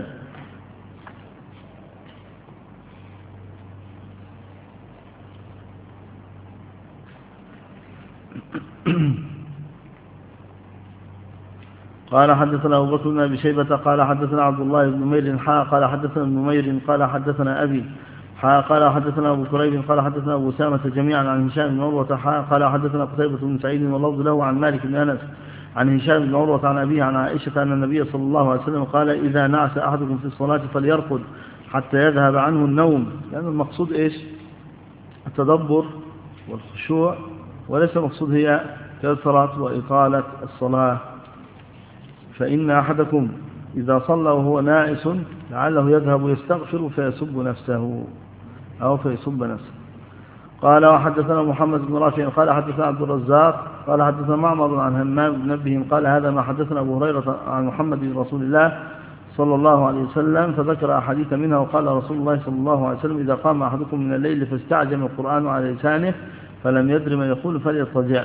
A: قال حدثنا أبو بكر بن أبي شيبة قال حدثنا عبد الله بن نمير حاء قال حدثنا ابن نمير قال حدثنا أبي حاء قال حدثنا أبو كريب قال حدثنا أبو أسامة جميعا عن هشام بن عروة حاء قال حدثنا قتيبة بن سعيد واللفظ له عن مالك بن أنس عن هشام بن عروة عن أبيه عن عائشة أن النبي صلى الله عليه وسلم قال إذا نعس أحدكم في الصلاة فليرقد حتى يذهب عنه النوم. لأن المقصود إيش؟ التدبر والخشوع، وليس المقصود هي كثرة وإطالة الصلاة. فإن أحدكم إذا صلى وهو ناعس لعله يذهب يستغفر فيسب نفسه أو فيسب نفسه. قال وحدثنا محمد بن رافع قال حدثنا عبد الرزاق قال حدثنا معمر عن همام بن نبه قال هذا ما حدثنا أبو هريرة عن محمد بن رسول الله صلى الله عليه وسلم، فذكر أحاديث منها وقال رسول الله صلى الله عليه وسلم إذا قام أحدكم من الليل فاستعجم القرآن على لسانه فلم يدر ما يقول فليضطجع.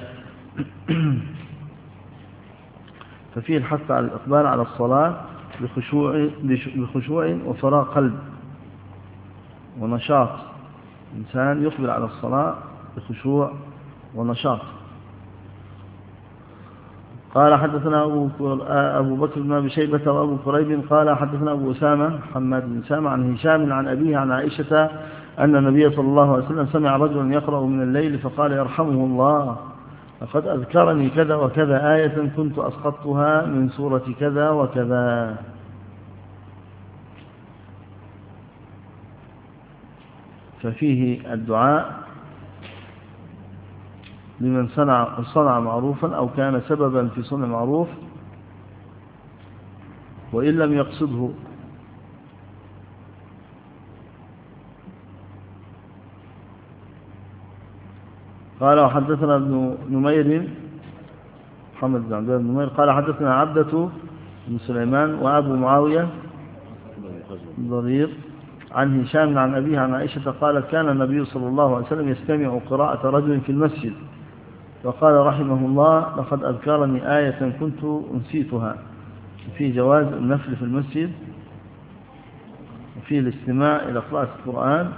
A: ففيه الحث على الإقبال على الصلاة بخشوع, بخشوع وفراغ قلب ونشاط. الإنسان يقبل على الصلاة بخشوع ونشاط. قال حدثنا أبو بكر بن أبي شيبة وأبو كريب قال حدثنا أبو أسامة حماد بن أسامة عن هشام عن أبيه عن عائشة أن النبي صلى الله عليه وسلم سمع رجلا يقرأ من الليل فقال يرحمه الله لقد أذكرني كذا وكذا آية كنت أسقطتها من سورة كذا وكذا. ففيه الدعاء لمن صنع, صنع معروفا أو كان سببا في صنع معروف وإن لم يقصده. قال وحدثنا ابن نمير محمد بن عبد الله بن نمير قال حدثنا عبدة بن سليمان وأبو معاوية ضرير عن هشام عن أبيه عن عائشة قالت كان النبي صلى الله عليه وسلم يستمع قراءة رجل في المسجد فقال رحمه الله لقد أذكرني آية كنت أنسيتها. في جواز النفل في المسجد وفي الاستماع إلى قراءة القرآن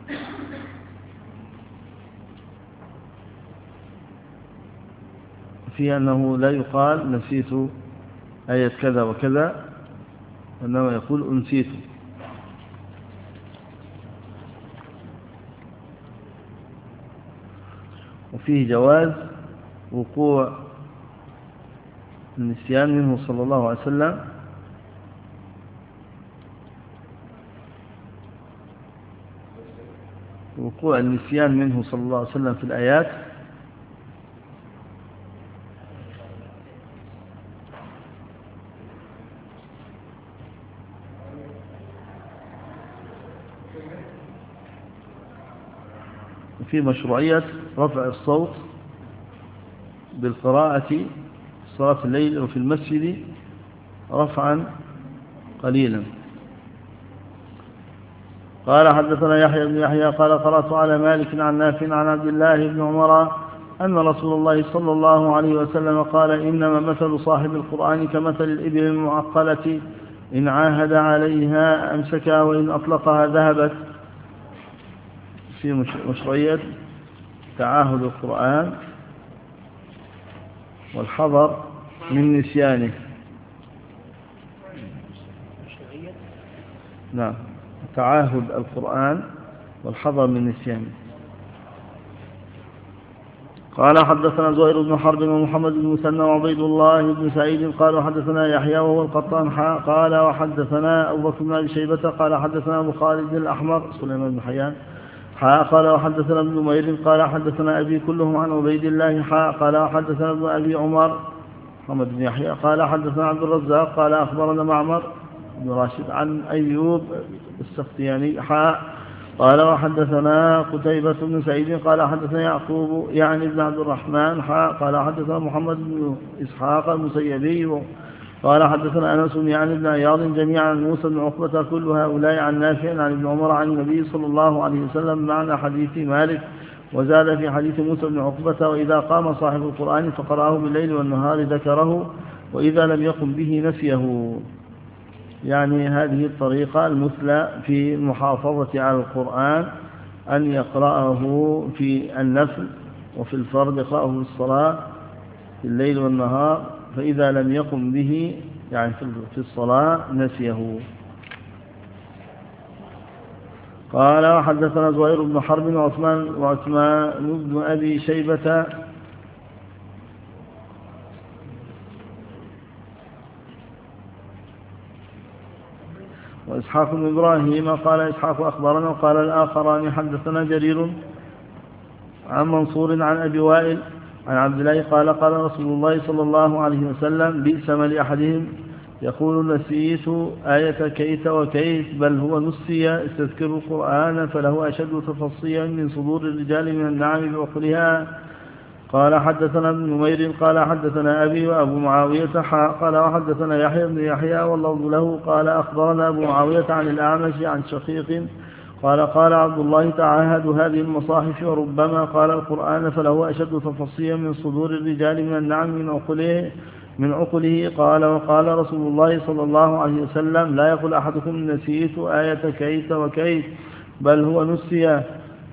A: في أنه لا يقال نسيت آية كذا وكذا وإنما يقول أنسيت. وفيه جواز وقوع النسيان منه صلى الله عليه وسلم وقوع النسيان منه صلى الله عليه وسلم في الآيات في مشروعية رفع الصوت بالقراءة في صلاة الليل وفي المسجد رفعا قليلا. قال حدثنا يحيى بن يحيى قال قرأت على مالك عن نافع عن عبد الله بن عمر أن رسول الله صلى الله عليه وسلم قال إنما مثل صاحب القرآن كمثل الإبل المعقلة إن عاهد عليها أمسكها وإن أطلقها ذهبت. في مشروعية تعاهد القرآن والحذر من نسيانه. نعم تعاهد القرآن والحذر من نسيانه. قال حدثنا زهير بن حرب ومحمد بن مثنى وعبيد الله بن سعيد قال حدثنا يحيى وهو القطان قال وحدثنا أبو بكر بن أبي شيبة قال حدثنا أبو خالد الأحمر سليمان بن حيان حاء قال وحدثنا ابن نمير قال حدثنا أبي كلهم عن عبيد الله حاء قال وحدثنا ابن أبي عمر محمد بن يحيى قال حدثنا عبد الرزاق قال أخبرنا معمر بن راشد عن أيوب السختياني حاء قال وحدثنا قتيبة بن سعيد قال حدثنا يعقوب يعني ابن عبد الرحمن حاء قال حدثنا محمد بن إسحاق المسيبي قال حدثنا أنس يعني ابن عياض جميعا عن موسى بن عقبة كل هؤلاء عن نافع عن ابن عمر عن النبي صلى الله عليه وسلم معنى حديث مالك وزاد في حديث موسى بن عقبة وإذا قام صاحب القرآن فقرأه بالليل والنهار ذكره وإذا لم يقم به نسيه. يعني هذه الطريقة المثلى في المحافظة على القرآن أن يقرأه في النفل وفي الفرض يقرأه في الصلاة في الليل والنهار، فإذا لم يقم به يعني في الصلاة نسيه. قال وحدثنا زهير بن حرب وعثمان, وعثمان بن أبي شيبة وإسحاق بن إبراهيم قال إسحاق أخبرنا وقال الآخران حدثنا جرير عن منصور عن أبي وائل عن عبد الله قال قال رسول الله صلى الله عليه وسلم بئس ما لأحدهم يقول نسيت آية كيت وكيت بل هو نسي استذكر القرآن فله أشد تفصيا من صدور الرجال من النعم بعقلها. قال حدثنا ابن نمير قال حدثنا أبي وأبو معاوية قال وحدثنا يحيى بن يحيى واللفظ له قال أخبرنا أبو معاوية عن الأعمش عن شقيق قال قال عبد الله تعاهد هذه المصاحف وربما قال القرآن فله أشد تفصيا من صدور الرجال من النعم من عقله من عقله. قال وقال رسول الله صلى الله عليه وسلم لا يقول أحدكم نسيت آية كيت وكيت بل هو نسي.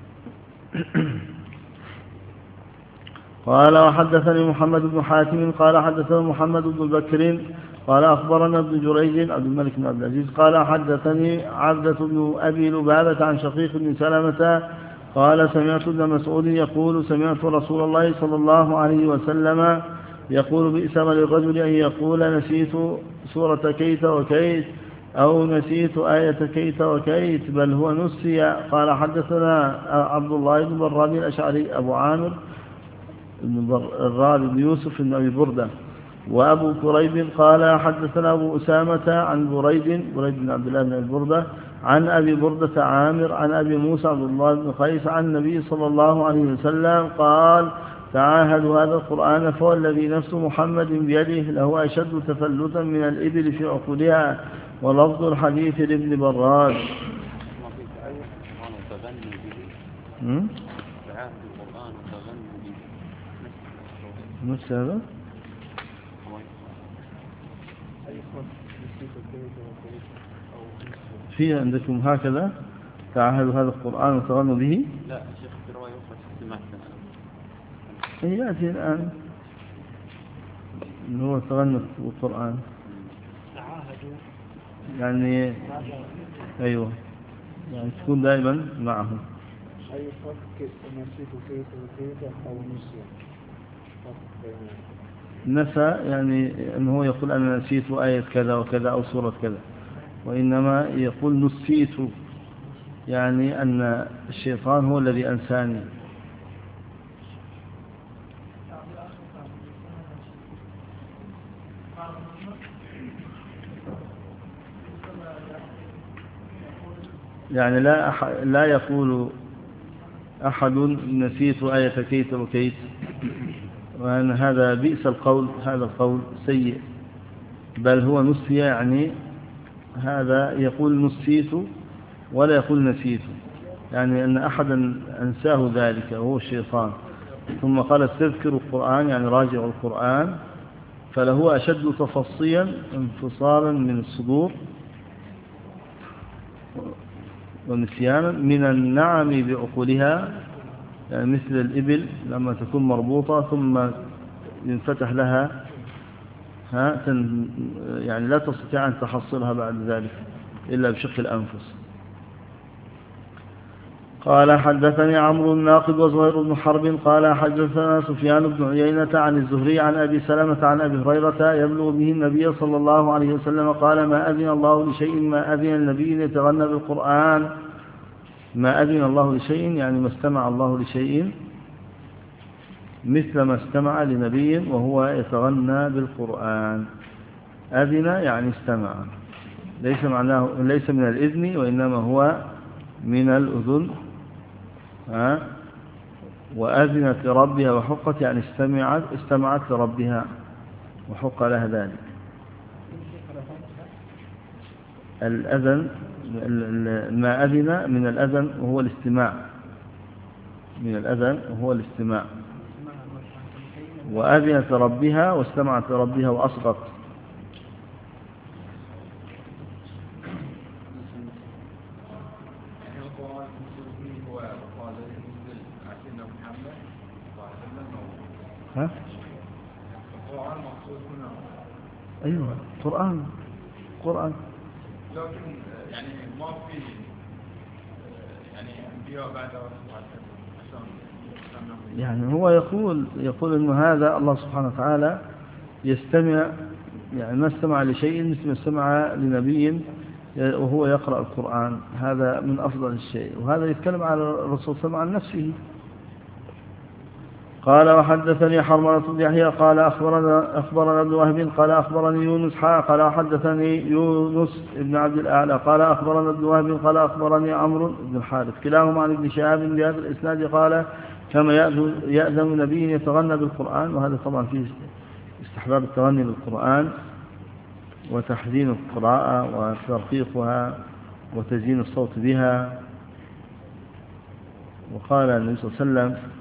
A: قال وحدثني محمد بن حاتم قال حدثنا محمد بن بكر قال أخبرنا ابن جريج عبد الملك بن عبد العزيز قال حدثني عبدة بن أبي لبابة عن شقيق بن سلمة قال سمعت ابن مسعود يقول سمعت رسول الله صلى الله عليه وسلم يقول بئس ما للرجل أن يقول نسيت سورة كيت وكيت أو نسيت آية كيت وكيت بل هو نسي. قال حدثنا عبد الله بن براد الأشعري أبو عامر بن الراد بن يوسف بن أبي بردة وأبو كريب قال حدثنا أبو أسامة عن بريد بريد بن عبد الله بن البردة عن أبي بردة عامر عن أبي موسى عبد الله بن قيس عن النبي صلى الله عليه وسلم قال تعاهدوا هذا القرآن فوالذي نفس محمد بيده له أشد تفلتا من الإبل في عقولها. ولفظ الحديث لابن براد. نفس هذا في عندكم هكذا تعاهدوا هذا القرآن وتغنوا به؟
C: لا شيخ في رواية أخرى سمعت
A: يأتي الآن اللي هو تغنى بالقرآن
D: تعاهدوا
A: يعني أيوه يعني تكون دائما معهم.
D: أي فرق نسيت كيف وكيف أو نسي
A: نسى يعني أنه هو يقول أنا نسيت آية كذا وكذا أو سورة كذا، وإنما يقول نسيت يعني أن الشيطان هو الذي أنساني. يعني لا أح لا يقول أحد نسيت آية كيت وكيت، وأن هذا بئس القول، هذا القول سيء، بل هو نسي يعني هذا يقول نسيت ولا يقول نسيت، يعني أن أحدا أنساه ذلك وهو الشيطان. ثم قال استذكر القرآن يعني راجع القرآن، فله أشد تفصيا انفصالا من الصدور ونسيانا من النعم بعقولها، يعني مثل الإبل لما تكون مربوطة ثم ينفتح لها ها يعني لا تستطيع أن تحصلها بعد ذلك إلا بشق الأنفس. قال حدثني عمرو الناقد وزهير بن حرب قال حدثنا سفيان بن عيينة عن الزهري عن أبي سلمة عن أبي هريرة يبلغ به النبي صلى الله عليه وسلم قال ما أذن الله لشيء ما أذن النبي يتغنى بالقرآن. ما أذن الله لشيء يعني ما استمع الله لشيء مثل ما استمع لنبي وهو يتغنى بالقرآن. أذن يعني استمع، ليس معناه ليس من الإذن وإنما هو من الأذن. ها وأذنت لربها وحقت يعني استمعت استمعت لربها وحق لها ذلك. الأذن ما أذن من الأذن وهو الاستماع، من الأذن وهو الاستماع. وأذنت لربها واستمعت لربها وأصغت. ها؟ أيوة قرآن قرآن
E: لكن يعني ما في يعني أنبياء بعد
A: يعني هو يقول يقول إن هذا الله سبحانه وتعالى يستمع، يعني ما استمع لشيء مثل ما استمع لنبي وهو يقرأ القرآن، هذا من أفضل الشيء. وهذا يتكلم على الرسول صلى الله عليه وسلم عن نفسه. قال وحدثني حرملة بن يحيى قال أخبرنا أخبرنا ابن وهب قال أخبرني يونس حاء قال حدثني يونس بن عبد الأعلى قال أخبرنا ابن وهب قال أخبرني عمرو بن الحارث كلاهما عن ابن شهاب بهذا الإسناد قال كما يأذن نبي يتغنى بالقرآن. وهذا طبعا فيه استحباب التغني بالقرآن وتحسين القراءة وترقيقها وتزيين الصوت بها. وقال النبي صلى الله عليه وسلم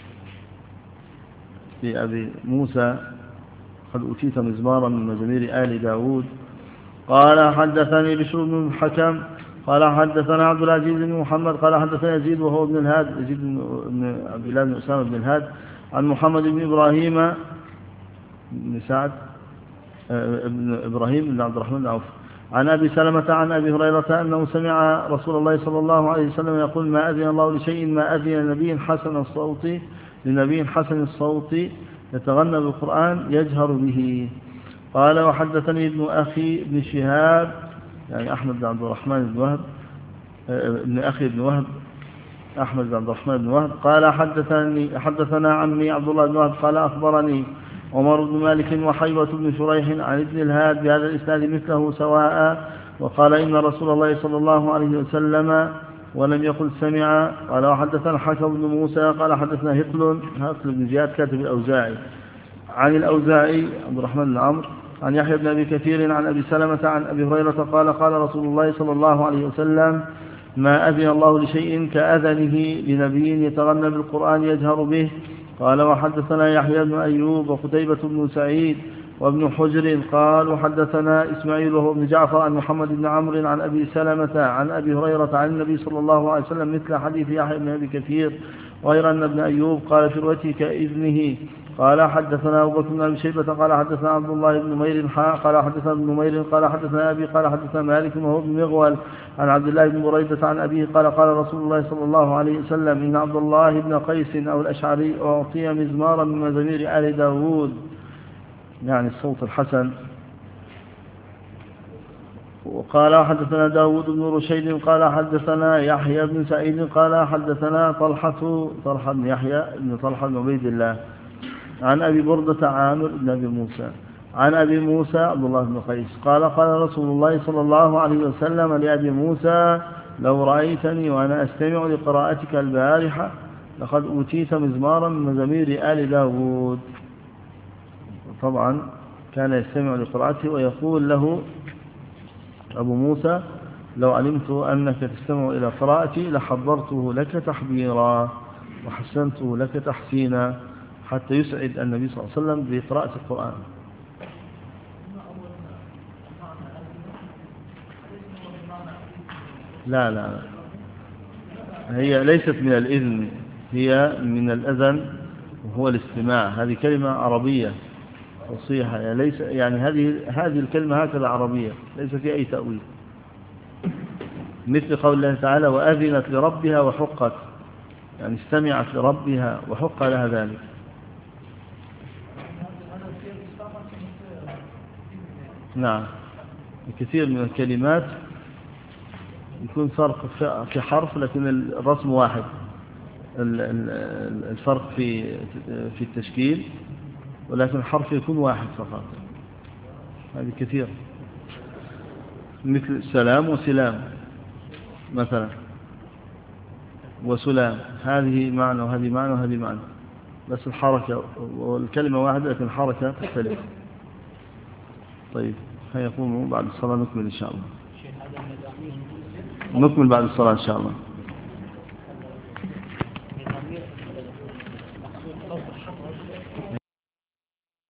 A: في أبي موسى قد أوتيت مزمارا من مزامير آل داود. قال حدثني بشر بن الحكم قال حدثنا عبد العزيز بن محمد قال حدثنا يزيد وهو ابن الهاد يزيد بن عبد الله بن أسامة بن الهاد عن محمد بن إبراهيم بن سعد ابن إبراهيم بن عبد الرحمن بن عوف عن أبي سلمة عن أبي هريرة أنه سمع رسول الله صلى الله عليه وسلم يقول ما أذن الله لشيء ما أذن نبي حسن الصوت لنبي حسن الصوت يتغنى بالقرآن يجهر به. قال وحدثني ابن أخي ابن شهاب يعني أحمد بن عبد الرحمن بن وهب ابن أخي ابن وهب أحمد بن عبد الرحمن بن وهب قال حدثني حدثنا عمي عبد الله بن وهب قال أخبرني عمر بن مالك وحيوة بن شريح عن ابن الهاد بهذا الإسناد مثله سواء. وقال إن رسول الله صلى الله عليه وسلم ولم يقل سمع. قال وحدثنا حكم بن موسى قال حدثنا هقل هقل بن زياد كاتب الأوزاعي عن الأوزاعي عبد الرحمن بن عمرو عن يحيى بن أبي كثير عن أبي سلمة عن أبي هريرة قال قال رسول الله صلى الله عليه وسلم ما أذن الله لشيء كأذنه لنبي يتغنى بالقرآن يجهر به. قال وحدثنا يحيى بن أيوب وقتيبة بن سعيد وابن حجر قال وحدثنا إسماعيل وهو ابن جعفر عن محمد بن عمرو عن أبي سلمة عن أبي هريرة عن النبي صلى الله عليه وسلم مثل حديث يحيى بن أبي كثير غير أن ابن أيوب قال في روايته كإذنه. قال حدثنا أبو بكر بن أبي شيبة قال حدثنا عبد الله بن نمير حاء قال حدثنا ابن نمير قال حدثنا أبي قال حدثنا مالك وهو ابن مغول عن عبد الله بن بريدة عن أبيه قال قال رسول الله صلى الله عليه وسلم إن عبد الله بن قيس أو الأشعري أعطي مزمارا من مزامير آل داود يعني الصوت الحسن. وقال حدثنا داود بن رشيد قال حدثنا يحيى بن سعيد قال حدثنا طلحة طلحة بن يحيى بن طلحة بن عبيد الله عن أبي بردة عامر بن أبي موسى عن أبي موسى عبد الله بن قيس قال قال رسول الله صلى الله عليه وسلم لأبي موسى لو رأيتني وأنا أستمع لقراءتك البارحة لقد أوتيت مزمارا من مزامير آل داود. طبعا كان يستمع لقراءته ويقول له أبو موسى لو علمت أنك تستمع إلى قراءتي لحضرته لك تحضيرا وحسنته لك تحسينا حتى يسعد النبي صلى الله عليه وسلم بقراءة القرآن. لا لا هي ليست من الإذن هي من الأذن وهو الاستماع. هذه كلمة عربية فصيحة يعني ليس يعني هذه هذه الكلمة هكذا عربية ليس في أي تأويل مثل قول الله تعالى وأذنت لربها وحقت يعني استمعت لربها وحق لها ذلك. نعم الكثير من الكلمات يكون فرق في حرف لكن الرسم واحد الفرق في في التشكيل ولكن الحرف يكون واحد فقط. هذه كثير مثل سلام وسلام مثلا وسلام هذه معنى وهذه معنى وهذه معنى بس الحركة والكلمة واحدة لكن الحركة تختلف. طيب هيقوم بعد الصلاة نكمل إن شاء الله نكمل بعد الصلاة إن شاء الله.